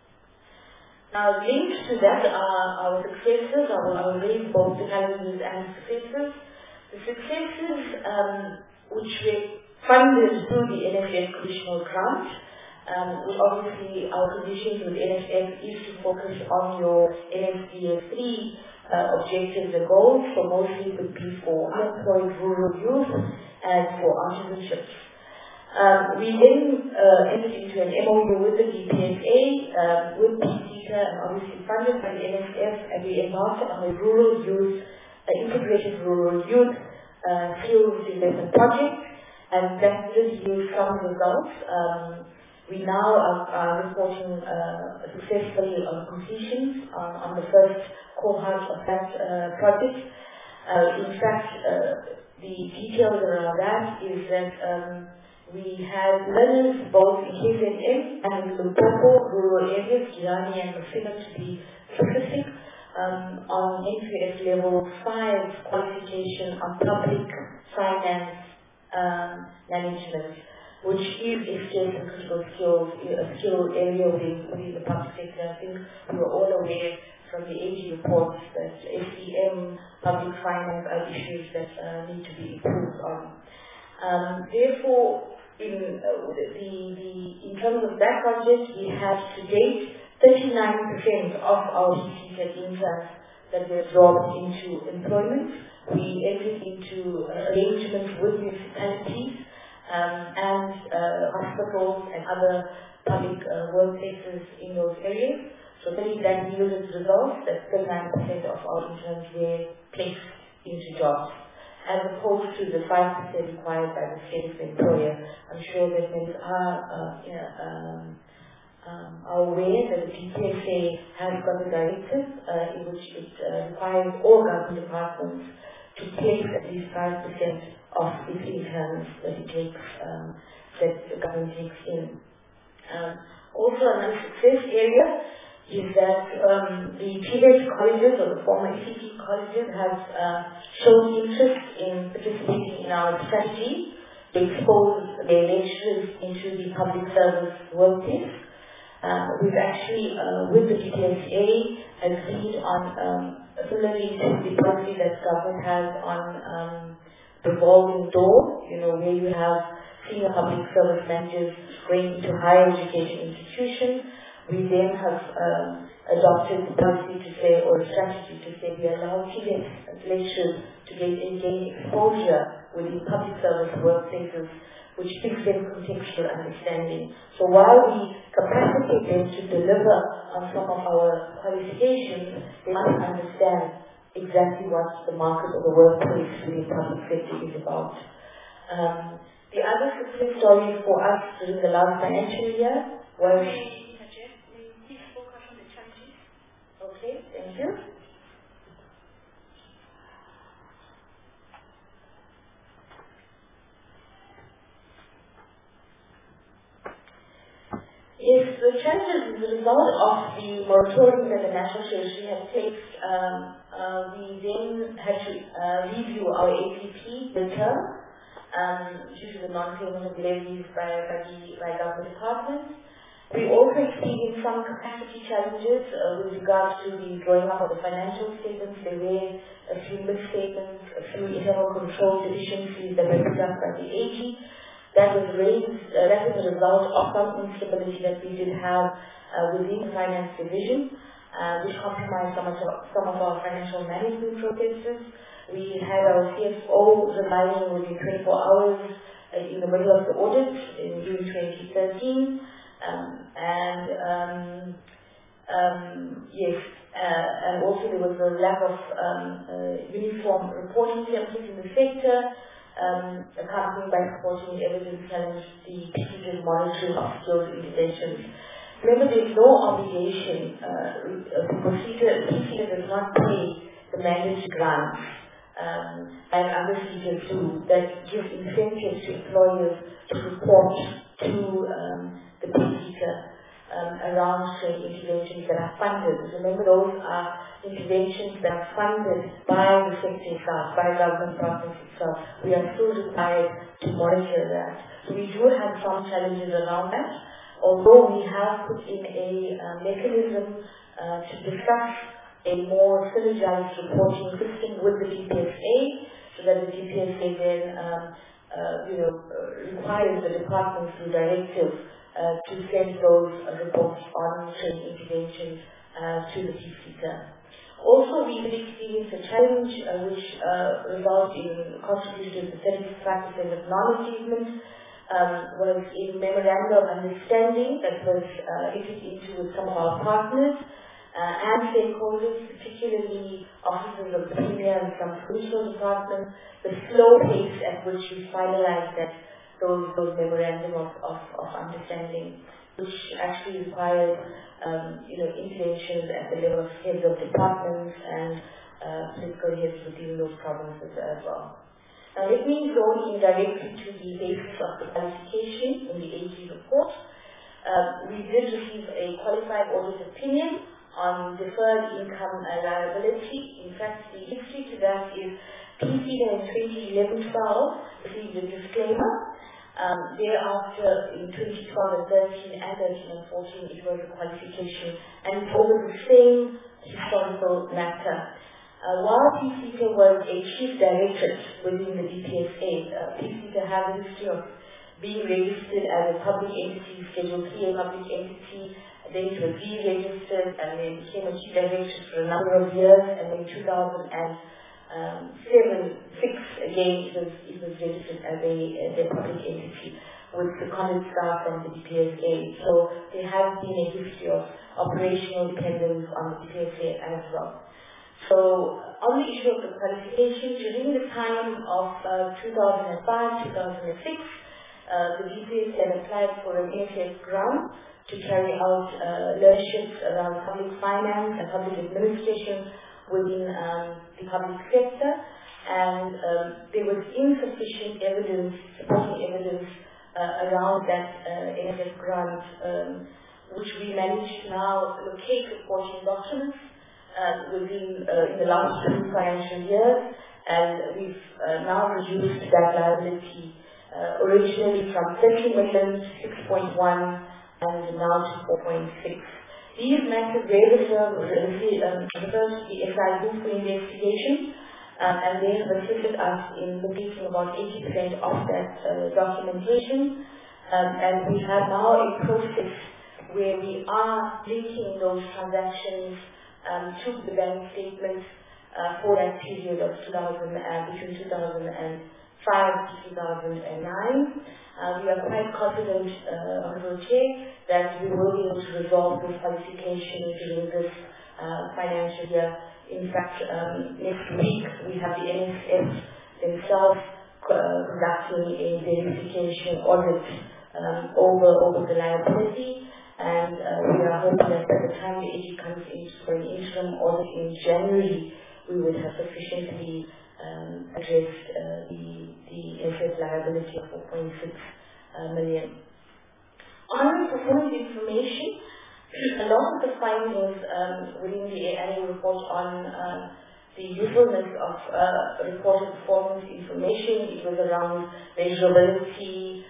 Now linked to that are our successes. I will raise both the challenges and successes. The successes which were funded through the NSF conditional grant. Obviously, our conditions with NSF is to focus on your NSFAS 3 objectives and goals, so mostly it would be for unemployed rural youth and for artisanships. We then entered into an MOU with the GPSA, with PCETA, and obviously funded by the NSF, and we embarked on a rural youth, integrated rural youth skills development project. And that did yield some results. We now are reporting successfully on completion on the first cohort of that project. In fact, the details around that is that we had learners both in KZN and in Limpopo, rural areas, Giani and Mafina to be specific, on NSFAS level 5 qualification on public finance management, which is a scarce and critical skill area within the public sector. I think we were all aware from the AG reports that SCM, public finance are issues that need to be improved on. Therefore, in terms of that project, we have to date 39% of our PCETA interns that were absorbed into employment. We entered into arrangements with municipalities and hospitals and other public workplaces in those areas. So that yielded results that 39% of our interns were placed into jobs, as opposed to the 5% required by the state employer. I'm sure that many are aware that the GPSA has got a directive in which it requires all government departments to place at least 5% of its interns that it takes, that the government takes in. Also, another success area is that the TVET colleges, or the former ECT colleges, have shown interest in participating in our strategy to expose their lecturers into the public service workplace. We've actually, with the DPSA, agreed on, similarly to the policy that government has on revolving door, where you have senior public service managers going into higher education institutions. We then have adopted the policy to say, or a strategy to say, we allow TVET lecturers to gain exposure within public service workplaces, which gives them contextual understanding. So while we capacitate them to deliver on some of our qualifications, they must understand exactly what the market or the workplace within public sector is about. The other success story for us during the last financial year was... Okay, thank you. Yes, the challenges as a result of the moratorium that the National Treasury had placed, we then had to review our APP midterm due to the non-payment of levies by government departments. We also experienced some capacity challenges with regards to the drawing up of the financial statements. There were a few misstatements, a few internal control deficiencies that were picked up by the AG. That was raised, that was a result of some instability that we did have within the finance division, which compromised some of our financial management processes. We had our CFO resigning within 24 hours in the middle of the audit in June 2013. And also there was a lack of uniform reporting templates in the sector, accompanied by supporting evidence challenge the procedures monitoring of skills interventions. Remember, there is no obligation. The procedure does not pay the managed grants and other features too that give incentives to employers to report to the procedure around training interventions that are funded. Remember, those are interventions that are funded by the sector itself, by government partners itself. We are still required to monitor that. So we do have some challenges around that, although we have put in a mechanism to discuss a more synergized reporting system with the DPSA, so that the DPSA then requires the department through directive to send those reports on training interventions to the TCTA. Also, we did experience a challenge which resulted in contribution to 35% of non-achievement, was a memorandum of understanding that was entered into with some of our partners and stakeholders, particularly officers of the Premier and some provincial departments. The slow pace at which we finalized those memorandum of understanding, which actually required interventions at the level of heads of departments and political heads within those provinces as well. Now let me go indirectly to the basis of the qualification in the AG report. We did receive a qualified audit opinion on deferred income liability. In fact, the history to that is PCTA in 2011-12 received a disclaimer. Thereafter, in 2012 and 13 and 13 and 14, it was a qualification, and it's over the same historical matter. While PCTA was a chief directorate within the DPSA, PCTA has a history of being registered as a public entity, Schedule 3A public entity, then it was deregistered, and then became a chief directorate for a number of years, and then in 2006 again it was registered as a public entity with seconded staff from the DPSA. So there has been a history of operational dependence on the DPSA as well. So on the issue of the qualification, during the time of 2005-2006, the DPSA had applied for an NSF grant to carry out learnerships around public finance and public administration within the public sector, and there was insufficient evidence, supporting evidence around that NSF grant, which we managed to now locate reporting documents within in the last 2 financial years, and we've now reduced that liability originally from 30 million to 6.1 and now to 4.6. These matters refers to the SI group for investigation, and they have assisted us in locating about 80% of that documentation, and we have now a process where we are linking those transactions to the bank statements for that period of between 2005 to 2009. We are quite confident, Honourable Chair, that we will be able to resolve this qualification during this financial year. In fact, next week we have the NSF themselves conducting a verification audit over the liability, and we are hoping that by the time the AG comes in for an interim audit in January, we would have sufficiently addressed the NSF liability of 4.6 million. On performance information, a lot of the findings within the annual report on the usefulness of reported performance information, it was around measurability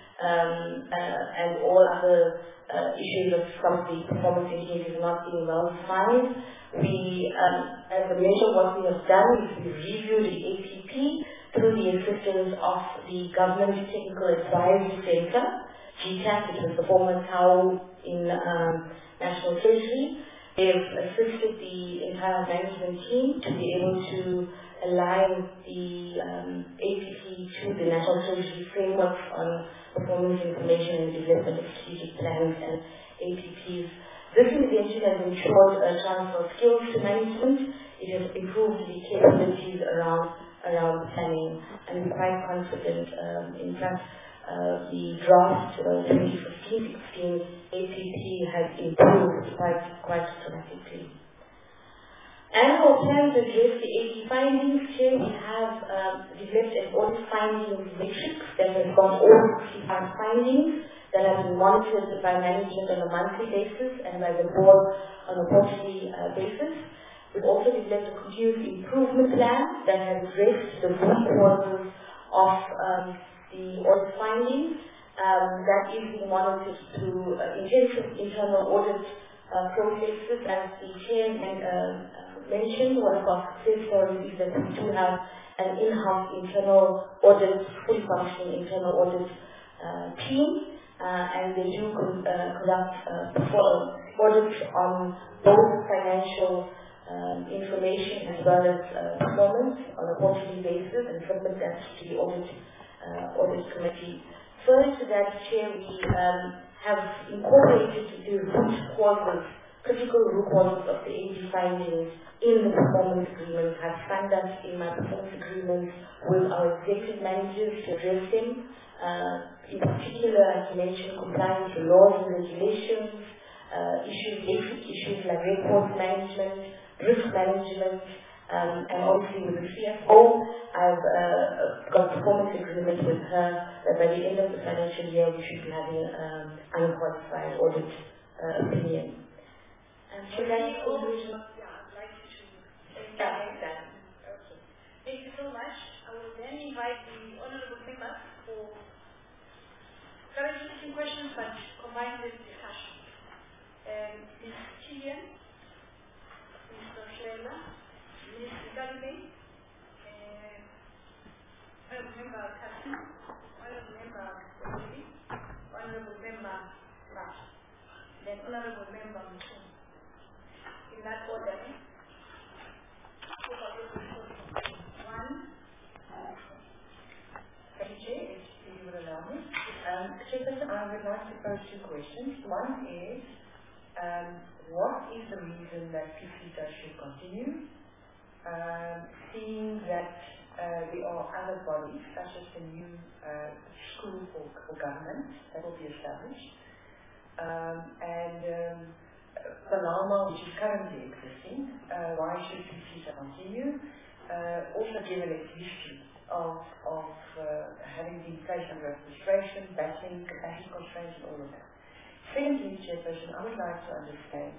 and all other issues of some of the performance indicators not being well defined. We, as a measure, what we have done is we reviewed the APP through the assistance of the Government Technical Advisory Centre, GTAC, which was the former TAO in National Treasury. They have assisted the entire management team to be able to align the APP to the National Treasury frameworks on performance information and development of strategic plans and APPs. This intervention has ensured a transfer of skills to management. It has improved the capabilities around planning, and we're quite confident. In fact, the draft 2015-16 APP has improved quite dramatically. And our plan to address the AG findings here, we have developed an audit findings matrix that has got all 65 findings that have been monitored by management on a monthly basis and by the board on a quarterly basis. We've also developed a continuous improvement plan that has addressed the root causes of the audit findings. That is being monitored through intensive internal audit processes. As the chair mentioned, one of our success stories is that we do have an in-house internal audit, fully functioning internal audit team. And they do conduct audits on both financial information as well as performance on a quarterly basis and submit that to the audit committee. Further to that, Chair, we have incorporated the root causes, critical root causes of the AG findings in the performance agreement. I've signed that in my performance agreement with our executive managers to address them. In particular, as you mentioned, compliance with laws and regulations, basic issues like records management, risk management, and obviously with the CFO, I've got a performance agreement with her that by the end of the financial year we should be having an unqualified audit opinion. And so that's all. Thank you so much. I will then invite the honourable members for very interesting questions, but combined with discussion. Ms. Chillian, Mr. Schleller, Ms. Galibe, Honourable Member Kassim, Honourable Member Olivia, Honourable Member Rash, then Honourable Member Mutum. In that order, Thank you, Chair, if you would allow me. Chairperson, I would like to pose 2 questions. One is, what is the reason that PCTA should continue? Seeing that there are other bodies, such as the new school for government that will be established, and Palama, which is currently existing, why should PCTA continue? Also given its history of having been legislation under administration, batching, capacity constraints, and all of that. Secondly, Chairperson, I would like to understand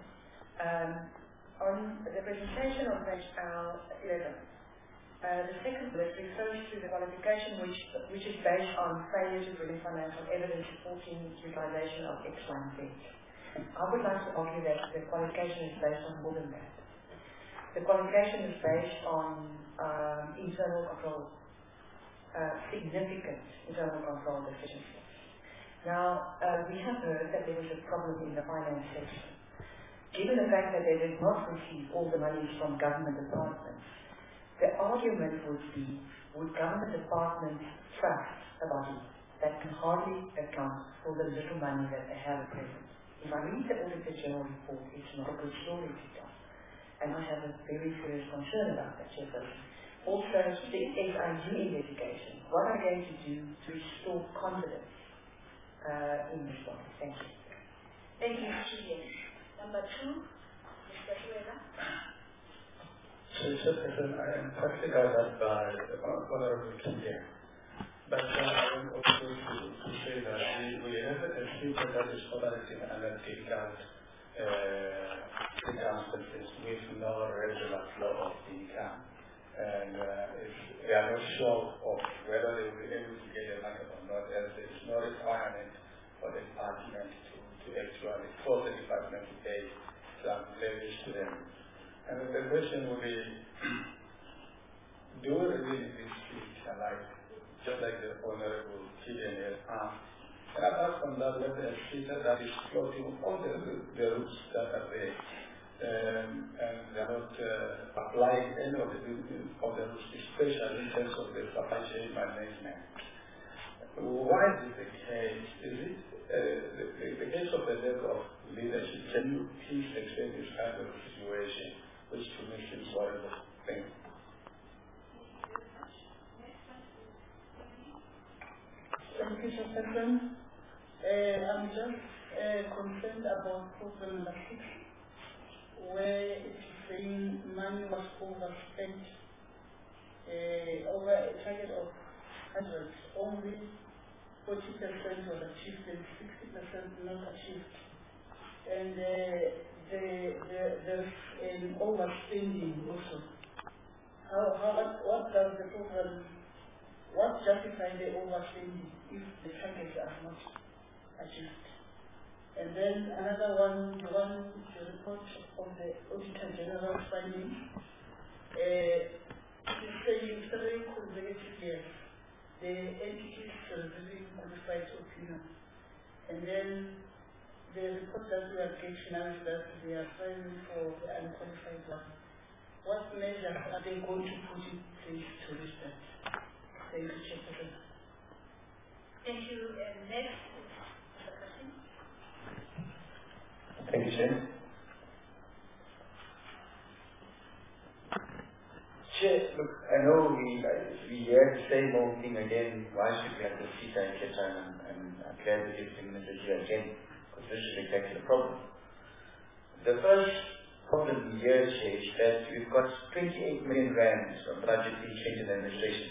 on the presentation on page L11, the second bullet refers to the qualification which is based on failure to bring financial evidence supporting utilization of X, Y, and Z. I would like to argue that the qualification is based on more than that. The qualification is based on internal control, significant internal control deficiencies. Now, we have heard that there was a problem in the finance section. Given the fact that they did not receive all the monies from government departments, the argument would be, would government departments trust a body that can hardly account for the little money that they have at present? If I read the Auditor General report, it's not a good story to tell. And I have a very serious concern about that, Chairperson. Also, the SIU investigation, what are they going to do to restore confidence in this body? Thank you. Thank you, Mr. Number 2, Mr. Suela. Chairperson, I am partly gathered by the Honorable Kingia. But I want also to say that we have a feature that is operating under difficult circumstances with no regular flow of income. And they are not sure of whether they will be able to get the money or not, as there is no requirement for the department to actually force the department to pay some levies to them. And the question would be, do we really need this feature, just like the Honorable Killian has asked? And apart from that, let us feature that is floating all the routes that are there. And they are not applying any of the routes, especially in terms of the supply chain management. Why is this the case? Is it the case of the lack of leadership? Can you please explain this kind of situation, which to me seems horrible? Thank you. Thank you, Chairperson. I'm just concerned about problem number 6, where it is saying money was overspent over a target of 100. Only 40% was achieved and 60% not achieved. And there's an overspending also. What does the program, what justifies the overspending if the targets are not achieved? And then another one, the report of the Auditor General's findings, is saying 3 consecutive years, the entities receiving qualified opinion. And then the report that we are getting now is that they are filing for the unqualified one. What measures are they going to put in place to reach that? Thank you, Chairperson. Thank you. And next is Mr. Kasim. Thank you, Chair. Chair, look, I know we hear the same old thing again. Why should we have the CETA, etc.? And I'm glad that you've been here again, because this is exactly the problem. The first problem here, Chair, is that we've got 28 million rands of budget in change in administration.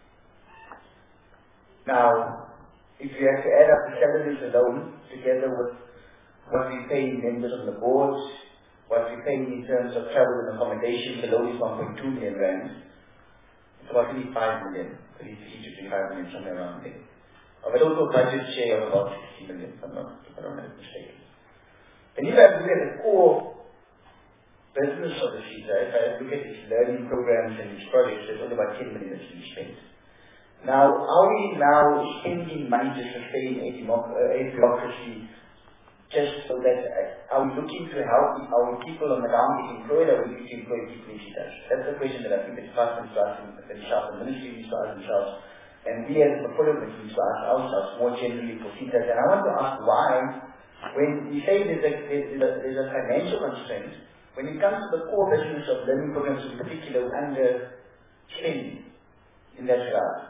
Now, if you have to add up the salaries alone, together with what we pay members on the boards, what we pay in terms of travel and accommodation, the loan is 1.2 million rands. It's about 25 million, 33 to 35 million, somewhere around there. Of a total budget share of about 60 million, if I'm not mistaken. And if I look at the core business of the CETA, if I look at its learning programs and its projects, there's only about 10 million that's been spent. Now, are we now spending money to sustain a bureaucracy just so that are we looking to help our people on the ground get employed, or are we looking to employ people in CETA? That's the question that I think the department needs to ask themselves, the ministry needs to ask themselves, and we as the parliament needs to ask ourselves more generally for CETA. And I want to ask why, when we say there's a financial constraint, when it comes to the core business of learning programs in particular, under spending in that regard.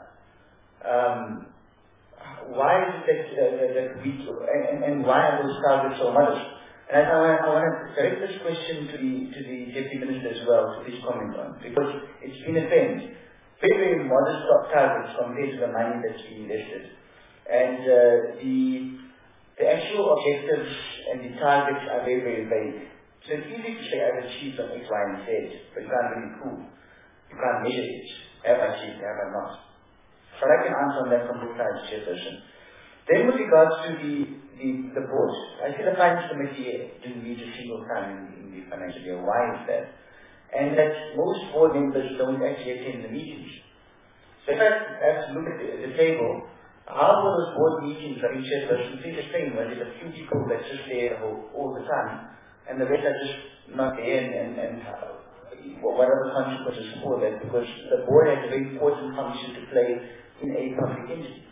Why is it that we, and why are those targets so much? And I want to direct this question to the Deputy Minister as well, to his comment on, because it's been apparent very, very modest targets compared to the money that's being invested. And the actual objectives and the targets are very, very vague. So it's easy to say I've achieved on X, Y, and Z, but you can't really prove. You can't measure it. Have I achieved, have I not? So I can answer on that from both sides, Chairperson. Then with regards to the board, I see the Finance Committee didn't meet a single time in the financial year. Why is that? And that most board members don't actually attend the meetings. So if I have to look at the table, how will those board meetings are in Chairperson be the same when there's a few people that just there all the time, and the rest are just not there, and what are the consequences for that? Because the board has a very important function to play in a public entity.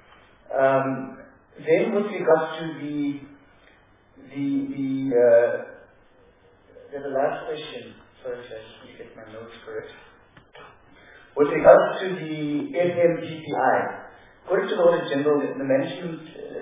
Then with regards to the last question, sorry, I just need to get my notes correct. With regards to the FMTPI, according to the Auditor General, the management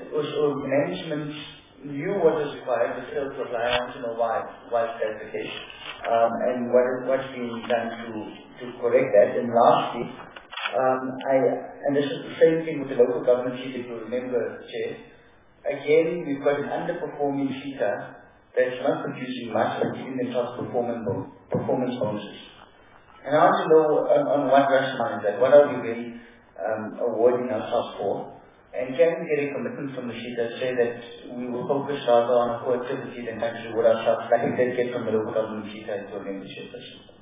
knew what was required, but failed to apply. I want to know why is that the case, and what's being done to correct that. And lastly, and this is the same thing with the local government sheet, if you remember, Chair. Again, we've got an underperforming SETA that's not producing much, but giving themselves performance bonuses. And I want to know on what rationale is that. What are we really awarding ourselves for? And can we get a commitment from the sheet that say that we will focus rather on core activity than trying to reward ourselves, like we did get from the local government sheet into a membership person?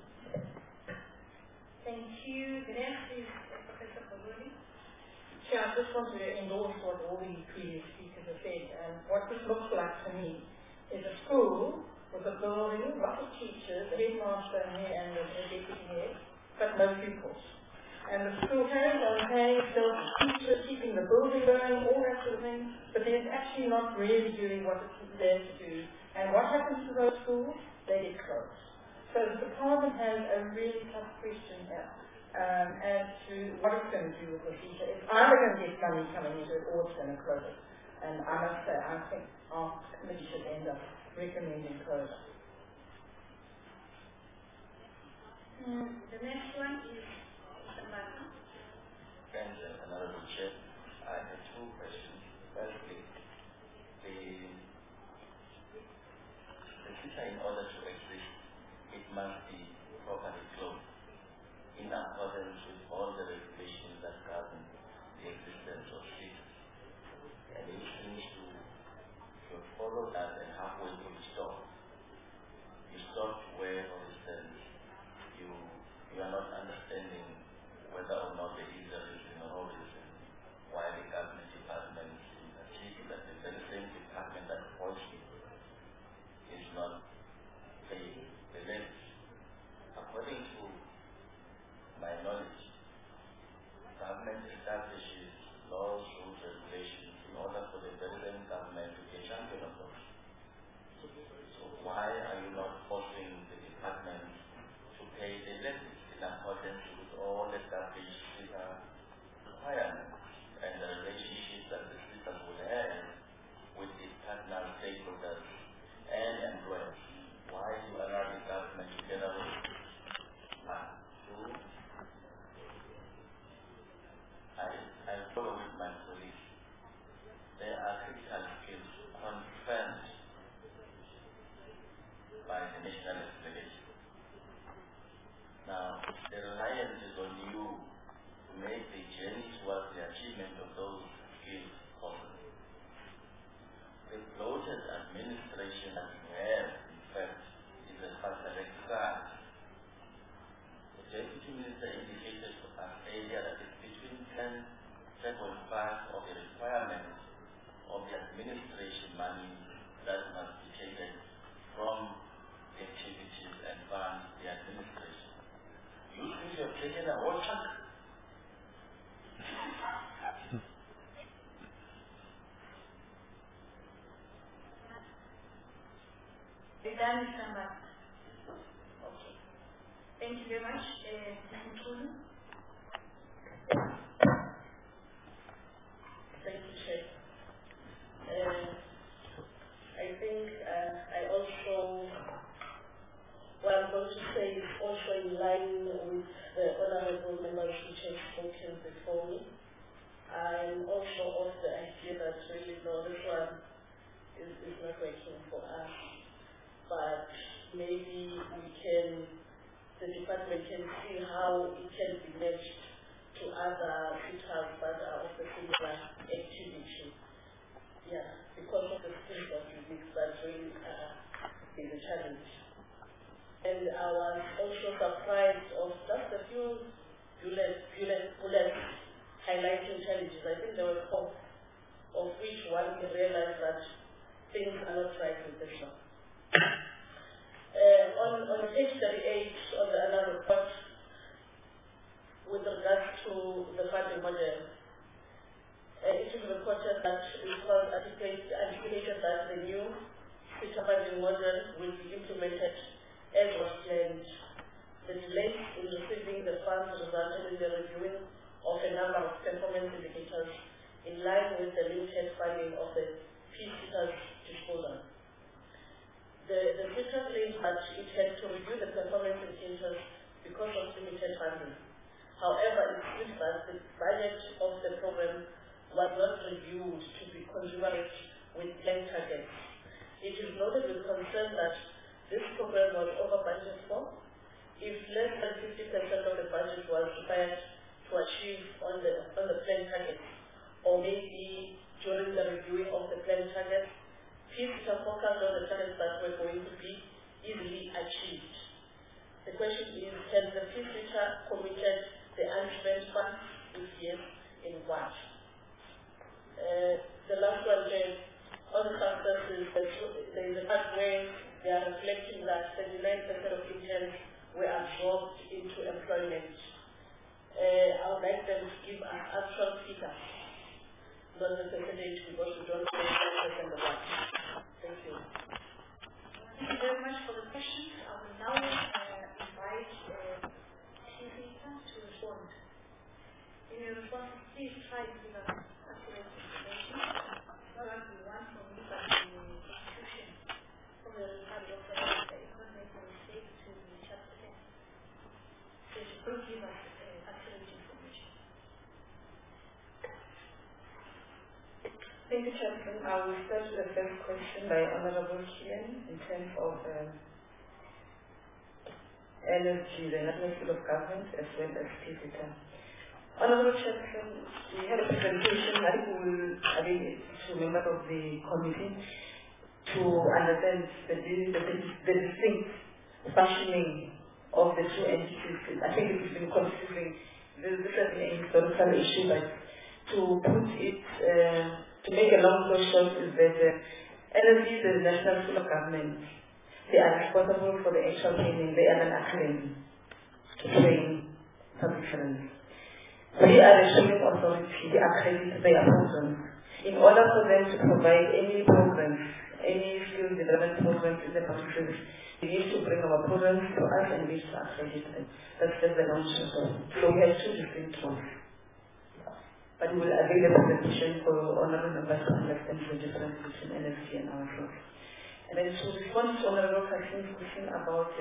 Thank you. The next is Professor Koluli. Yeah, I just want to endorse what all the previous speakers have said. What this looks like to me is a school with a building, lots of teachers, a headmaster and a deputy head, but no pupils. And the school carries on paying itself, teachers, keeping the building going, all that sort of thing, but then it's actually not really doing what it's there to do. And what happens to those schools? They get closed. So the department has a really tough question here as to what it's going to do with the future. It's either going to get money coming into it or it's going to close it. And I must say, I think our committee should end up recommending closure. The next one is Martin. Thank you, Honorable Chair. I have two questions. Firstly, the SETA, in order to exist, it must be properly closed in accordance with all the regulations that govern the existence of SETA. And it seems to follow that and halfway through the stop. You stop where, for instance, you are not understanding whether or not there is a reason or no reason why the government department is achieving that. The very same department that approached you is not paying the rent. According to my knowledge, government establishes laws, rules, regulations in order for the very same government to be a champion of those. So why are you not forcing the department to pay the rent in accordance with all established requirements and the relationships that the system will have with its partner stakeholders and employers? Why do you allow the government to get away? Two, I follow with my colleagues. There are critical skills confirmed by the national explanation. Now, the reliance is on you to make the journey towards the achievement of those skills possible. The bloated administration that you have, in fact, is a faster exercise. The Deputy Minister indicated to us earlier that it's between 10.5 of the requirements of the administration money that must be taken from the activities and fund the administration. You think you have taken a whole chunk? Okay. Thank you very much. Thank you, Chair. I think I also, what I'm going to say is also in line with the Honorable Member's role. I'm also of the idea that really, no, this one is not working for us. But maybe the department can see how it can be matched to other sectors that are of a similar activity. Yeah, because of the skills that we mix, that really is a challenge. And I was also surprised of just a few bullets highlighting challenges. I think there were 4, of which one realized that things are not right with this one. On page 38 of the annual report, with regards to the funding model, it is reported that it was articulated that the new future funding model will be implemented as was planned. The delays in receiving the funds resulted in the reviewing of a number of performance indicators in line with the limited funding of the PCTA's disposal. The future claims that it had to review the performance indicators because of limited funding. However, it seems that the budget of the program was not reviewed to be congruent with planned targets. It is noted with concern that this program was over budget for. If less than 50% of the budget was required to achieve on the planned targets, or maybe during the reviewing of the planned targets, PCTA focused on the targets that were going to be easily achieved. The question is, has the PCTA committed the unspent funds? If yes, in what? The last one says, on the successes, there is a part where they are reflecting that 79% of interns were absorbed into employment. I would like them to give us actual figures, not the percentage, because we don't know the 10% of that. Thank you. Thank you very much for the questions. I will now invite Shizita to respond. In your response, please try to give us accurate information. Not only one from you, but the institution from the Republic of Canada, the economic mistake to the chapter 10. So you could give us accurate information. Thank you, Chaplain. I will start with the first question by Honorable Kian in terms of NSG, the National School of Government, as well as PCTA. Honorable Chaplain, we had a presentation that will to members of the committee to understand the distinct functioning of the two entities. I think it has been confusing. This has been a historical issue, but to put it, to make a long story short, is that NSG, the National School of Government, they are responsible for the actual training. They are an academy to train publishers. We are a training authority. They accredit their programs. In order for them to provide any programs, any skill development programs in the public service, we need to bring our programs to us and we need to accredit them. That's just the long story. So we have two different tools. But we will avail the presentation for honorable members to understand the difference between NSG and ourselves. And then to respond to Honorable Kassim's question about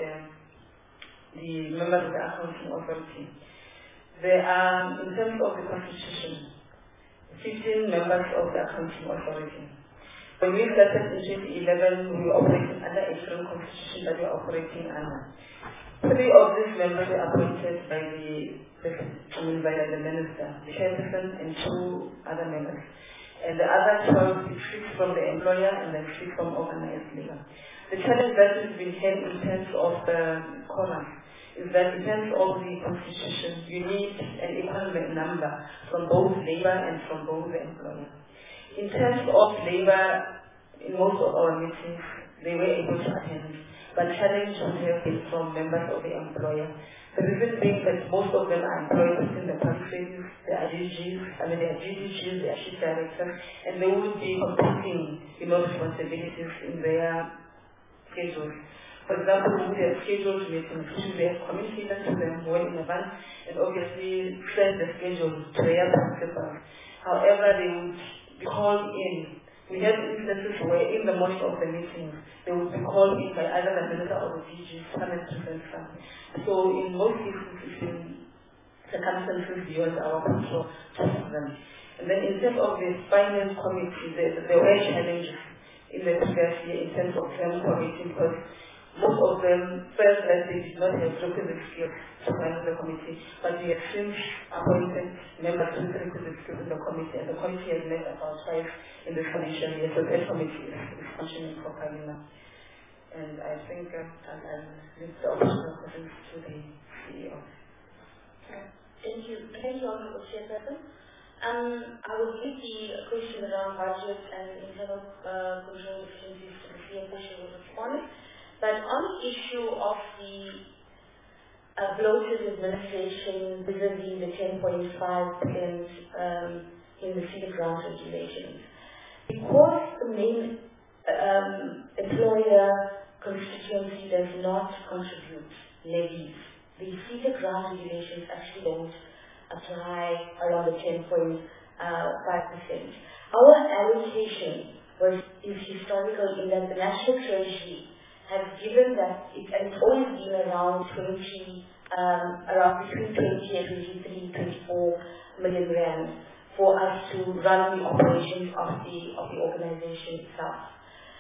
the members of the Accounting Authority, there are, in terms of the Constitution, 15 members of the Accounting Authority. When we started in 2011, we were operating under a different constitution that we are operating under. 3 of these members were appointed by the minister, the chairperson, and 2 other members. And the other 12 is 6 from the employer and then 6 from organized labor. The challenge that has been had in terms of the quorum is that in terms of the constitution, you need an equal number from both labor and from both the employer. In terms of labor, in most of our meetings, they were able to attend, but challenge would have been from members of the employer. The reason being that most of them are employed within the public service, they are DGs, they are GDGs, they are chief directors, and they would be competing, responsibilities in their schedules. For example, we would have scheduled meetings, which we have communicated to them well in advance, and obviously set the schedule to their principals. However, they would be called in. We had instances where in the morning of the meeting, they would be called in by either the minister or the DG to come and present something. So in most cases, it's been circumstances beyond our control to them. And then in terms of the finance committee, there were challenges in the previous year in terms of term committee because most of them felt that they did not have requisite skills to manage the committee, but we have since appointed members with requisite skills in the committee, and the committee has met about 5 in this financial year, so that committee is functioning properly now. And I think I'll leave the optional questions to the CEO. Thank you. Thank you, Honorable Chairperson. I will leave the question around budget and internal control efficiencies to the CFO. She will respond. But on the issue of the bloated administration vis-a-vis the 10.5% in the city grant regulations, because the main employer constituency does not contribute levies, the city grant regulations actually don't apply around the 10.5%. Our allocation is historical in that the National Treasury has given that it's always been around between 20 and 23, 24 million rand for us to run the operations of the organization itself.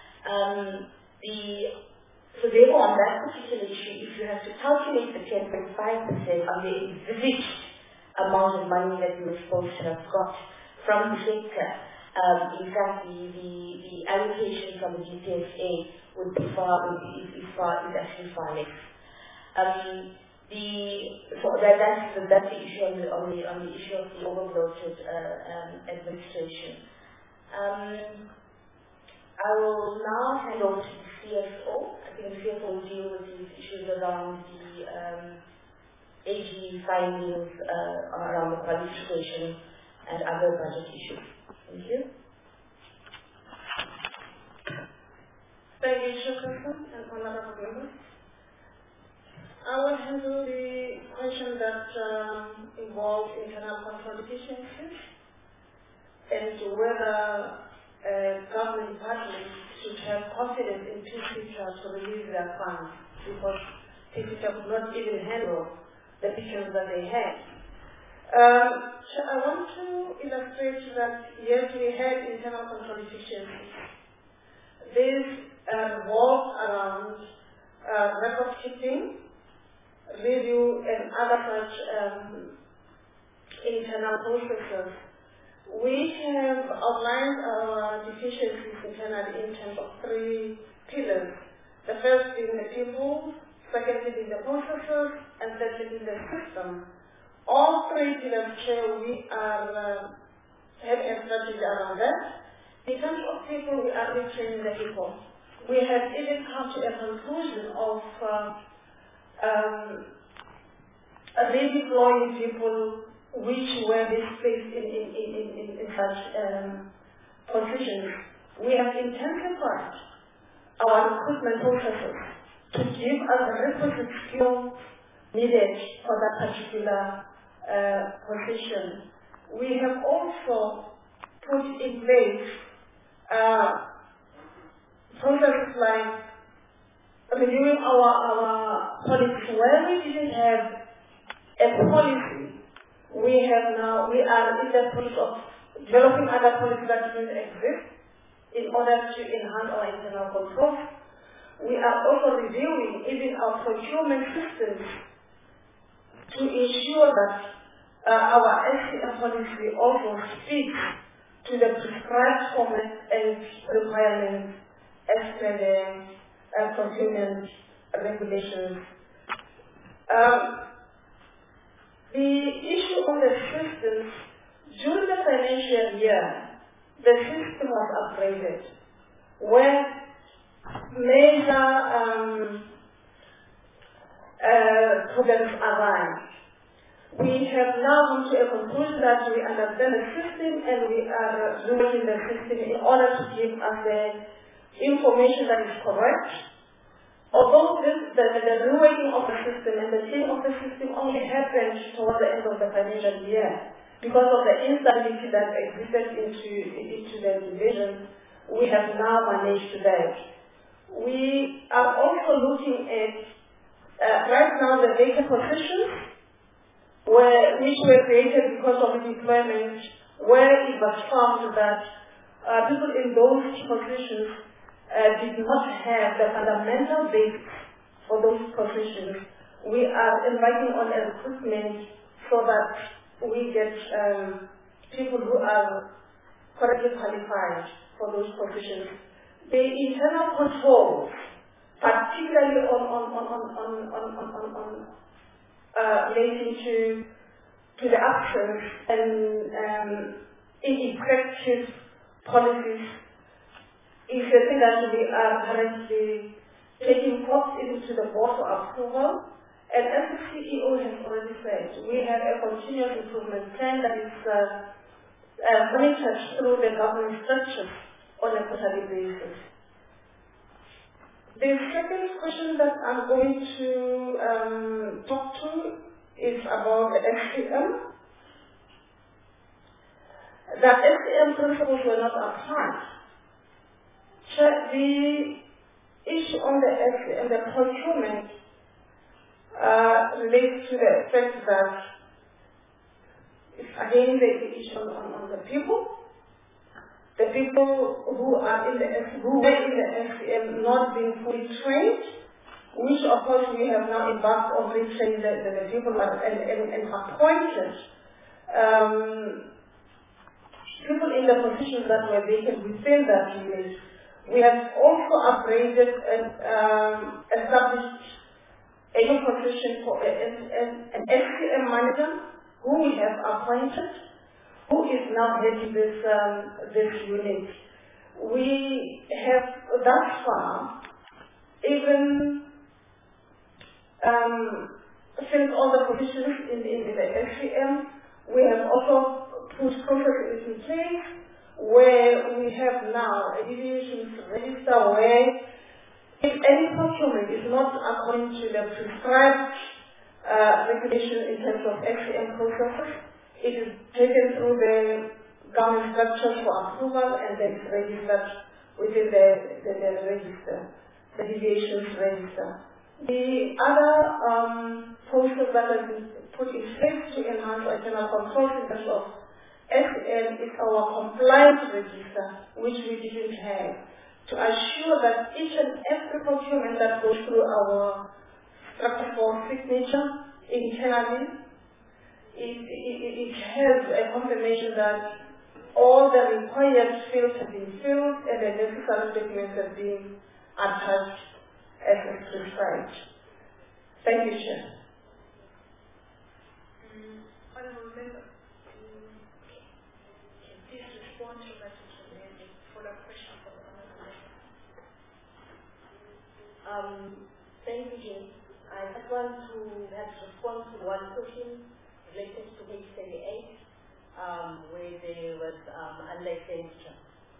So therefore, on that particular issue, if you have to calculate the 10.5% on the envisaged amount of money that you were supposed to have got from the sector, in fact, the allocation from the GTSA would be actually far less. That's the issue on the issue of the overbloated administration. I will now hand over to the CFO. I think the CFO will deal with these issues around the AG findings around the qualification and other budget issues. Thank you. Thank you, Chairperson and honorable members. I will handle the question that involves internal control deficiencies and whether government departments should have confidence in TCTA to release their funds because TCTA could not even handle the issues that they had. I want to illustrate that yes, we had internal control deficiencies. These revolve around record keeping, review, and other such internal processes. We have outlined our deficiencies internally in terms of 3 pillars. The first being the people, second being the processes, and third being the system. All 3 pillars here we are have a strategy around that. In terms of people, we are retraining the people. We have even come to a conclusion of redeploying people which were displaced in such positions. We have intensified our recruitment processes to give us the requisite skills needed for that particular position. We have also put in place processes like reviewing our policy. Where we didn't have a policy, we are in the process of developing other policies that didn't exist in order to enhance our internal control. We are also reviewing even our procurement systems to ensure that our SCM policy also speaks to the prescribed format and requirements as per the procurement regulations. The issue of the systems, during the financial year, the system was upgraded where major problems arise. We have now come to a conclusion that we understand the system and we are reworking the system in order to give us the information that is correct. Although the reworking of the system and the change of the system only happened towards the end of the financial year, because of the instability that existed into the division, we have now managed that. We are also looking at right now the vacant positions. which were created because of deployment, where it was found that people in those positions did not have the fundamental basis for those positions. We are embarking on a recruitment so that we get people who are correctly qualified for those positions. The internal controls, particularly on relating to the actions and ineffective policies, is a thing that we are currently taking forth into the board for approval. And as the CEO has already said, we have a continuous improvement plan that is monitored through the government structures on a quarterly basis. The second question that I'm going to talk to is about the SCM. That SCM principles were not applied. The issue on the SCM, the procurement, relates to the fact that it's again the issue on the people. The people who are in the SCM not being fully trained, which of course we have now embarked on retraining the people and appointed people in the positions that were vacant within that unit. We have also upgraded and established a new position for an SCM manager who we have appointed, who is now heading this unit. We have thus far, even since all the positions in the SCM, we have also put processes in place where we have now a deviations register where if any procurement is not according to the prescribed regulation in terms of SCM processes, it is taken through the government structures for approval and then it's registered within the register, the deviations register. The other process that has been put in place to enhance internal controls in terms of SCM is our compliance register, which we didn't have, to assure that each and every procurement that goes through our structure for signature internally, it has a confirmation that all the required fields have been filled and the necessary documents have been attached as prescribed. Thank you, Chair. Honourable Member, please respond to that follow-up question from the Honourable Member. Thank you, Jane. I just want to respond to one question related to page 28, where there was unlicensed.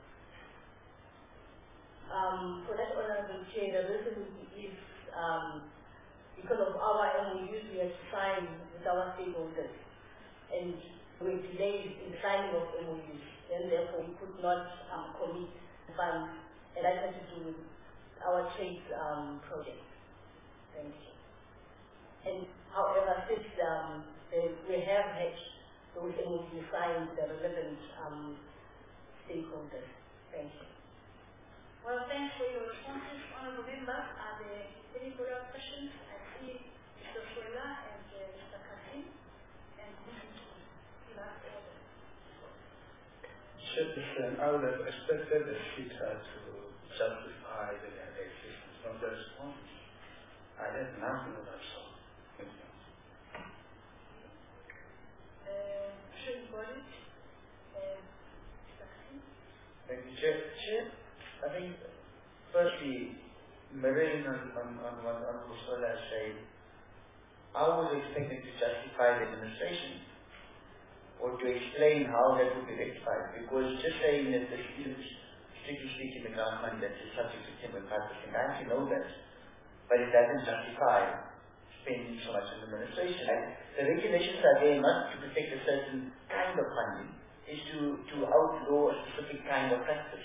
For that, Honourable Chair, the reason is because of our MOUs we have to sign with our stakeholders, and we delayed in signing of MOUs, and therefore we could not commit funds, and that has to do with our trade project. Thank you. And however, since we have had those MOUs signed the relevant stakeholders. Thank you. Well, thanks for your responses, Honourable Members. Are there any follow-up questions? I see Mr. Swela and Mr. Kasim, and Mrs. Last order. Chairperson, I would have expected the speaker to justify the existence of the response. I had nothing of that sort. Thank you. Thank you, Chair. I think, firstly, mirroring on what Honourable Swela said, I was expecting to justify the administration or to explain how that would be rectified, because just saying that the students, strictly speaking, the government that is subject to 10.5%, I actually know that, but it doesn't justify spending so much on administration. The regulations are there not to protect a certain kind of funding, is to outlaw a specific kind of practice.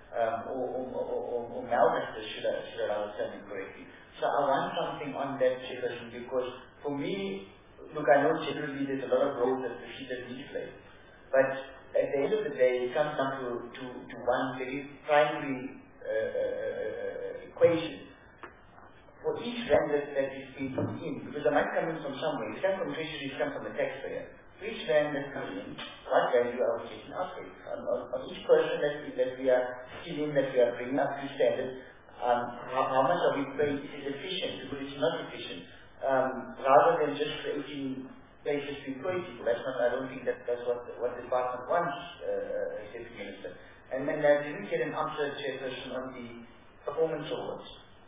Or malpractice, should I term it correctly. So I want something on that, Chairperson, because for me, look, I know generally there's a lot of roles that the teachers need to play, but at the end of the day, it comes down to one very primary equation. For each rand that is being put in, because I might come in from somewhere, it comes from treasury, it comes from the taxpayer. For each rand that's coming in, what value are we taking out of it? On each person that we are skilling, that we are bringing up to standard, how much are we paying? Is it efficient? Because it's not efficient. Rather than just creating places to employ people, that's not, I don't think that's what the department wants, Deputy Minister. And then I didn't get an answer, Chairperson, on the performance awards.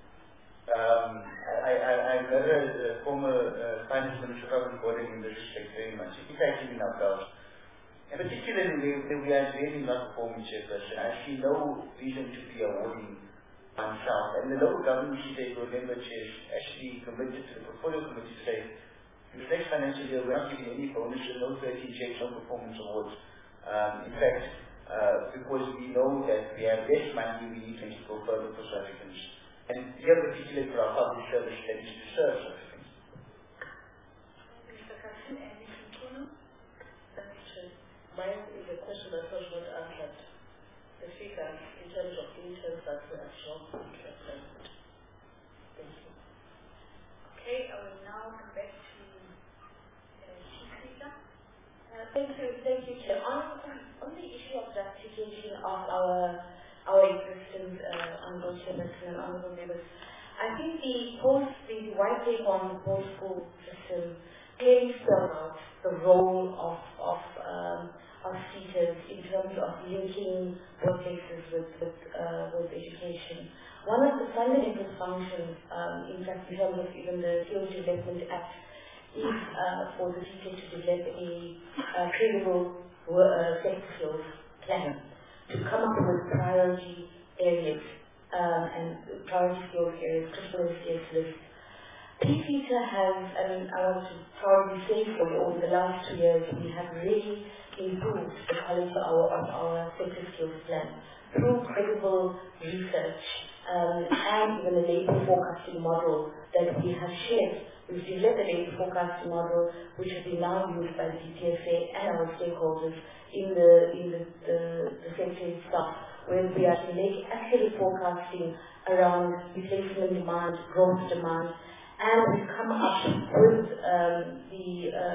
I murdered the former Finance Minister, Robin Gordon, in this respect very much. He's actually in ourselves. And particularly where we are really not performing, Chairperson, I see no reason to be awarding oneself. And the local government stakeholder member chairs actually committed to the portfolio committee to say, in the next financial year, we're not giving any bonuses, no 13 checks, no performance awards. In fact, because we know that we have less money, we need to go further for South Africans. And here particularly for our public service that is to serve South Africans. Mr. Kassim, anything to know? Mine is a question that was not answered. The figures in terms of interns that were absorbed into the payment. Thank you. Okay, I will now come back to Chief Lisa. Thank you, Chair. On the issue of justification of our existence, Honourable Chairperson and Honourable Members, I think the white paper on the post-school system clearly spells out the role of teachers in terms of linking workplaces with education. One of the fundamental functions, in fact, in terms of even the Skills Development Act, is for the teacher to develop a credible sector skills plan, to come up with priority areas and priority skills areas, critical skills lists. PFETA has, I want to proudly say for you, over the last 2 years, we have really improved the quality of our sector skills plan through credible research and even the labor forecasting model that we have shared. We've developed a labor forecasting model which has been now used by the DTSA and our stakeholders in the sector itself, where we are to make accurate forecasting around replacement demand, growth demand, and we've come up with the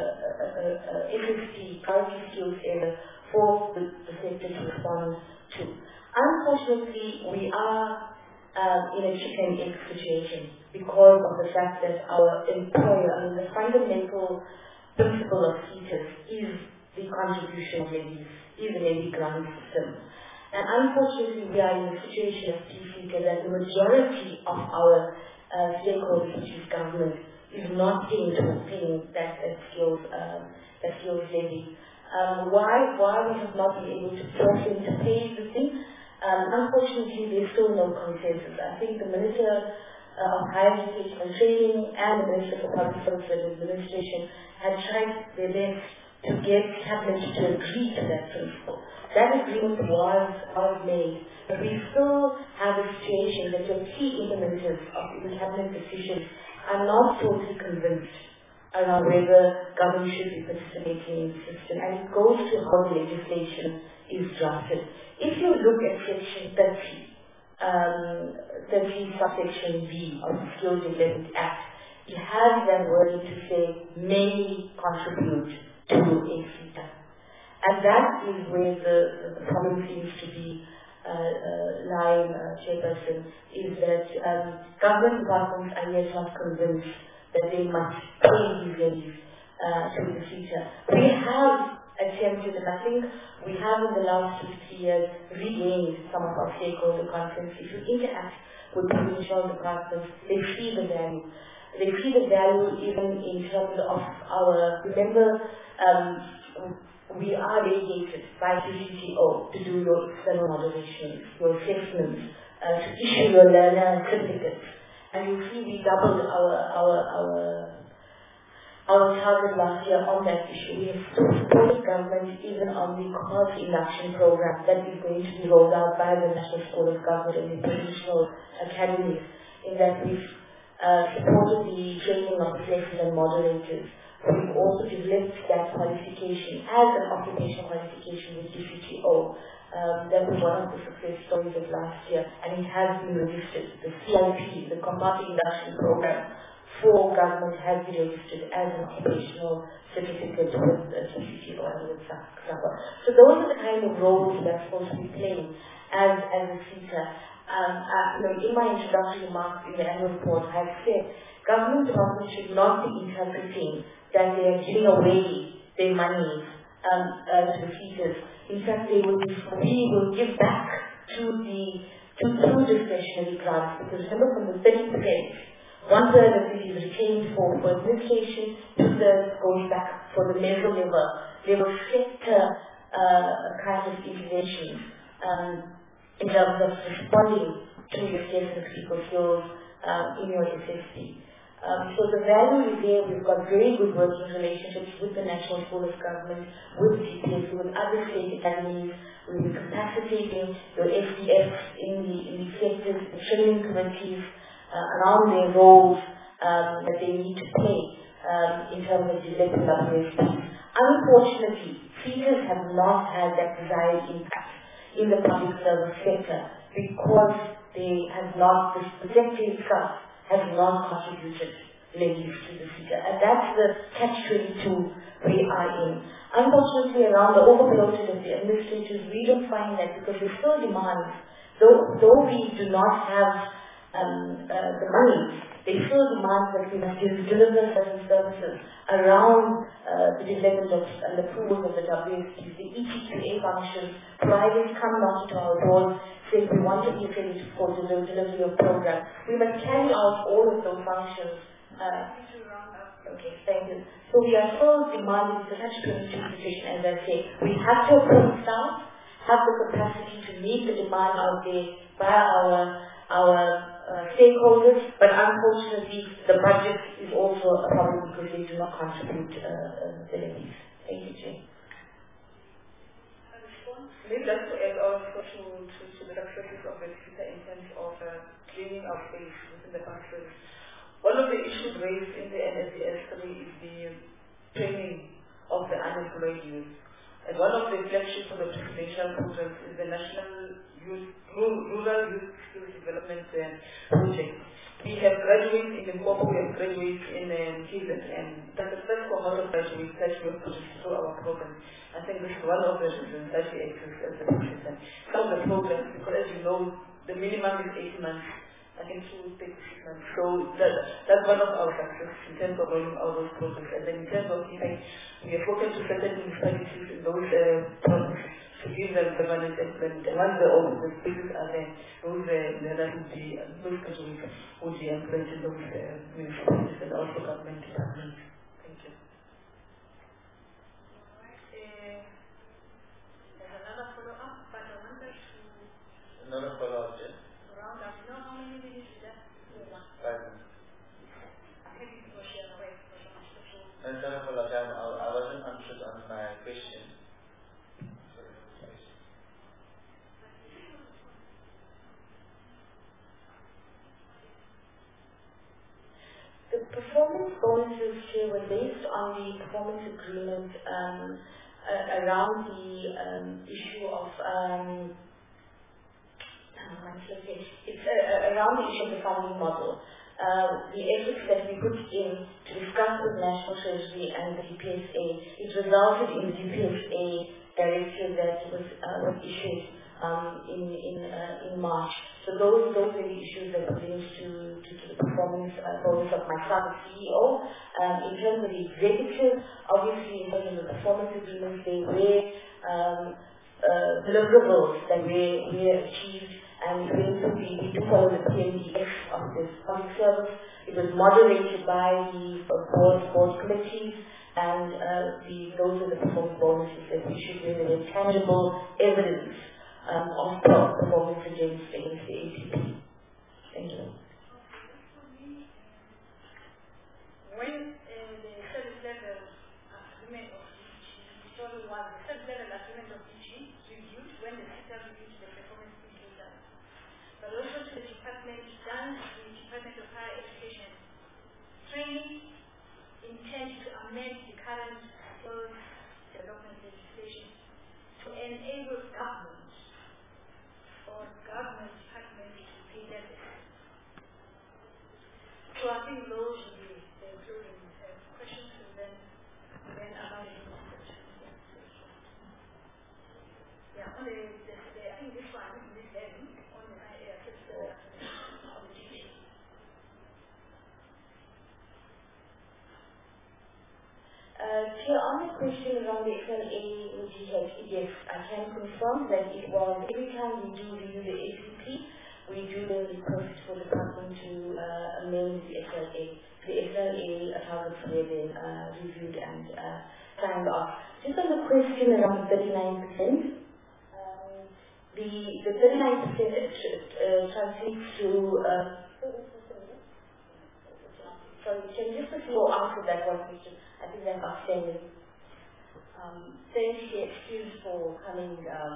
SST priority skills area for the sector to respond to. Unfortunately, we are in a chicken and egg situation because of the fact that our employer, the fundamental principle of teachers is the contribution of levies, is the levy grant system. And unfortunately, we are in a situation of PFETA that the majority of our stakeholders, which is government, is not paying that skills levy. Why we have not been able to force them to pay the thing? Unfortunately, there's still no consensus. I think the Minister of Higher Education and Training and the Minister for Public Service and Administration had tried their best to get Cabinet to agree to that principle. That agreement was made, but we still have a situation that your key implementers of the Cabinet decisions are not totally convinced around whether government should be participating in the system, and it goes to how the legislation is drafted. If you look at Section 30 subsection B of the Skills Development Act, you have that wording to say may contribute to PFETA. And that is where the problem seems to be lying, Chairperson, is that government departments are yet not convinced that they must pay these levies to the future. We have attempted, and I think we have in the last 2 to 3 years regained some of our stakeholder confidence. If you interact with provincial departments, they see the value. They see the value even in terms of our, remember, we are delegated by PCCO to do your external moderation, your assessments, to issue your learner certificates. And you see we doubled our target last year on that issue. We have supported government even on the compulsory induction program that is going to be rolled out by the National School of Government and the provincial academies, in that we've supported the training of assessors and moderators. we've also developed that qualification as an occupational qualification with DCTO. That was one of the success stories of last year, and it has been registered. The CIP, the Combating Induction Program for government, has been registered as an occupational certificate with DCTO and with SACRA. So those are the kind of roles we are supposed to be playing as a CETA. In my introductory remarks in the annual report, I have said government departments should not be interpreting that they are giving away their money to the CETAs. In fact, we will give back through discretionary grants, because remember, from the 30%, 1/3 of it is retained for administration, 2/3 goes back for the measure level sector kind of interventions in terms of responding to your assessment of people skills in your SSP. So the value is there. We've got very good working relationships with the National School of Government, with DPS, with other state academies. We'll be capacitating your FDFs in the sectors, the training committees around their roles that they need to play in terms of developing WSPs. Unfortunately, CETAs have not had that desired impact in the public service sector because they have not, the sector itself has not contributed ladies to the CETA. And that's the catch-22 we are in. Unfortunately, around the overbloated of the administrators, we don't find that, because there's still demand. Though we do not have the money, they still demand that we must deliver certain services around the development of and the approvals of the WSPs, the ETQA functions. Providers come knocking to our doors saying we want to be accredited for the delivery of programs. We must carry out all of those functions. Okay, thank you. So we are still demanding the catch-22 situation, as I say. We have to approve staff, have the capacity to meet the demand out there by our stakeholders, but unfortunately the budget is also a problem because they do not contribute the levies. Thank you, Jane. Maybe just to add also to the successes of the CETA in terms of cleaning our space within the country. One of the issues raised in the NSCS 3 is the training of the unemployed youth. And one of the flagships of the presidential programs is the National Rural Youth Skills Development Project. We have graduates in Limpopo, we have graduates in KZN, and that's the first cohort of graduates that we have produced through our program. I think this is one of the reasons that we exist as a president. Some of the programs, because as you know, the minimum is 8 months, I think 2 to 6 months. So that's one of our successes in terms of rolling out those programs. And then in terms of impact, we have spoken to certain municipalities in those programs to give them permanent employment. And once the spaces are there, those graduates would be employed in those municipalities and also government departments. Thank you. There's another follow-up, but I wanted to... Another follow-up, yes? Round up. You know how many minutes is that? 5 minutes. Maybe people share away for so much to Sorry for the time. I wasn't answered on my question. The performance bonuses here were based on the performance agreement around the issue of it's around the issue of the funding model. The efforts that we put in to discuss with National Treasury and the DPSA, it resulted in the DPSA directive that was issued in March. So those were the issues that pertain to the performance bonus of myself as CEO. In terms of the executive, obviously in terms of the performance agreements, they were deliverables that were achieved, and we do follow the PMDF of this public service. It was moderated by the board committees, and those are the performance bonuses that we should do with tangible evidence of performance against the ATP. Thank you. When the service level agreement of DG, the service level agreement of DG reviewed when the sector reviewed the performance indicators, but also to the department, done the Department of Higher Education training intend to amend the current skills development legislation to enable government or government departments to pay deficits. So I think those should be the including questions and then allow the yeah, on the I think this one, this heading, on the on the question around the XLA which you had, yes, I can confirm that it was every time we do review the ACP, we do the request for the company to amend the XLA. The XLA targets were then reviewed and signed off. Just on the question around 39%, the 39% translates to sorry, can you just go answer that one question? I think that's outstanding. Thank you, excuse for coming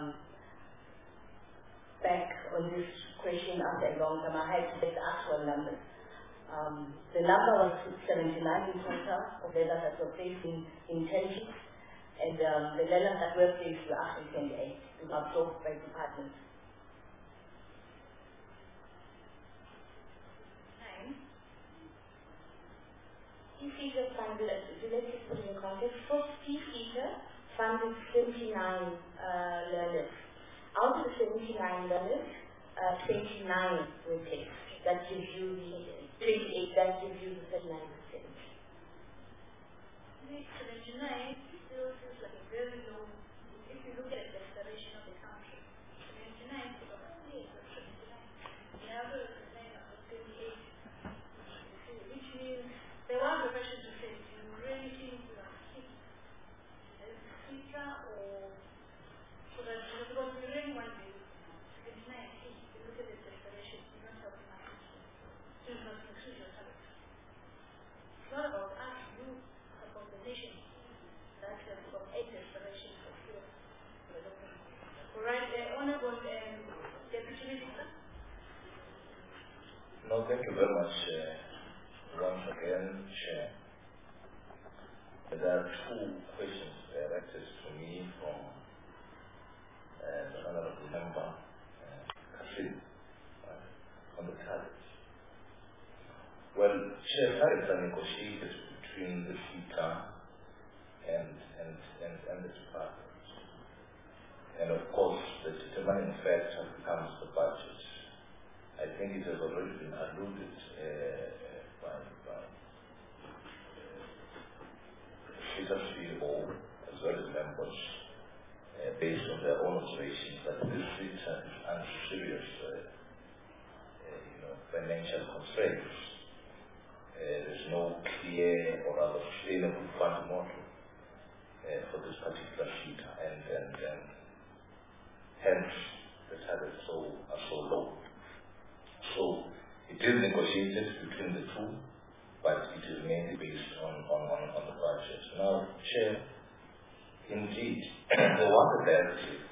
back on this question after a long time. I had to get the actual numbers. The number was 79 in total of letters that were placed in intentions, and the letters that were placed were actually 28, absorbed by departments. Feature funded, let's just put in context, first feature funded 79 learners. Out of the 79 learners, 29 were placed. That gives you the 28, that gives you the 39%. The 79 still feels like a very low, if you look at the destination of the country. 79 is only 79. The average is 28. Which means there was a question to say, do you really think you are sick as a teacher or so that because we really want to 79, you look at the destination, you don't have enough. Do not increase your target. It's not about us, you, about the nation. That's from 8 destinations for sure. Alright, Honorable Deputy Minister. No, thank you very much. Once again, Chair. There are two questions directed to me from the Honorable Member Kasim on the targets. Well, Chair, targets are negotiated between the SETA and the department. And of course, the determining factor becomes the budget. I think it has already been alluded by SETA CEO as well as members based on their own observations that this SETA is under serious financial constraints. There's no clear or rather sustainable fund model for this particular SETA and hence the targets are so low. So it is negotiated between the two, but it is mainly based on the budget. Now, Chair, indeed, there was a directive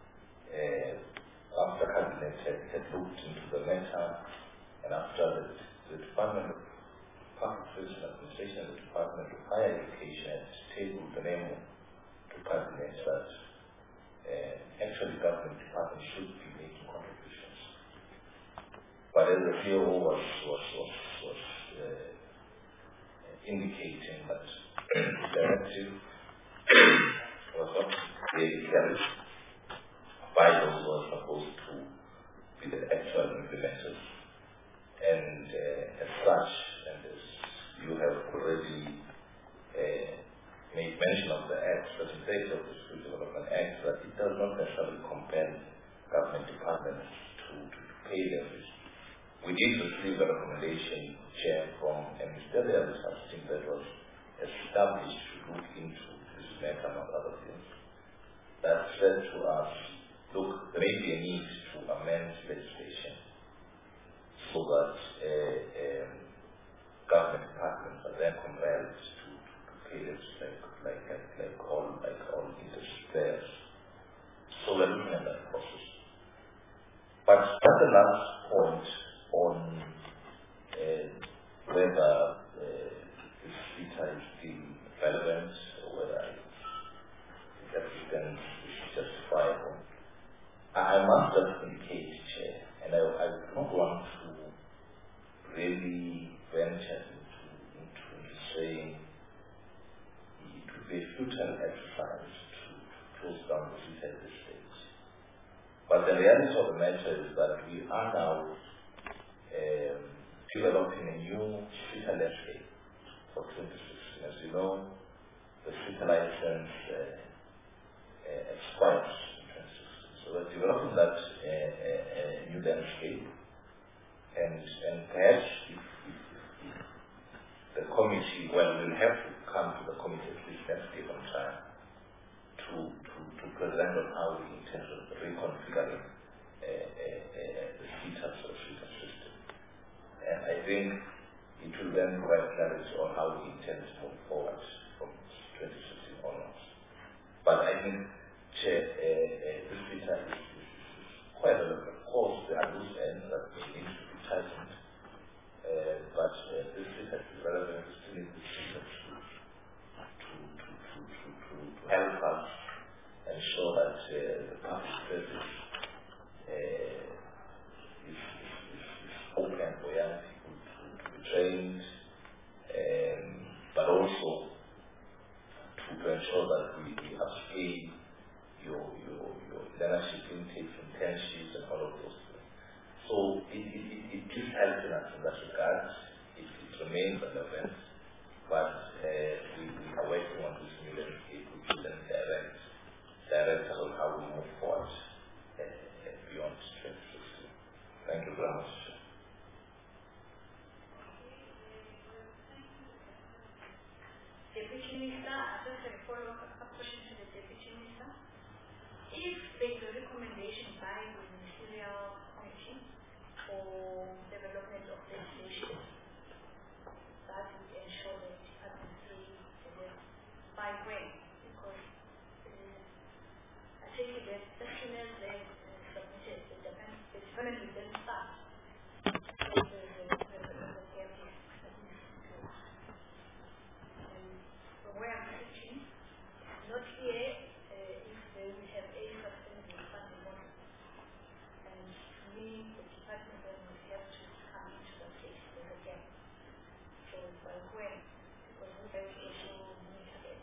after Cabinet had looked into the matter and after the Department of Public Service and Administration and the Department of Higher Education had tabled the memo to Cabinet that actually government departments should be making contributions. But as the CEO was indicating that the directive was not really carried by those who are supposed to be the actual implementers. And as such, and as you have already made mention of the Act, Certain States of the Skill Development Act, that it does not necessarily compel government departments to pay their fees. We did receive a recommendation, Chair, from a ministerial research team that was established to look into this matter, among other things, that said to us, look, there may be a need to amend legislation so that government departments are then compelled to pay this like all industry players. So we're looking at that process. But that's the last point on whether this SETA is still relevant must just indicate, Chair, and I don't want to really venture into saying it would be a futile exercise to close down the seat at this stage. But the reality of the matter is that we are now developing a new SETA landscape for 2016. As you know, the SETA license expires in 2016. So we're developing that new landscape, and perhaps if the committee, well, we'll have to come to the committee at least next day on time to present on how we intend to reconfigure the SETA system. And I think it will then provide clarity on how we intend to move forward from 2016 onwards. But I think, Chair, this SETA is quite a lot. Of course, there are loose ends that need to be tightened. But this SETA is relevant. We still need this SETA to help us ensure that the public service is open for young people to be trained, but also to ensure that we upscale your leadership intake, internships, and all of those things. So it is helping us in that regard. It remains relevant, but we are working on this new landscape, which will then direct us on how we move forward beyond 2016. Thank you very much. Deputy Minister, just a follow-up question to the Deputy Minister. If there is a recommendation by the Ministerial Committee for development of legislation that would ensure that Department 3 by when? Because I take it that as soon as they submitted, the development will then start. Where I'm teaching, not here if they will have a sustainable funding model. And to me, the department then will have to come into the case again. So by when? Because we have to also monitor it.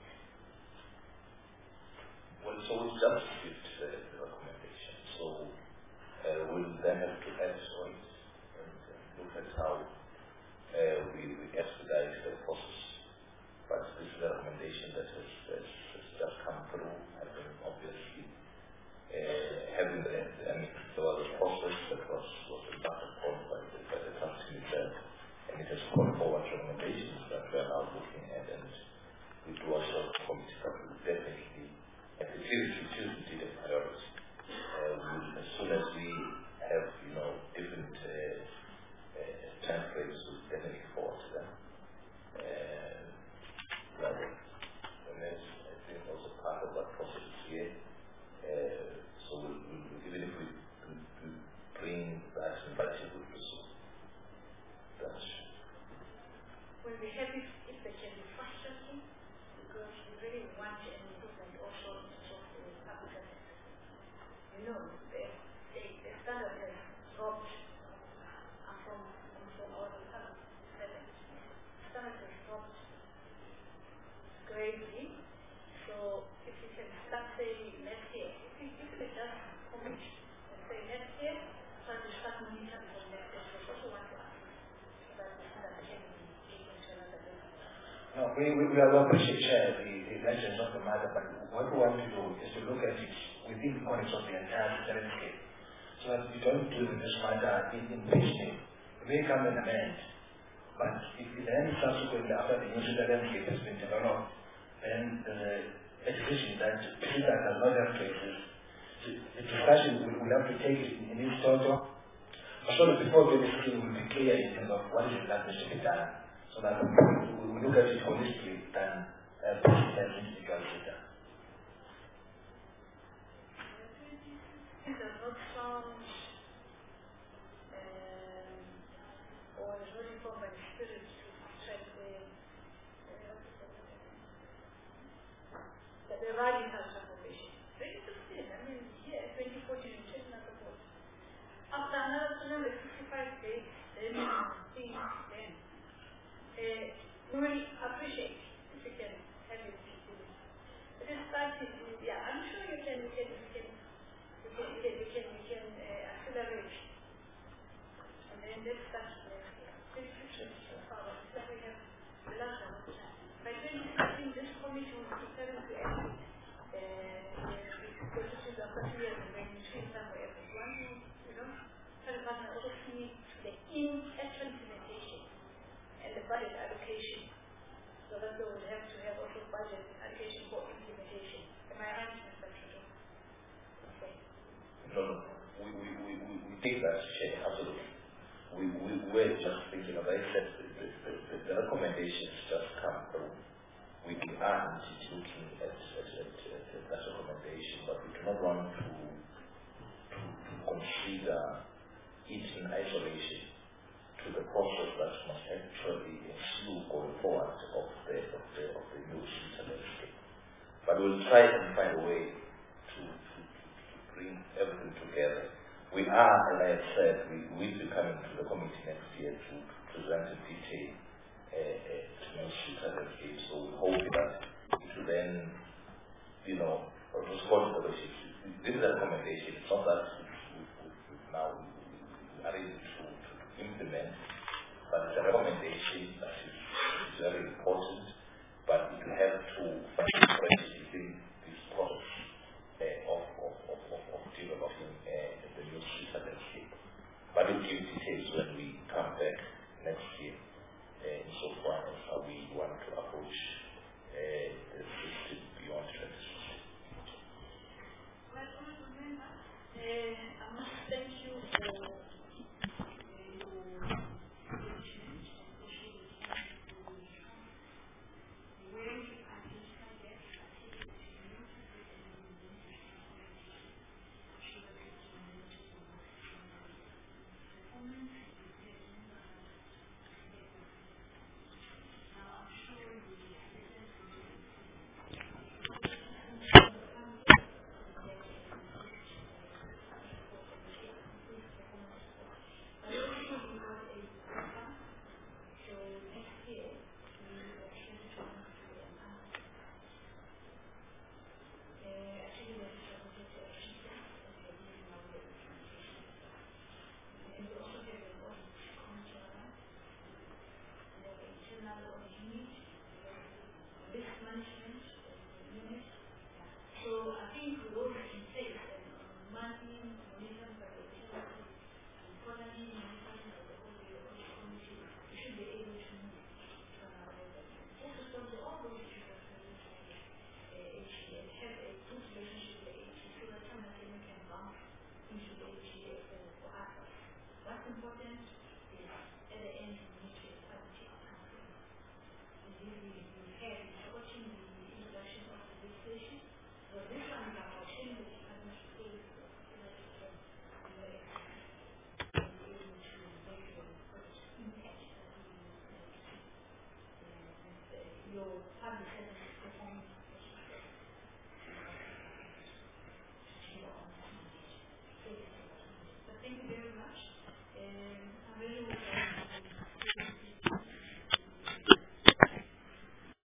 Well, so we just received the recommendation. So we'll then have to add on it and look at how we expedite the process. But this is a recommendation that has just come through. I think obviously having there was a process that was embarked upon by the council itself, and it has called forward recommendations that we are now looking at, and we do also committee that will definitely, and it is indeed a priority. As soon as we have different time frames, we'll definitely forward to them. And that's, I think, also part of that process here. So even if we bring that in budget, we'll do so. We'll be happy if they can be fast-tracking, because we really want an improvement also in terms of the applicant. The standard has dropped from our department. Standard has dropped greatly. So if you can start saying next year, if you just commit and say next year, try to start monitoring from next year. So also want to ask that the standard can be taken to another level. No, we will appreciate, Chair, the mentions of the matter, but what we want to do is to look at it within the context of the entire landscape, so that we don't deal with this matter in piecemeal. We may come and amend, but if then subsequently after the new landscape has been developed, then the education that does not have to exist. The discussion will have to take it in its total. So that before 2016 will be clear in terms of what is it that needs to be done, so that we look at it holistically than piecemeal individual data. It does not sound or is not informed by the spirit to check the radical transformation. 2016, I mean, here, 2014, we checked another board. the actual implementation and the budget allocation. So that we would have to have also budget allocation for implementation. Am I right, Mr. Trudeau? Okay. No. We take that share, absolutely. We were just thinking, as I said, the recommendations just come through. We are looking at that recommendation, but we do not want to consider it in isolation to the process that must actually ensue going forward of the new system landscape. But we'll try and find a way to bring everything together. We are, as I have said, we will be coming to the committee next year to present in detail new system landscape. So we hope that it will then, respond to the issues. This is a recommendation. It's not that now we are able to implement, but it's a recommendation that is very important, but it will have to find within this process of developing the new system landscape. But we'll give details when we come back next year insofar as how we want to approach the system beyond 2016. I must thank you for your engagement, especially the way you identify that activity your public service performance